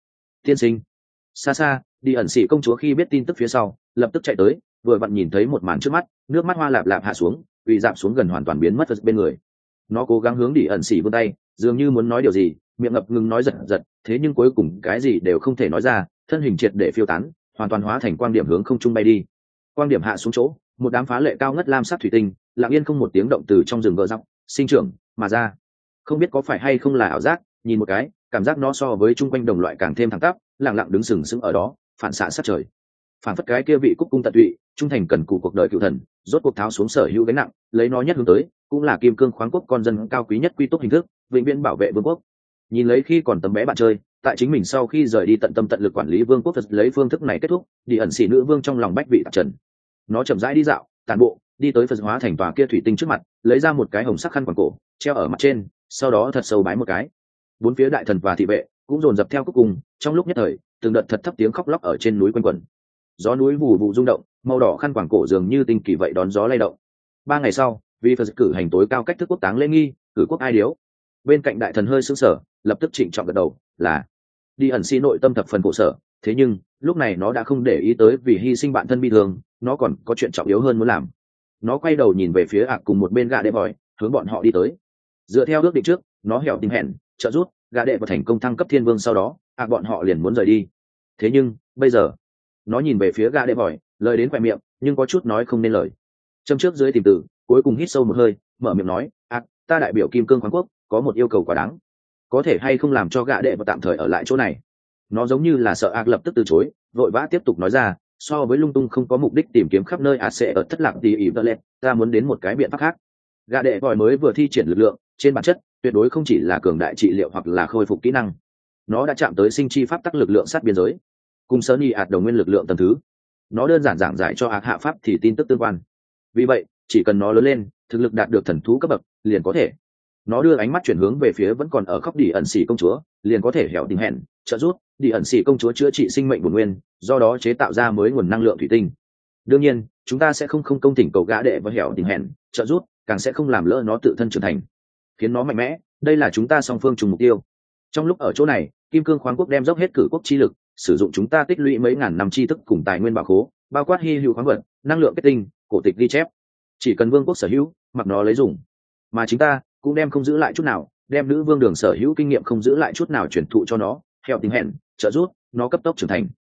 sinh xa xa đi ẩn sĩ công chúa khi biết tin tức phía sau lập tức chạy tới vừa vặn nhìn thấy một màn trước mắt nước mắt hoa lạp lạp hạ xuống vì dạp xuống gần hoàn toàn biến mất bên người. Nó cố gắng hướng đi ẩn sĩ vươn tay dường như muốn nói điều gì miệng ngập ngừng nói giật thế nhưng cuối cùng cái gì đều không thể nói ra thân hình triệt để phiêu tán hoàn toàn hóa thành quang điểm hướng không trung bay đi. Quang điểm hạ xuống chỗ một đám phá lệ cao ngất lam sắc thủy tinh lặng yên không một tiếng động từ trong rừng gỡ dọc sinh trưởng mà ra. Không biết có phải hay không là ảo giác nhìn một cái cảm giác nó so với chung quanh đồng loại càng thêm thẳng tắp lặng lặng đứng sừng sững ở đó phản xạ sát trời phản phất cái kia vị cúc cung tận tụy trung thành cần cù cuộc đời cựu thần rốt cuộc tháo xuống sở hữu gánh nặng lấy nó nhất hướng tới cũng là kim cương khoáng quốc con dân cao quý nhất quy túc hình thức vĩnh viễn bảo vệ vương quốc. Nhìn lấy khi còn tấm bé bạn chơi tại chính mình sau khi rời đi tận tâm tận lực quản lý vương quốc thật lấy phương thức này kết thúc đi ẩn xỉ nữ vương trong lòng bách vị tạp trần. Nó chậm rãi đi dạo tàn bộ đi tới phật hóa thành tòa kia thủy tinh trước mặt lấy ra một cái hồng sắc khăn quàng cổ treo ở mặt trên sau đó thật sâu bái một cái. Bốn phía đại thần và thị vệ cũng dồn dập theo cuối cùng trong lúc nhất thời từng đợt thật thấp tiếng khóc lóc ở trên núi quanh quẩn gió núi vù vù rung động màu đỏ khăn quàng cổ dường như tinh kỳ vậy đón gió lay động. 3 ngày sau vì phật cử hành tối cao cách thức quốc táng lễ nghi cử quốc ai điếu bên cạnh đại thần hơi sững sờ lập tức trịnh trọng gật đầu là đi ẩn xi nội tâm thập phần khổ sở thế nhưng lúc này nó đã không để ý tới vì hy sinh bạn thân bi thương nó còn có chuyện trọng yếu hơn muốn làm. Nó quay đầu nhìn về phía cùng một bên gạ đệ vòi hướng bọn họ đi tới dựa theo ước định trước nó hẻo tình hẹn trợ giúp gạ đệ và thành công thăng cấp thiên vương sau đó bọn họ liền muốn rời đi. Thế nhưng bây giờ nó nhìn về phía gạ đệ vòi lời đến khoe miệng nhưng có chút nói không nên lời châm trước dưới tìm từ cuối cùng hít sâu một hơi mở miệng nói ta đại biểu kim cương khoáng quốc có một yêu cầu quá đáng có thể hay không làm cho gạ đệ và tạm thời ở lại chỗ này. Nó giống như là sợ lập tức từ chối vội vã tiếp tục nói ra so với lung tung không có mục đích tìm kiếm khắp nơi sẽ ở thất lạc tỉ ỉ tơ ta muốn đến một cái biện pháp khác. Gạ đệ vòi mới vừa thi triển lực lượng trên bản chất tuyệt đối không chỉ là cường đại trị liệu hoặc là khôi phục kỹ năng, nó đã chạm tới sinh chi pháp tắc lực lượng sát biên giới cùng sơn y đồng nguyên lực lượng tầm thứ. Nó đơn giản giảng giải cho hạ pháp thì tin tức tương quan, vì vậy chỉ cần nó lớn lên thực lực đạt được thần thú cấp bậc liền có thể. Nó đưa ánh mắt chuyển hướng về phía vẫn còn ở khóc đi ẩn xỉ công chúa liền có thể hẻo tình hẹn trợ giúp đi ẩn xỉ công chúa chữa trị sinh mệnh bổn nguyên do đó chế tạo ra mới nguồn năng lượng thủy tinh. Đương nhiên chúng ta sẽ không công thỉnh cầu gã đệ và hẻo tình hẹn trợ giúp càng sẽ không làm lỡ nó tự thân trưởng thành khiến nó mạnh mẽ. Đây là chúng ta song phương chung mục tiêu. Trong lúc ở chỗ này kim cương khoáng quốc đem dốc hết cử quốc chi lực sử dụng chúng ta tích lũy mấy ngàn năm tri thức cùng tài nguyên bảo khố bao quát hy hữu khoáng vật năng lượng kết tinh cổ tịch ghi chép chỉ cần vương quốc sở hữu mặc nó lấy dùng, mà chúng ta cũng đem không giữ lại chút nào đem nữ vương đường sở hữu kinh nghiệm không giữ lại chút nào truyền thụ cho nó hẹo tình hẹn trợ giúp nó cấp tốc trưởng thành.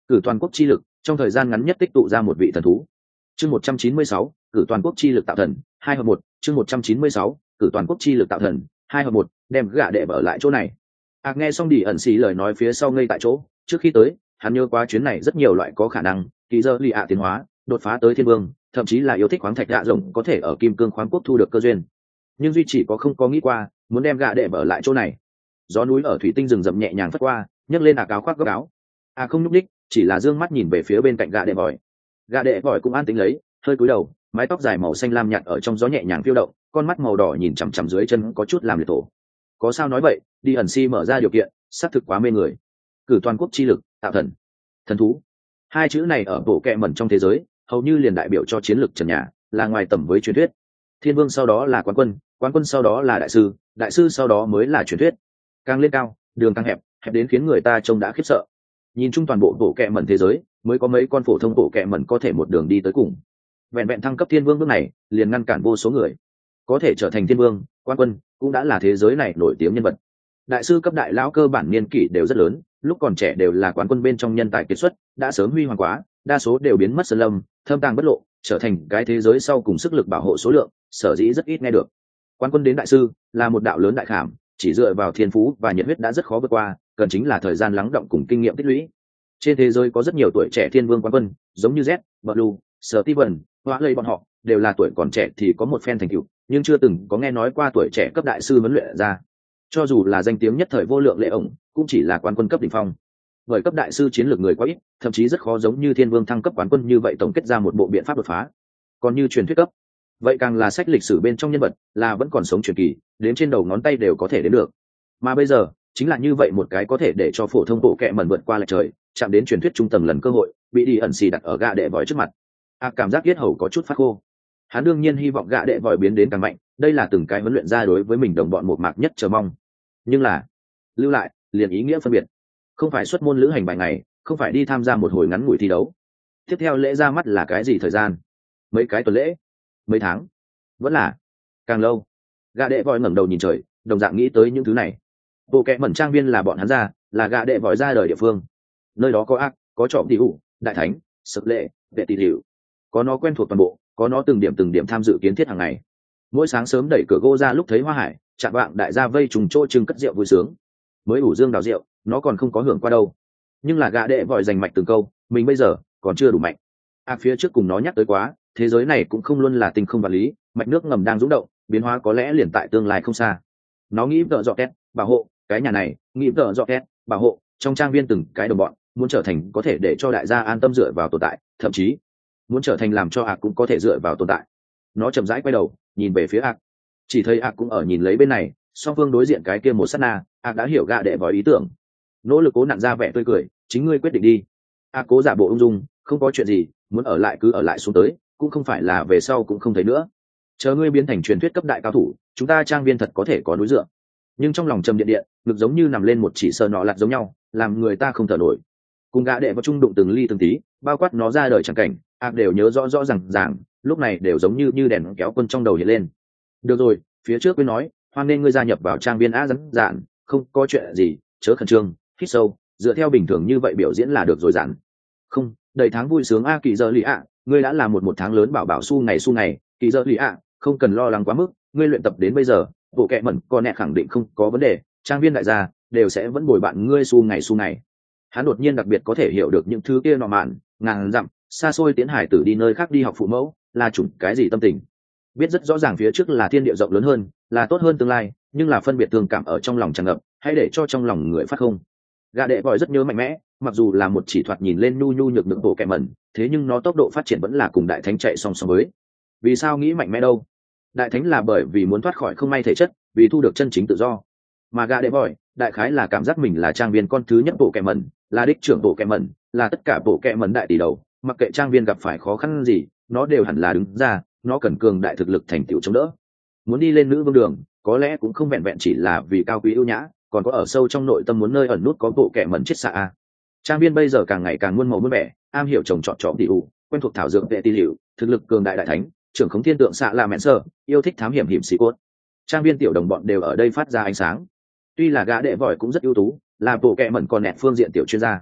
Cử toàn quốc chi lực trong thời gian ngắn nhất tích tụ ra một vị thần thú. Chương 196, cử toàn quốc chi lực tạo thần, 2 hợp 1. Chương 196, cử toàn quốc chi lực tạo thần, 2 hợp 1. Đem gạ đệ ở lại chỗ này. Nghe xong đi ẩn xì lời nói phía sau ngây tại chỗ. Trước khi tới, hắn nhớ qua chuyến này rất nhiều loại có khả năng kỳ dơ lì tiến hóa, đột phá tới thiên vương, thậm chí là yêu thích khoáng thạch gạ rồng có thể ở kim cương khoáng quốc thu được cơ duyên. Nhưng duy chỉ có không có nghĩ qua muốn đem gạ đệ ở lại chỗ này. Gió núi ở thủy tinh rừng rậm nhẹ nhàng phất qua, nhấc lên áo khoác gấp áo. Không nhúc nhích, chỉ là dương mắt nhìn về phía bên cạnh gạ đệ vòi. Gạ đệ vòi cũng an tĩnh lấy, hơi cúi đầu, mái tóc dài màu xanh lam nhạt ở trong gió nhẹ nhàng phiêu động, con mắt màu đỏ nhìn chằm chằm dưới chân có chút làm liệt tổ. Có sao nói vậy, đi ẩn si mở ra điều kiện, xác thực quá mê người. Cử toàn quốc chi lực, tạo thần, thần thú. Hai chữ này ở bộ kệ mẩn trong thế giới, hầu như liền đại biểu cho chiến lược trần nhà, là ngoài tầm với truyền thuyết. Thiên vương sau đó là quán quân sau đó là đại sư sau đó mới là truyền thuyết. Càng lên cao, đường càng hẹp, hẹp đến khiến người ta trông đã khiếp sợ. Nhìn chung toàn bộ bộ kệ mẩn thế giới, mới có mấy con phổ thông bộ kệ mẩn có thể một đường đi tới cùng. Vẹn vẹn thăng cấp thiên vương bước này, liền ngăn cản vô số người. Có thể trở thành thiên vương, quán quân, cũng đã là thế giới này nổi tiếng nhân vật. Đại sư cấp đại lão cơ bản niên kỷ đều rất lớn, lúc còn trẻ đều là quán quân bên trong nhân tài kiệt xuất, đã sớm huy hoàng quá, đa số đều biến mất sơn lâm, thâm tàng bất lộ, trở thành cái thế giới sau cùng sức lực bảo hộ số lượng, sở dĩ rất ít nghe được. Quán quân đến đại sư là một đạo lớn đại khảm, chỉ dựa vào thiên phú và nhiệt huyết đã rất khó vượt qua, cần chính là thời gian lắng động cùng kinh nghiệm tích lũy. Trên thế giới có rất nhiều tuổi trẻ thiên vương quán quân, giống như Z, Blue, Steven, Hoa Lây bọn họ, đều là tuổi còn trẻ thì có một phen thành tựu, nhưng chưa từng có nghe nói qua tuổi trẻ cấp đại sư huấn luyện ra. Cho dù là danh tiếng nhất thời vô lượng lệ ổng, cũng chỉ là quán quân cấp đỉnh phong. Bởi cấp đại sư chiến lược người quá ít, thậm chí rất khó giống như thiên vương thăng cấp quán quân như vậy tổng kết ra một bộ biện pháp đột phá. Còn như truyền thuyết cấp, vậy càng là sách lịch sử bên trong nhân vật, là vẫn còn sống truyền kỳ, đến trên đầu ngón tay đều có thể đến được. Mà bây giờ, chính là như vậy một cái có thể để cho phổ thông bộ kệ mẩn vượt qua lệch trời, chạm đến truyền thuyết trung tầng lần cơ hội, bị đi ẩn xì đặt ở gạ đệ vòi trước mặt. Cảm giác yết hầu có chút phát khô. Hắn đương nhiên hy vọng gạ đệ vòi biến đến càng mạnh, đây là từng cái huấn luyện ra đối với mình đồng bọn một mạc nhất chờ mong. Nhưng là lưu lại liền ý nghĩa phân biệt, không phải xuất môn lữ hành vài ngày, không phải đi tham gia một hồi ngắn ngủi thi đấu. Tiếp theo lễ ra mắt là cái gì thời gian? Mấy cái tuần lễ, mấy tháng, vẫn là càng lâu. Gạ đệ vòi ngẩng đầu nhìn trời, đồng dạng nghĩ tới những thứ này. Bộ kệ mẩn trang viên là bọn hắn ra, là gạ đệ vòi ra đời địa phương. Nơi đó có có trọm tỷ ủ, đại thánh, sập lệ, vệ tỷ hiệu, có nó quen thuộc toàn bộ, có nó từng điểm tham dự kiến thiết hàng ngày. Mỗi sáng sớm đẩy cửa gỗ ra lúc thấy hoa hải, chạm vạng đại gia vây trùng chỗ trưng cất rượu vui sướng. Mới ủ dương đào rượu, nó còn không có hưởng qua đâu. Nhưng là gạ đệ vòi dành mạch từng câu, mình bây giờ còn chưa đủ mạnh. Phía trước cùng nó nhắc tới quá, thế giới này cũng không luôn là tình không vật lý, mạch nước ngầm đang rung động, biến hóa có lẽ liền tại tương lai không xa. Nó nghĩ vợ dọ két, bảo hộ cái nhà này, nghĩ vợ dọ két, bảo hộ trong trang viên từng cái đồng bọn, muốn trở thành có thể để cho đại gia an tâm dựa vào tồn tại, thậm chí muốn trở thành làm cho cũng có thể dựa vào tồn tại. Nó chậm rãi quay đầu nhìn về phía chỉ thấy cũng ở nhìn lấy bên này, song phương đối diện cái kia một sát na, đã hiểu gạ đệ vòi ý tưởng, nỗ lực cố nặn ra vẻ tươi cười, chính ngươi quyết định đi. Cố giả bộ ung dung, không có chuyện gì, muốn ở lại cứ ở lại xuống tới, cũng không phải là về sau cũng không thấy nữa. Chờ ngươi biến thành truyền thuyết cấp đại cao thủ, chúng ta trang viên thật có thể có núi dựa. Nhưng trong lòng trầm điện điện, ngực giống như nằm lên một chỉ sờ nọ lặt giống nhau, làm người ta không thở nổi. Cùng gã đệ vào trung đụng từng ly từng tí, bao quát nó ra đời chẳng cảnh, đều nhớ rõ rõ ràng, lúc này đều giống như đèn kéo quân trong đầu hiện lên. Được rồi, phía trước mới nói, hoan nên ngươi gia nhập vào trang viên rắn dạn, không có chuyện gì, chớ khẩn trương, hít sâu, dựa theo bình thường như vậy biểu diễn là được rồi dạn. Không, đầy tháng vui sướng kỳ giờ lì ngươi đã là một tháng lớn bảo bảo su ngày, kỳ giờ lì không cần lo lắng quá mức, ngươi luyện tập đến bây giờ, bộ kệ mẩn con nẹ khẳng định không có vấn đề, trang viên đại gia đều sẽ vẫn bồi bạn ngươi su ngày. Hắn đột nhiên đặc biệt có thể hiểu được những thứ kia nọ mạn, ngàn dặm xa xôi tiến hải tử đi nơi khác đi học phụ mẫu là chủng cái gì tâm tình. Biết rất rõ ràng phía trước là thiên địa rộng lớn hơn, là tốt hơn tương lai, nhưng là phân biệt thương cảm ở trong lòng tràn ngập, hãy để cho trong lòng người phát không. Gã đệ vòi rất nhớ mạnh mẽ, mặc dù là một chỉ thoạt nhìn lên nhu nhược nhược bộ kệ mẩn, thế nhưng nó tốc độ phát triển vẫn là cùng đại thánh chạy song song với. Vì sao nghĩ mạnh mẽ đâu? Đại thánh là bởi vì muốn thoát khỏi không may thể chất, vì thu được chân chính tự do. Mà gã đệ vòi, đại khái là cảm giác mình là trang viên con thứ nhất bộ kệ mẩn, là đích trưởng bộ kệ mẩn, là tất cả bộ kệ mẩn đại tỷ đầu, mặc kệ trang viên gặp phải khó khăn gì, nó đều hẳn là đứng ra, nó cần cường đại thực lực thành tựu chống đỡ. Muốn đi lên nữ vương đường, có lẽ cũng không vẹn vẹn chỉ là vì cao quý ưu nhã, còn có ở sâu trong nội tâm muốn nơi ẩn nút có bộ kệ mẩn chết xạ. Trang viên bây giờ càng ngày càng muôn màu muôn vẻ, am hiểu trồng trọt tỷ ủ, quen thuộc thảo dược vệ tỷ liệu, thực lực cường đại đại thánh, trưởng khống thiên tượng xạ là mẹn sơ, yêu thích thám hiểm hiểm sĩ cốt. Trang viên tiểu đồng bọn đều ở đây phát ra ánh sáng. Tuy là gã đệ vòi cũng rất ưu tú, là bộ kệ mẩn còn nẹt phương diện tiểu chuyên gia,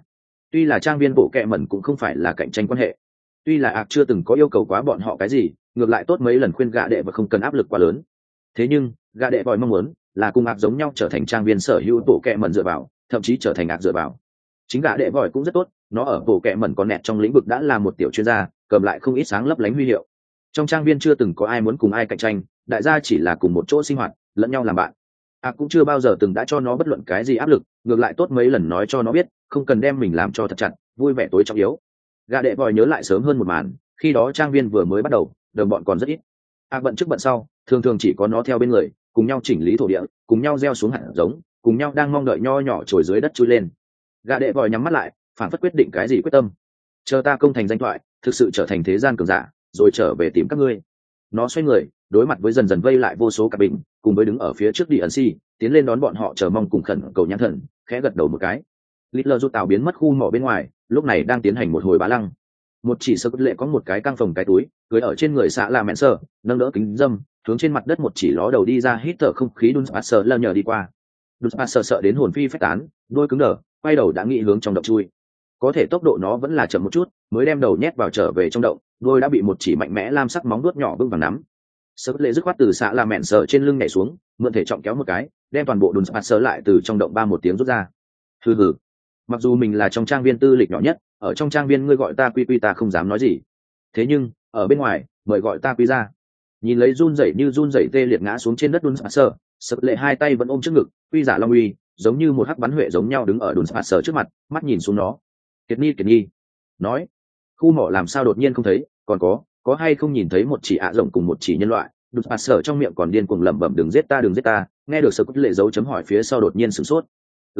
Tuy là trang viên bộ kẹ mẩn cũng không phải là cạnh tranh quan hệ, tuy là chưa từng có yêu cầu quá bọn họ cái gì, ngược lại tốt mấy lần khuyên gạ đệ và không cần áp lực quá lớn. Thế nhưng gạ đệ vòi mong muốn là cùng giống nhau trở thành trang viên sở hữu bộ kẹ mẩn dựa vào, thậm chí trở thành dựa vào. Chính gạ đệ vòi cũng rất tốt, nó ở bộ kẹ mẩn con nẹt trong lĩnh vực đã là một tiểu chuyên gia, cầm lại không ít sáng lấp lánh huy hiệu. Trong trang viên chưa từng có ai muốn cùng ai cạnh tranh, đại gia chỉ là cùng một chỗ sinh hoạt, lẫn nhau làm bạn. Cũng chưa bao giờ từng đã cho nó bất luận cái gì áp lực, ngược lại tốt mấy lần nói cho nó biết không cần đem mình làm cho thật chặt, vui vẻ tối trọng yếu. Gạ đệ vòi nhớ lại sớm hơn một màn, khi đó trang viên vừa mới bắt đầu, đồng bọn còn rất ít. Bận trước bận sau, thường thường chỉ có nó theo bên người, cùng nhau chỉnh lý thổ địa, cùng nhau gieo xuống hạt giống, cùng nhau đang mong đợi nho nhỏ trồi dưới đất chui lên. Gạ đệ vòi nhắm mắt lại, phản phất quyết định cái gì quyết tâm. Chờ ta công thành danh thoại, thực sự trở thành thế gian cường giả, rồi trở về tìm các ngươi. Nó xoay người, đối mặt với dần dần vây lại vô số cả bình, cùng với đứng ở phía trước đi ẩn si, tiến lên đón bọn họ chờ mong cùng khẩn cầu nhãn thần, khẽ gật đầu một cái. Littler rút tàu biến mất khu mỏ bên ngoài, lúc này đang tiến hành một hồi bá lăng. Một chỉ sơ lệ có một cái căng phồng cái túi, cưới ở trên người xạ là mẹn sơ, nâng đỡ kính dâm, hướng trên mặt đất một chỉ ló đầu đi ra hít thở không khí. Dunspasser lơ nhờ đi qua. Dunspasser sợ đến hồn phi phách tán, đôi cứng đờ, quay đầu đã nghĩ hướng trong động chui. Có thể tốc độ nó vẫn là chậm một chút, mới đem đầu nhét vào trở về trong động, đôi đã bị một chỉ mạnh mẽ lam sắc móng vuốt nhỏ vững vàng nắm. Sơ lệ dứt khoát từ xạ là mẹn sờ trên lưng nhảy xuống, mượn thể trọng kéo một cái, đem toàn bộ Dunspasser lại từ trong động ba một tiếng rút ra. Hừ hừ, mặc dù mình là trong trang viên tư lịch nhỏ nhất, ở trong trang viên ngươi gọi ta quy quy ta không dám nói gì, thế nhưng ở bên ngoài mời gọi ta quy ra. Nhìn lấy run rẩy như run rẩy tê liệt ngã xuống trên đất Dunspasser, Sơ lệ hai tay vẫn ôm trước ngực, quy giả long uy giống như một hắc bắn huệ giống nhau đứng ở Dunspasser trước mặt, mắt nhìn xuống nó. Kiệt Nhi nói, khu mỏ làm sao đột nhiên không thấy, còn có hay không nhìn thấy một chỉ rồng cùng một chỉ nhân loại. Dunspasser trong miệng còn điên cuồng lẩm bẩm đừng giết ta. Nghe được Sơ lệ dấu chấm hỏi phía sau đột nhiên sửng sốt.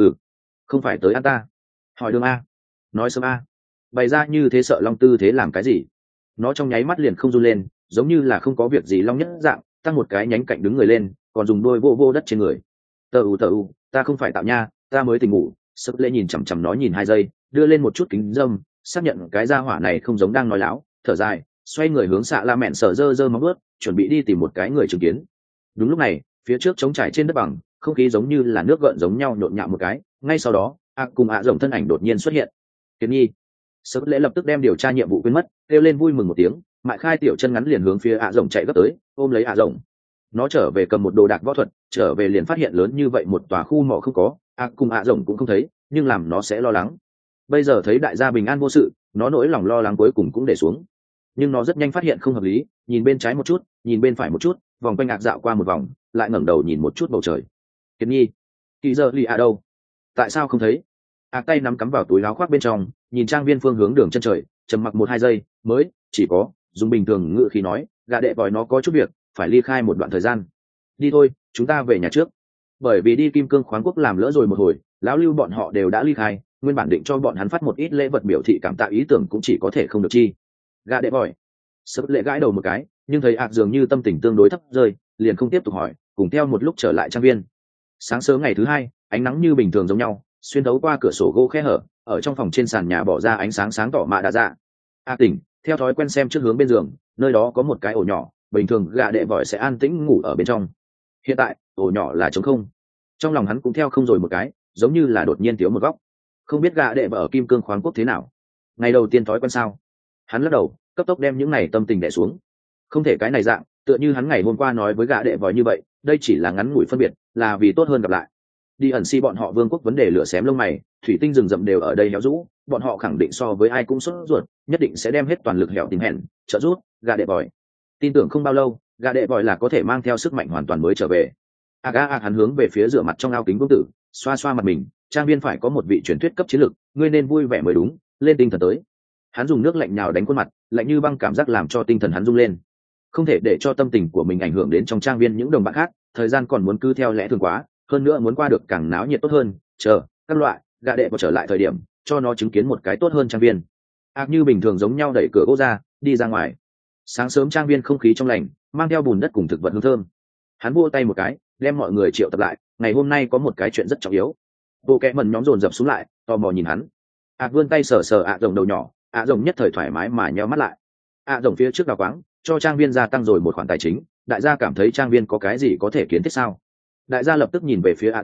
Không phải tới ăn ta. Hỏi đường a, nói sớm a. Bày ra như thế sợ long tư thế làm cái gì? Nó trong nháy mắt liền không run lên, giống như là không có việc gì long nhất dạng, tăng một cái nhánh cạnh đứng người lên, còn dùng đôi vô đất trên người. Tờ u, ta không phải tạo nha, ta mới tỉnh ngủ. Sơ lệ nhìn chằm chằm nó nhìn 2 giây, đưa lên một chút kính dâm, xác nhận cái gia hỏa này không giống đang nói láo, thở dài, xoay người hướng xạ la mẹn sở dơ móng bước, chuẩn bị đi tìm một cái người chứng kiến. Đúng lúc này, phía trước trống trải trên đất bằng, không khí giống như là nước gợn giống nhau nhộn nhạo một cái, ngay sau đó cùng rồng thân ảnh đột nhiên xuất hiện. Kiệt Nhi. Sơ lễ lập tức đem điều tra nhiệm vụ quên mất, kêu lên vui mừng một tiếng, mại khai tiểu chân ngắn liền hướng phía rồng chạy gấp tới, ôm lấy rồng. Nó trở về cầm một đồ đạc võ thuật, trở về liền phát hiện lớn như vậy một tòa khu mỏ không có, cùng rồng cũng không thấy, nhưng làm nó sẽ lo lắng. Bây giờ thấy đại gia bình an vô sự, nó nỗi lòng lo lắng cuối cùng cũng để xuống. Nhưng nó rất nhanh phát hiện không hợp lý, nhìn bên trái một chút, nhìn bên phải một chút, vòng quanh dạo qua một vòng, lại ngẩng đầu nhìn một chút bầu trời. Kiệt Nhi, kỳ giờ lì đâu? Tại sao không thấy? Tay nắm cắm vào túi áo khoác bên trong, nhìn trang viên phương hướng đường chân trời, trầm mặc 1-2 giây, mới chỉ có dùng bình thường ngữ khí nói, gã đệ vòi nó có chút việc, phải ly khai một đoạn thời gian. Đi thôi, chúng ta về nhà trước. Bởi vì đi Kim Cương khoáng quốc làm lỡ rồi một hồi, lão Lưu bọn họ đều đã ly khai, nguyên bản định cho bọn hắn phát một ít lễ vật biểu thị cảm tạ ý tưởng cũng chỉ có thể không được chi. Gã đệ vòi. Sơ lệ gãi đầu một cái, nhưng thấy dường như tâm tình tương đối thấp rơi, liền không tiếp tục hỏi, cùng theo một lúc trở lại trang viên. Sáng sớm ngày thứ 2, ánh nắng như bình thường giống nhau, xuyên thấu qua cửa sổ gỗ khe hở, ở trong phòng trên sàn nhà bỏ ra ánh sáng sáng tỏ mạ đã dạ. Tỉnh, theo thói quen xem trước hướng bên giường, nơi đó có một cái ổ nhỏ, bình thường gã đệ vòi sẽ an tĩnh ngủ ở bên trong. Hiện tại, ổ nhỏ là trống không. Trong lòng hắn cũng theo không rồi một cái, giống như là đột nhiên thiếu một góc. Không biết gã đệ vợ ở Kim Cương khoáng quốc thế nào. Ngày đầu tiên thói quen sao? Hắn lắc đầu, cấp tốc đem những này tâm tình đè xuống. Không thể cái này dạng, tựa như hắn ngày hôm qua nói với gã đệ vòi như vậy, đây chỉ là ngắn ngủi phân biệt, là vì tốt hơn gặp lại. Đi ẩn si bọn họ vương quốc vấn đề lửa xém lông mày, thủy tinh rừng rậm đều ở đây héo rũ, bọn họ khẳng định so với ai cũng sốt ruột, nhất định sẽ đem hết toàn lực hẻo tìm hẹn trợ giúp gã đệ vòi. Tin tưởng không bao lâu, gã đệ vòi là có thể mang theo sức mạnh hoàn toàn mới trở về. Hắn hướng về phía rửa mặt trong ao kính vương tử, xoa xoa mặt mình, trang viên phải có một vị truyền thuyết cấp chiến lược, ngươi nên vui vẻ mới đúng, lên tinh thần tới. Hắn dùng nước lạnh nhào đánh khuôn mặt, lạnh như băng cảm giác làm cho tinh thần hắn rung lên. Không thể để cho tâm tình của mình ảnh hưởng đến trong trang viên những đồng bạn khác, thời gian còn muốn cứ theo lẽ thường quá, hơn nữa muốn qua được càng náo nhiệt tốt hơn, chờ các loại gã đệ vào trở lại thời điểm, cho nó chứng kiến một cái tốt hơn trang viên. Như bình thường giống nhau đẩy cửa gỗ ra, đi ra ngoài. Sáng sớm trang viên không khí trong lành, mang theo bùn đất cùng thực vật hương thơm. Hắn vỗ tay một cái, đem mọi người triệu tập lại, ngày hôm nay có một cái chuyện rất trọng yếu. Bộ kẽ mần nhóm dồn dập xuống lại, tò mò nhìn hắn. Vươn tay sờ sờ rồng đầu nhỏ, rồng nhất thời thoải mái mà nheo mắt lại. Rồng phía trước đào quáng, cho trang viên gia tăng rồi một khoản tài chính, đại gia cảm thấy trang viên có cái gì có thể kiến thiết sao? Đại gia lập tức nhìn về phía rồng,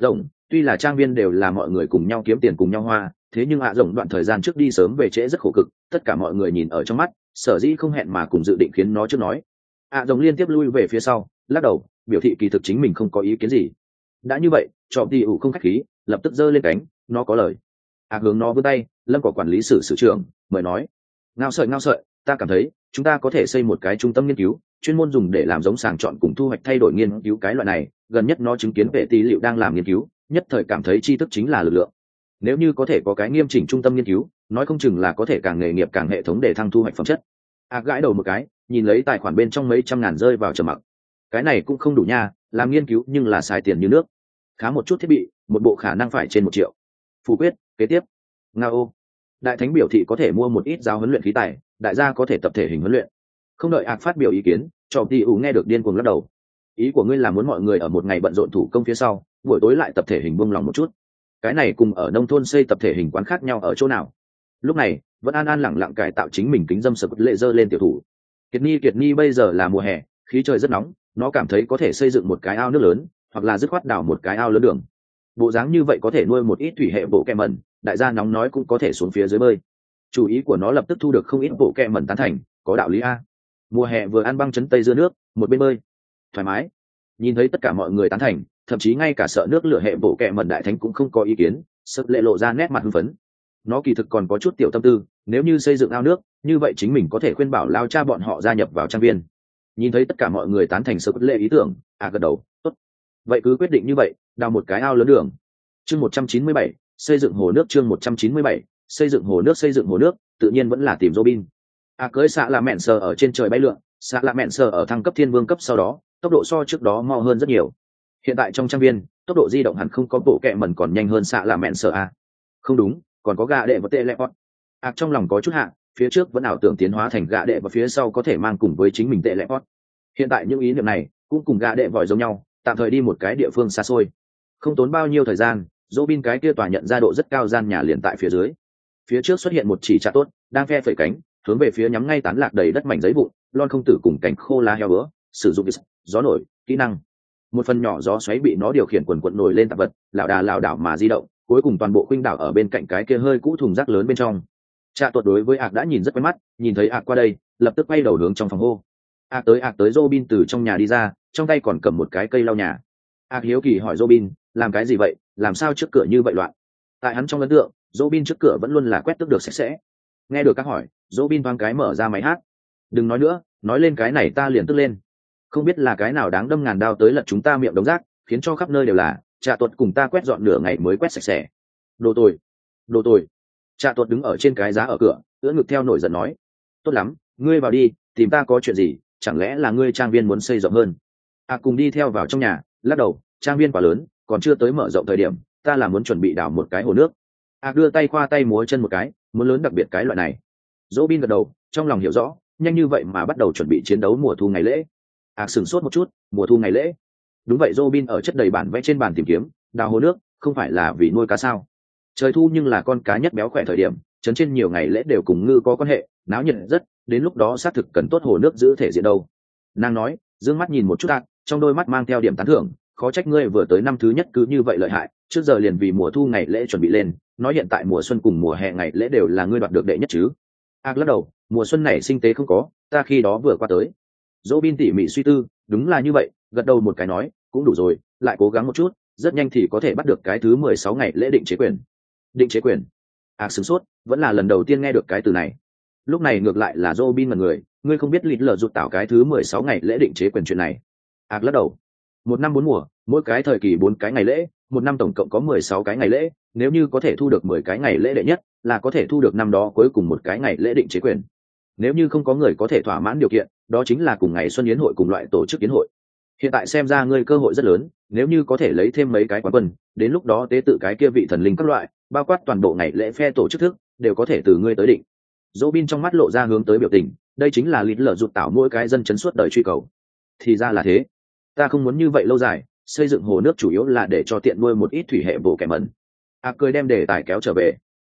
tuy là trang viên đều là mọi người cùng nhau kiếm tiền cùng nhau hoa, thế nhưng ạ rồng đoạn thời gian trước đi sớm về trễ rất khổ cực, tất cả mọi người nhìn ở trong mắt, sở dĩ không hẹn mà cùng dự định khiến nó trước nói. ạ rồng liên tiếp lui về phía sau, lắc đầu biểu thị kỳ thực chính mình không có ý kiến gì. đã như vậy chọn đi ủ không khách khí, lập tức giơ lên cánh, nó có lời. hướng nó vươn tay, lâm cỏ quản lý sử trưởng mời nói. Ngao sợi, ta cảm thấy chúng ta có thể xây một cái trung tâm nghiên cứu chuyên môn dùng để làm giống sàng chọn cùng thu hoạch thay đổi nghiên cứu cái loại này. Gần nhất nó chứng kiến vệ tí liệu đang làm nghiên cứu, nhất thời cảm thấy tri thức chính là lực lượng. Nếu như có thể có cái nghiêm chỉnh trung tâm nghiên cứu, nói không chừng là có thể càng nghề nghiệp càng hệ thống để thăng thu hoạch phẩm chất. Gãi đầu một cái, nhìn lấy tài khoản bên trong mấy trăm ngàn rơi vào trầm mặc. Cái này cũng không đủ nha, làm nghiên cứu nhưng là xài tiền như nước. Khá một chút thiết bị, một bộ khả năng phải trên 1 triệu. Phủ quyết, kế tiếp. Ngao. Đại thánh biểu thị có thể mua một ít giáo huấn luyện khí tài, đại gia có thể tập thể hình huấn luyện. Không đợi phát biểu ý kiến, Trọ Tỷ ủ nghe được điên cuồng lắc đầu. Ý của ngươi là muốn mọi người ở một ngày bận rộn thủ công phía sau, buổi tối lại tập thể hình buông lòng một chút. Cái này cùng ở nông thôn xây tập thể hình quán khác nhau ở chỗ nào? Lúc này, vẫn an lẳng lặng cải tạo chính mình kính dâm sập lệ dơ lên tiểu thủ. Kiệt Nhi bây giờ là mùa hè, khí trời rất nóng, nó cảm thấy có thể xây dựng một cái ao nước lớn, hoặc là dứt khoát đào một cái ao lớn đường. Bộ dáng như vậy có thể nuôi một ít thủy hệ bộ kẹ mẩn, đại gia nóng nói cũng có thể xuống phía dưới bơi. Chủ ý của nó lập tức thu được không ít bộ kẹ mẩn tán thành, có đạo lý a. Mùa hè vừa ăn băng chấn tây dưa nước, một bên bơi, thoải mái. Nhìn thấy tất cả mọi người tán thành, thậm chí ngay cả sợ nước lửa hệ bộ kẹ mẩn đại thánh cũng không có ý kiến, sập lệ lộ ra nét mặt hưng phấn. Nó kỳ thực còn có chút tiểu tâm tư, nếu như xây dựng ao nước, như vậy chính mình có thể khuyên bảo lao cha bọn họ gia nhập vào trang viên. Nhìn thấy tất cả mọi người tán thành sập lệ ý tưởng, gật đầu, tốt. Vậy cứ quyết định như vậy, đào một cái ao lớn đường. Chương 197, xây dựng hồ nước. Chương 197, xây dựng hồ nước, tự nhiên vẫn là tìm Robin. Cưới xạ là mẹn sờ ở trên trời bay lượn, xạ là mẹn sờ ở thăng cấp thiên vương cấp sau đó, tốc độ so trước đó mau hơn rất nhiều. Hiện tại trong trang viên, tốc độ di động hẳn không có bộ kẹ mẩn còn nhanh hơn xạ là mẹn sờ a. Không đúng, còn có gạ đệ và tệ lẹ pot. Trong lòng có chút hạ, phía trước vẫn ảo tưởng tiến hóa thành gạ đệ và phía sau có thể mang cùng với chính mình tệ lẹ pot. Hiện tại những ý niệm này cũng cùng gạ đệ vòi giống nhau, tạm thời đi một cái địa phương xa xôi. Không tốn bao nhiêu thời gian, Robin cái kia tòa nhận ra độ rất cao gian nhà liền tại phía dưới. Phía trước xuất hiện một chỉ trạ tốt, đang phe phẩy cánh, hướng về phía nhắm ngay tán lạc đầy đất mảnh giấy vụn, lon không tử cùng cánh khô lá heo bữa, sử dụng gió nổi, kỹ năng. Một phần nhỏ gió xoáy bị nó điều khiển quần quật nổi lên tạp vật, lảo đảo mà di động, cuối cùng toàn bộ khuynh đảo ở bên cạnh cái kia hơi cũ thùng rác lớn bên trong. Trạ tuột đối với đã nhìn rất quen mắt, nhìn thấy qua đây, lập tức quay đầu hướng trong phòng hô. Tới Robin từ trong nhà đi ra, trong tay còn cầm một cái cây lau nhà. Hiếu kỳ hỏi Robin, làm cái gì vậy, làm sao trước cửa như vậy loạn? Tại hắn trong ấn tượng, Robin trước cửa vẫn luôn là quét tước được sạch sẽ. Nghe được các hỏi, Robin thoáng cái mở ra máy hát. Đừng nói nữa, nói lên cái này ta liền tức lên. Không biết là cái nào đáng đâm ngàn đao tới lật chúng ta miệng đống rác, khiến cho khắp nơi đều là. Trạ tuột cùng ta quét dọn nửa ngày mới quét sạch sẽ. Đồ tồi. Trạ tuột đứng ở trên cái giá ở cửa, ưỡn ngực theo nổi giận nói. Tốt lắm, ngươi vào đi, tìm ta có chuyện gì, chẳng lẽ là ngươi trang viên muốn xây rộng hơn? Cùng đi theo vào trong nhà, lắc đầu, trang viên quá lớn, còn chưa tới mở rộng thời điểm, ta là muốn chuẩn bị đào một cái hồ nước. Đưa tay khoa tay múa chân một cái, muốn lớn đặc biệt cái loại này. Robin gật đầu, trong lòng hiểu rõ, nhanh như vậy mà bắt đầu chuẩn bị chiến đấu mùa thu ngày lễ. Sửng sốt một chút, mùa thu ngày lễ. Đúng vậy, Robin ở chất đầy bản vẽ trên bàn tìm kiếm, đào hồ nước, không phải là vì nuôi cá sao? Trời thu nhưng là con cá nhất béo khỏe thời điểm, trấn trên nhiều ngày lễ đều cùng ngư có quan hệ, náo nhiệt rất, đến lúc đó xác thực cần tốt hồ nước giữ thể diện đâu. Nàng nói, dương mắt nhìn một chút trong đôi mắt mang theo điểm tán thưởng, khó trách ngươi vừa tới năm thứ nhất cứ như vậy lợi hại, trước giờ liền vì mùa thu ngày lễ chuẩn bị lên, nói hiện tại mùa xuân cùng mùa hè ngày lễ đều là ngươi đoạt được đệ nhất chứ? Lắc đầu, mùa xuân này sinh tế không có, ta khi đó vừa qua tới. Robin tỉ mỉ suy tư, đúng là như vậy, gật đầu một cái nói, cũng đủ rồi, lại cố gắng một chút, rất nhanh thì có thể bắt được cái thứ 16 ngày lễ định chế quyền. Định chế quyền? Sửng sốt, vẫn là lần đầu tiên nghe được cái từ này. Lúc này ngược lại là Robin là người, ngươi không biết lịt lờ rụt tạo cái thứ 16 ngày lễ định chế quyền chuyện này. Lắc đầu. Một năm 4 mùa, mỗi cái thời kỳ 4 cái ngày lễ, một năm tổng cộng có 16 cái ngày lễ, nếu như có thể thu được 10 cái ngày lễ đệ nhất, là có thể thu được năm đó cuối cùng một cái ngày lễ định chế quyền. Nếu như không có người có thể thỏa mãn điều kiện, đó chính là cùng ngày xuân yến hội cùng loại tổ chức yến hội. Hiện tại xem ra ngươi cơ hội rất lớn, nếu như có thể lấy thêm mấy cái quán quân, đến lúc đó tế tự cái kia vị thần linh các loại, bao quát toàn bộ ngày lễ phe tổ chức thức, đều có thể từ ngươi tới định. Robin trong mắt lộ ra hướng tới biểu tình, đây chính là lịt lở rụt tạo mỗi cái dân chấn suốt đời truy cầu. Thì ra là thế, ta không muốn như vậy lâu dài, xây dựng hồ nước chủ yếu là để cho tiện nuôi một ít thủy hệ bộ kẻ mẩn. Cười đem đề tài kéo trở về.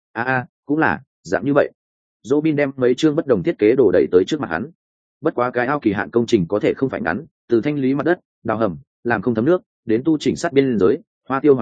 Cũng là dạng như vậy. Robin đem mấy chương bất đồng thiết kế đồ đẩy tới trước mặt hắn. Bất quá cái ao kỳ hạn công trình có thể không phải ngắn, từ thanh lý mặt đất, đào hầm, làm không thấm nước, đến tu chỉnh sát biên giới, hoa tiêu hoàng công,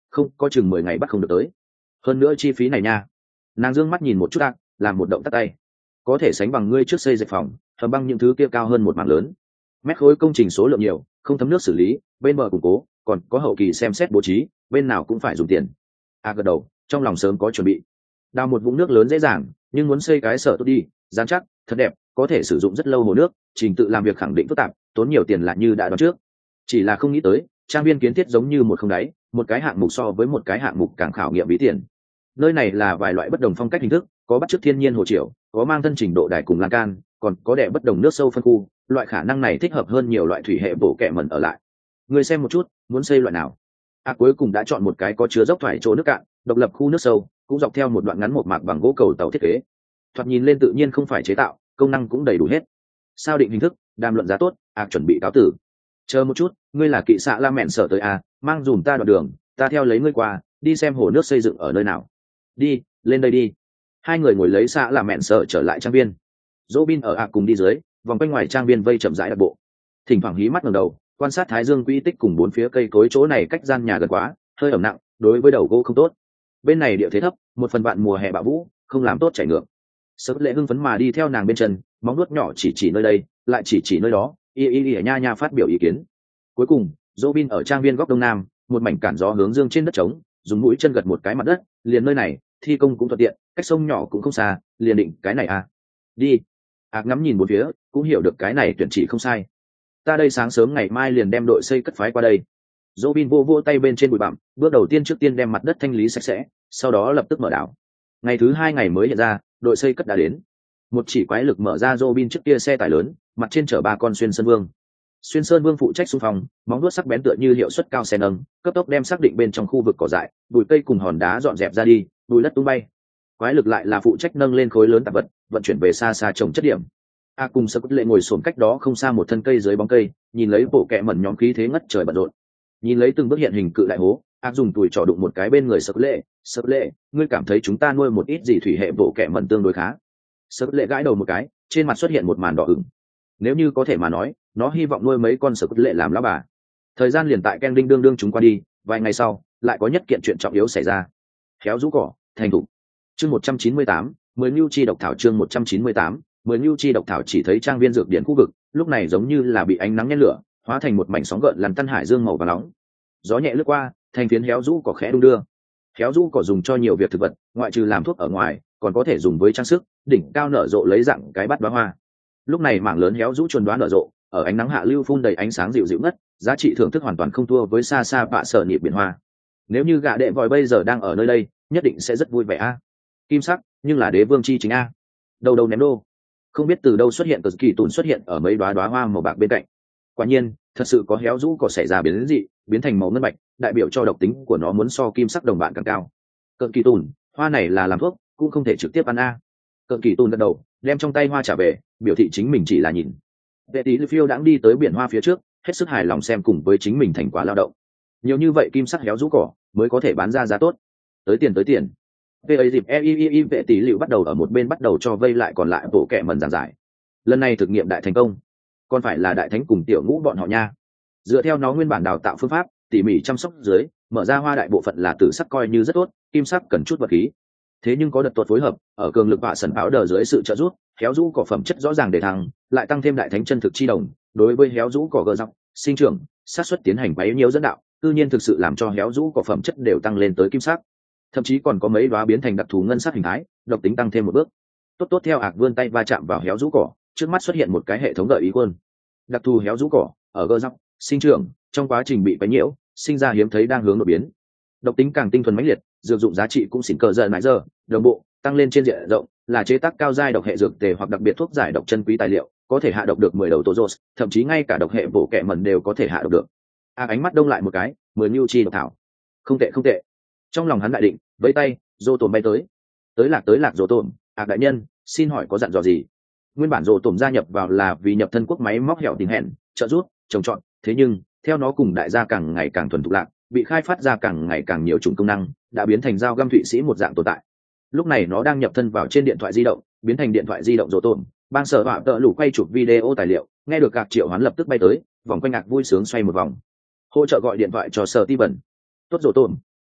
không có chừng 10 ngày bắt không được tới. Hơn nữa chi phí này nha. Nàng dương mắt nhìn một chút làm một động tắt tay. Có thể sánh bằng ngươi trước xây dịch phòng, hầm băng những thứ kia cao hơn một mảng lớn. Mét khối công trình số lượng nhiều, không thấm nước xử lý, bên bờ củng cố, còn có hậu kỳ xem xét bố trí, bên nào cũng phải dùng tiền. Gật đầu, trong lòng sớm có chuẩn bị. Đào một vũng nước lớn dễ dàng, nhưng muốn xây cái sở tốt đi, dán chắc, thật đẹp, có thể sử dụng rất lâu hồ nước, trình tự làm việc khẳng định phức tạp, tốn nhiều tiền lại như đã đoán trước. Chỉ là không nghĩ tới, trang viên kiến thiết giống như một không đáy, một cái hạng mục so với một cái hạng mục càng khảo nghiệm bí tiền. Nơi này là vài loại bất đồng phong cách hình thức, có bắt chước thiên nhiên hồ triều, có mang thân trình độ đài cùng lan can, còn có đẻ bất đồng nước sâu phân khu, loại khả năng này thích hợp hơn nhiều loại thủy hệ bổ kẹ mẩn ở lại. Người xem một chút, muốn xây loại nào? Cuối cùng đã chọn một cái có chứa dốc thoải chỗ nước cạn, độc lập khu nước sâu, cũng dọc theo một đoạn ngắn một mạc bằng gỗ cầu tàu thiết kế. Thoạt nhìn lên tự nhiên không phải chế tạo, công năng cũng đầy đủ hết. Sao định hình thức, đàm luận giá tốt, chuẩn bị cáo tử. Chờ một chút, ngươi là kỵ xạ la mẹn sở tới mang dùm ta đoạn đường, ta theo lấy ngươi qua, đi xem hồ nước xây dựng ở nơi nào. Đi, lên đây đi. Hai người ngồi lấy xạ la mẹn sở trở lại trang viên. Robin ở cùng đi dưới, vòng quanh ngoài trang viên vây chậm rãi đặc bộ. Thỉnh thoảng hí mắt ngẩng đầu, quan sát thái dương quỹ tích cùng bốn phía cây cối chỗ này cách gian nhà gần quá, hơi ẩm nặng, đối với đầu gỗ không tốt. Bên này địa thế thấp, một phần vạn mùa hè bão vũ, không làm tốt chảy ngược. Sớm lệ hưng phấn mà đi theo nàng bên chân, móng nuốt nhỏ chỉ nơi đây, lại chỉ nơi đó, nha phát biểu ý kiến. Cuối cùng, Robin ở trang viên góc đông nam, một mảnh cản gió hướng dương trên đất trống, dùng mũi chân gật một cái mặt đất, liền nơi này, thi công cũng thuận tiện, cách sông nhỏ cũng không xa, liền định cái này đi. Ngắm nhìn một phía, cũng hiểu được cái này tuyển chỉ không sai. Ta đây sáng sớm ngày mai liền đem đội xây cất phái qua đây. Robin vô tay bên trên bụi bặm, bước đầu tiên trước tiên đem mặt đất thanh lý sạch sẽ, sau đó lập tức mở đảo. Ngày thứ 2 ngày mới hiện ra, đội xây cất đã đến. Một chỉ quái lực mở ra Robin trước kia xe tải lớn, mặt trên chở 3 con xuyên sơn vương. Xuyên sơn vương phụ trách xung phong, móng vuốt sắc bén tựa như hiệu suất cao xe nâng, cấp tốc đem xác định bên trong khu vực cỏ dại, bụi cây cùng hòn đá dọn dẹp ra đi, bụi đất tung bay. Quái lực lại là phụ trách nâng lên khối lớn tạp vật, vận chuyển về xa trồng chất điểm. Cùng Sơ Cốt Lệ ngồi xổm cách đó không xa một thân cây dưới bóng cây, nhìn lấy bộ kẹ mẩn nhóm khí thế ngất trời bận rộn. Nhìn lấy từng bước hiện hình cự đại hố, dùng tuổi trỏ đụng một cái bên người Sơ Cốt Lệ, ngươi cảm thấy chúng ta nuôi một ít gì thủy hệ bộ kẹ mẩn tương đối khá? Sơ Cốt Lệ gãi đầu một cái, trên mặt xuất hiện một màn đỏ ửng. Nếu như có thể mà nói, nó hy vọng nuôi mấy con Sơ Cốt Lệ làm lão bà. Thời gian liền tại Ken Đinh đương chúng qua đi, vài ngày sau, lại có nhất kiện chuyện trọng yếu xảy ra. Khéo rũ cỏ, thành thủ. Chương 198, 10 nhu chi độc thảo chương 198, 10 nhu chi độc thảo chỉ thấy trang viên dược điển khu vực, lúc này giống như là bị ánh nắng nhen lửa, hóa thành một mảnh sóng gợn lằn tăn hải dương màu vàng nóng. Gió nhẹ lướt qua, thành phiến héo rũ cỏ khẽ đung đưa. Héo rũ cỏ dùng cho nhiều việc thực vật, ngoại trừ làm thuốc ở ngoài, còn có thể dùng với trang sức, đỉnh cao nở rộ lấy dạng cái bát bá hoa. Lúc này mảng lớn héo rũ chuồn đoán nở rộ, ở ánh nắng hạ lưu phun đầy ánh sáng dịu dịu ngất, giá trị thưởng thức hoàn toàn không thua với xa bạ sở nhịp biển hoa. Nếu như gã đệ vòi bây giờ đang ở nơi đây, nhất định sẽ rất vui vẻ Kim sắc, nhưng là đế vương chi chính đầu ném đô. Không biết từ đâu xuất hiện cờ kỳ tùn xuất hiện ở mấy đóa hoa màu bạc bên cạnh. Quả nhiên, thật sự có héo rũ cỏ xảy ra biến dị, biến thành màu ngân bạch, đại biểu cho độc tính của nó muốn so kim sắc đồng bạn càng cao. Cờ kỳ tùn, hoa này là làm thuốc, cũng không thể trực tiếp ăn Cờ kỳ tùn gật đầu, đem trong tay hoa trả về, biểu thị chính mình chỉ là nhìn. Vệ tí phiêu đãng đi tới biển hoa phía trước, hết sức hài lòng xem cùng với chính mình thành quả lao động. Nhiều như vậy kim sắc héo rũ cỏ mới có thể bán ra giá tốt. Tới tiền. Về ấy dịp vệ tỷ liệu bắt đầu ở một bên bắt đầu cho vây lại còn lại bộ kệ mẩn giảng giải. Lần này thực nghiệm đại thành công, còn phải là đại thánh cùng tiểu ngũ bọn họ nha. Dựa theo nó nguyên bản đào tạo phương pháp, tỉ mỉ chăm sóc dưới, mở ra hoa đại bộ phận là tử sắc coi như rất tốt, kim sắc cần chút vật khí. Thế nhưng có đợt tuột phối hợp, ở cường lực bạ sần báo đờ dưới sự trợ giúp, héo rũ cỏ phẩm chất rõ ràng để thăng, lại tăng thêm đại thánh chân thực chi đồng, đối với héo rũ cỏ gờ dọc, sinh trưởng, xác suất tiến hành bấy nhiêu dẫn đạo, tự nhiên thực sự làm cho héo rũ cỏ phẩm chất đều tăng lên tới kim sắc. Thậm chí còn có mấy đóa biến thành đặc thù ngân sắc hình thái, độc tính tăng thêm một bước. Tốt theo vươn tay va chạm vào héo rũ cỏ, trước mắt xuất hiện một cái hệ thống gợi ý quân. Đặc thù héo rũ cỏ ở gơ dọc, sinh trưởng, trong quá trình bị quấy nhiễu, sinh ra hiếm thấy đang hướng đột biến. Độc tính càng tinh thuần mãnh liệt, dược dụng giá trị cũng xỉn cờ giờ nãy giờ, đồng bộ, tăng lên trên diện rộng, là chế tác cao giai độc hệ dược tề hoặc đặc biệt thuốc giải độc chân quý tài liệu, có thể hạ độc được 10 đầu Tozos, thậm chí ngay cả độc hệ bổ kẹ mẩn đều có thể hạ độc được. Ánh mắt đông lại một cái, 10 nhu chi độc thảo. Không tệ. Trong lòng hắn đại định, vẫy tay, Dô Tổm bay tới lạc Dô Tổm, đại nhân, xin hỏi có dặn dò gì? Nguyên bản Dô Tổm gia nhập vào là vì nhập thân quốc máy móc hẻo tình hẹn, trợ giúp, trồng trọt, thế nhưng theo nó cùng đại gia càng ngày càng thuần thục lạc, bị khai phát ra càng ngày càng nhiều chủng công năng, đã biến thành dao găm Thụy Sĩ một dạng tồn tại. Lúc này nó đang nhập thân vào trên điện thoại di động, biến thành điện thoại di động Dô Tổm, bang sở họa tợ lũ quay chụp video tài liệu, nghe được Triệu Hoán lập tức bay tới, vòng quanh vui sướng xoay một vòng. Hỗ trợ gọi điện thoại cho Sở Ti Bẩn. Tốt Dô Tổm.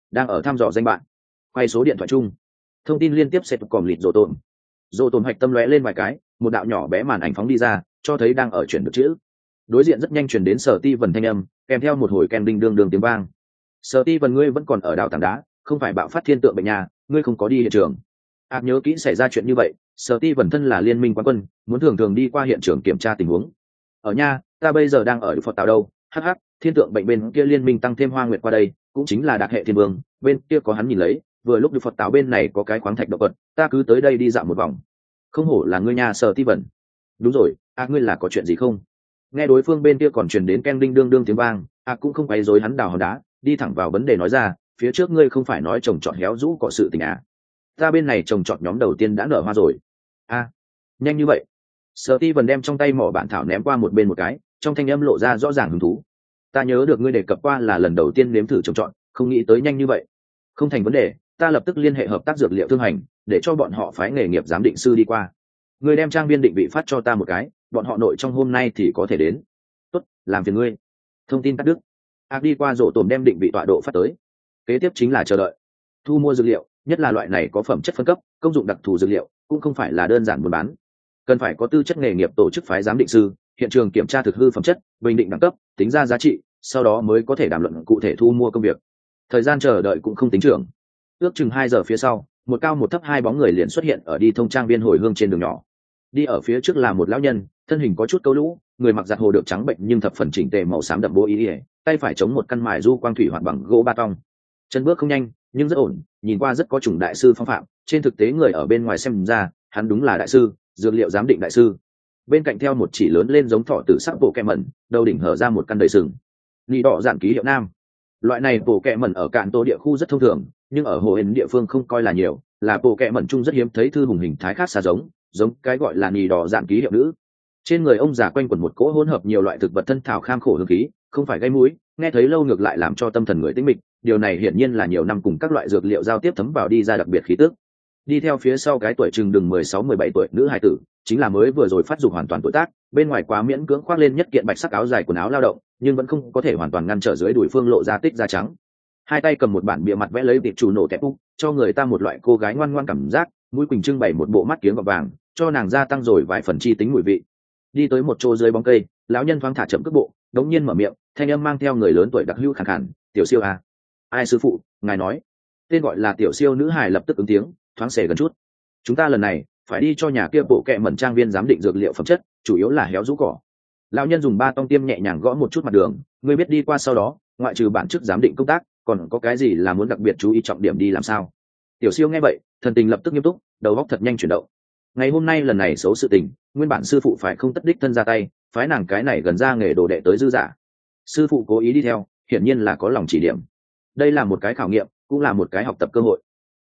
đang ở thăm dò danh bạn. Quay số điện thoại chung, thông tin liên tiếp sẽ còm lịt rồ tồn hoạch tâm lóe lên vài cái, một đạo nhỏ bé màn ảnh phóng đi ra, cho thấy đang ở chuyển được chữ. Đối diện rất nhanh chuyển đến Sở Ti Vân thanh âm, kèm theo một hồi ken đinh đương đương tiếng vang. Sở Ti Vân, ngươi vẫn còn ở đảo tảng đá, không phải bạo phát thiên tượng bệnh nhà, ngươi không có đi hiện trường. Nhớ kỹ xảy ra chuyện như vậy, Sở Ti Vân thân là liên minh quán quân, muốn thường thường đi qua hiện trường kiểm tra tình huống. Ở nha, ta bây giờ đang ở Phật Tào đâu, hắc, thiên tượng bệnh bên kia liên minh tăng thêm Hoa Nguyệt qua đây, cũng chính là Đạc Hệ Thiên Vương, bên kia có hắn nhìn lấy, vừa lúc Phật Tào bên này có cái khoáng thạch động vật, ta cứ tới đây đi dạo một vòng. Không hổ là ngươi nhà Sở Ti Vân. Đúng rồi, ngươi là có chuyện gì không? Nghe đối phương bên kia còn truyền đến ken đinh đương đương tiếng vang, cũng không quấy rối hắn đào hòn đá, đi thẳng vào vấn đề nói ra, phía trước ngươi không phải nói trồng trọt héo rũ có sự tình à? Ta bên này trồng trọt nhóm đầu tiên đã nở hoa rồi. Nhanh như vậy? Sở Ti Vân đem trong tay mỏ bản thảo ném qua một bên một cái, trong thanh âm lộ ra rõ ràng hứng thú. Ta nhớ được ngươi đề cập qua là lần đầu tiên nếm thử trồng trọt, không nghĩ tới nhanh như vậy. Không thành vấn đề, ta lập tức liên hệ hợp tác dược liệu thương hành, để cho bọn họ phái nghề nghiệp giám định sư đi qua. Ngươi đem trang biên định vị phát cho ta một cái, bọn họ nội trong hôm nay thì có thể đến. Tốt, làm phiền ngươi. Thông tin cắt đứt. Đi qua rổ tổm đem định vị tọa độ phát tới. Kế tiếp chính là chờ đợi. Thu mua dược liệu, nhất là loại này có phẩm chất phân cấp, công dụng đặc thù dược liệu, cũng không phải là đơn giản buôn bán. Cần phải có tư chất nghề nghiệp tổ chức phái giám định sư, hiện trường kiểm tra thực hư phẩm chất, bình định đẳng cấp, tính ra giá trị, sau đó mới có thể đàm luận cụ thể thu mua công việc. Thời gian chờ đợi cũng không tính trưởng. Ước chừng 2 giờ phía sau, một cao một thấp hai bóng người liền xuất hiện ở đi thông trang viên hồi hương trên đường nhỏ. Đi ở phía trước là một lão nhân, thân hình có chút câu lũ, người mặc giặt hồ được trắng bệnh nhưng thập phần chỉnh tề màu xám đậm bố ý ỉa, tay phải chống một căn mài du quang thủy hoạt bằng gỗ ba tong. Chân bước không nhanh nhưng rất ổn, nhìn qua rất có chủng đại sư phong phạm, trên thực tế người ở bên ngoài xem ra hắn đúng là đại sư, dược liệu giám định đại sư. Bên cạnh theo một chỉ lớn lên giống thỏ tử sắc bộ kẹ mẩn, đầu đỉnh hở ra một căn đầy sừng. Nị đỏ dạn ký hiệu nam. Loại này bộ kẹ mẩn ở cạn tô địa khu rất thông thường, nhưng ở hồ hến địa phương không coi là nhiều, là bộ kẹ mẩn chung rất hiếm thấy thư hùng hình thái khác xa giống cái gọi là nị đỏ dạn ký hiệu nữ. Trên người ông già quanh quẩn một cỗ hỗn hợp nhiều loại thực vật thân thảo kham khổ hương khí, không phải gây mũi, nghe thấy lâu ngược lại làm cho tâm thần người tĩnh mịch. Điều này hiển nhiên là nhiều năm cùng các loại dược liệu giao tiếp thấm vào đi ra đặc biệt khí tức. Đi theo phía sau cái tuổi chừng đừng 16-17 tuổi nữ hài tử, chính là mới vừa rồi phát dục hoàn toàn tuổi tác, bên ngoài quá miễn cưỡng khoác lên nhất kiện bạch sắc áo dài quần áo lao động, nhưng vẫn không có thể hoàn toàn ngăn trở dưới đùi phương lộ ra tích da trắng. Hai tay cầm một bản bìa mặt vẽ lấy tiệp chủ nổ tép úc, cho người ta một loại cô gái ngoan ngoãn cảm giác, mũi quỳnh trưng bày một bộ mắt kiếng gọt vàng, cho nàng gia tăng rồi vài phần chi tính mùi vị. Đi tới một chỗ dưới bóng cây, lão nhân thoáng thả chậm cước bộ, đống nhiên mở miệng, thanh âm mang theo người lớn tuổi đặc hữu khàn khàn, "Tiểu Siêu à?" "Ai sư phụ?" ngài nói. Tên gọi là Tiểu Siêu nữ hài lập tức ứng tiếng, thoáng xề gần chút. "Chúng ta lần này phải đi cho nhà kia bộ kệ mẩn trang viên giám định dược liệu phẩm chất, chủ yếu là héo rũ cỏ." Lão nhân dùng ba tong tiêm nhẹ nhàng gõ một chút mặt đường, "Ngươi biết đi qua sau đó, ngoại trừ bản chức giám định công tác, còn có cái gì là muốn đặc biệt chú ý trọng điểm đi làm sao?" Tiểu Siêu nghe vậy, thần tình lập tức nghiêm túc, đầu óc thật nhanh chuyển động. Ngày hôm nay lần này xấu sự tình, nguyên bản sư phụ phải không tất đích thân ra tay, phái nàng cái này gần ra nghề đồ đệ tới dư giả. Sư phụ cố ý đi theo, hiển nhiên là có lòng chỉ điểm. Đây là một cái khảo nghiệm, cũng là một cái học tập cơ hội.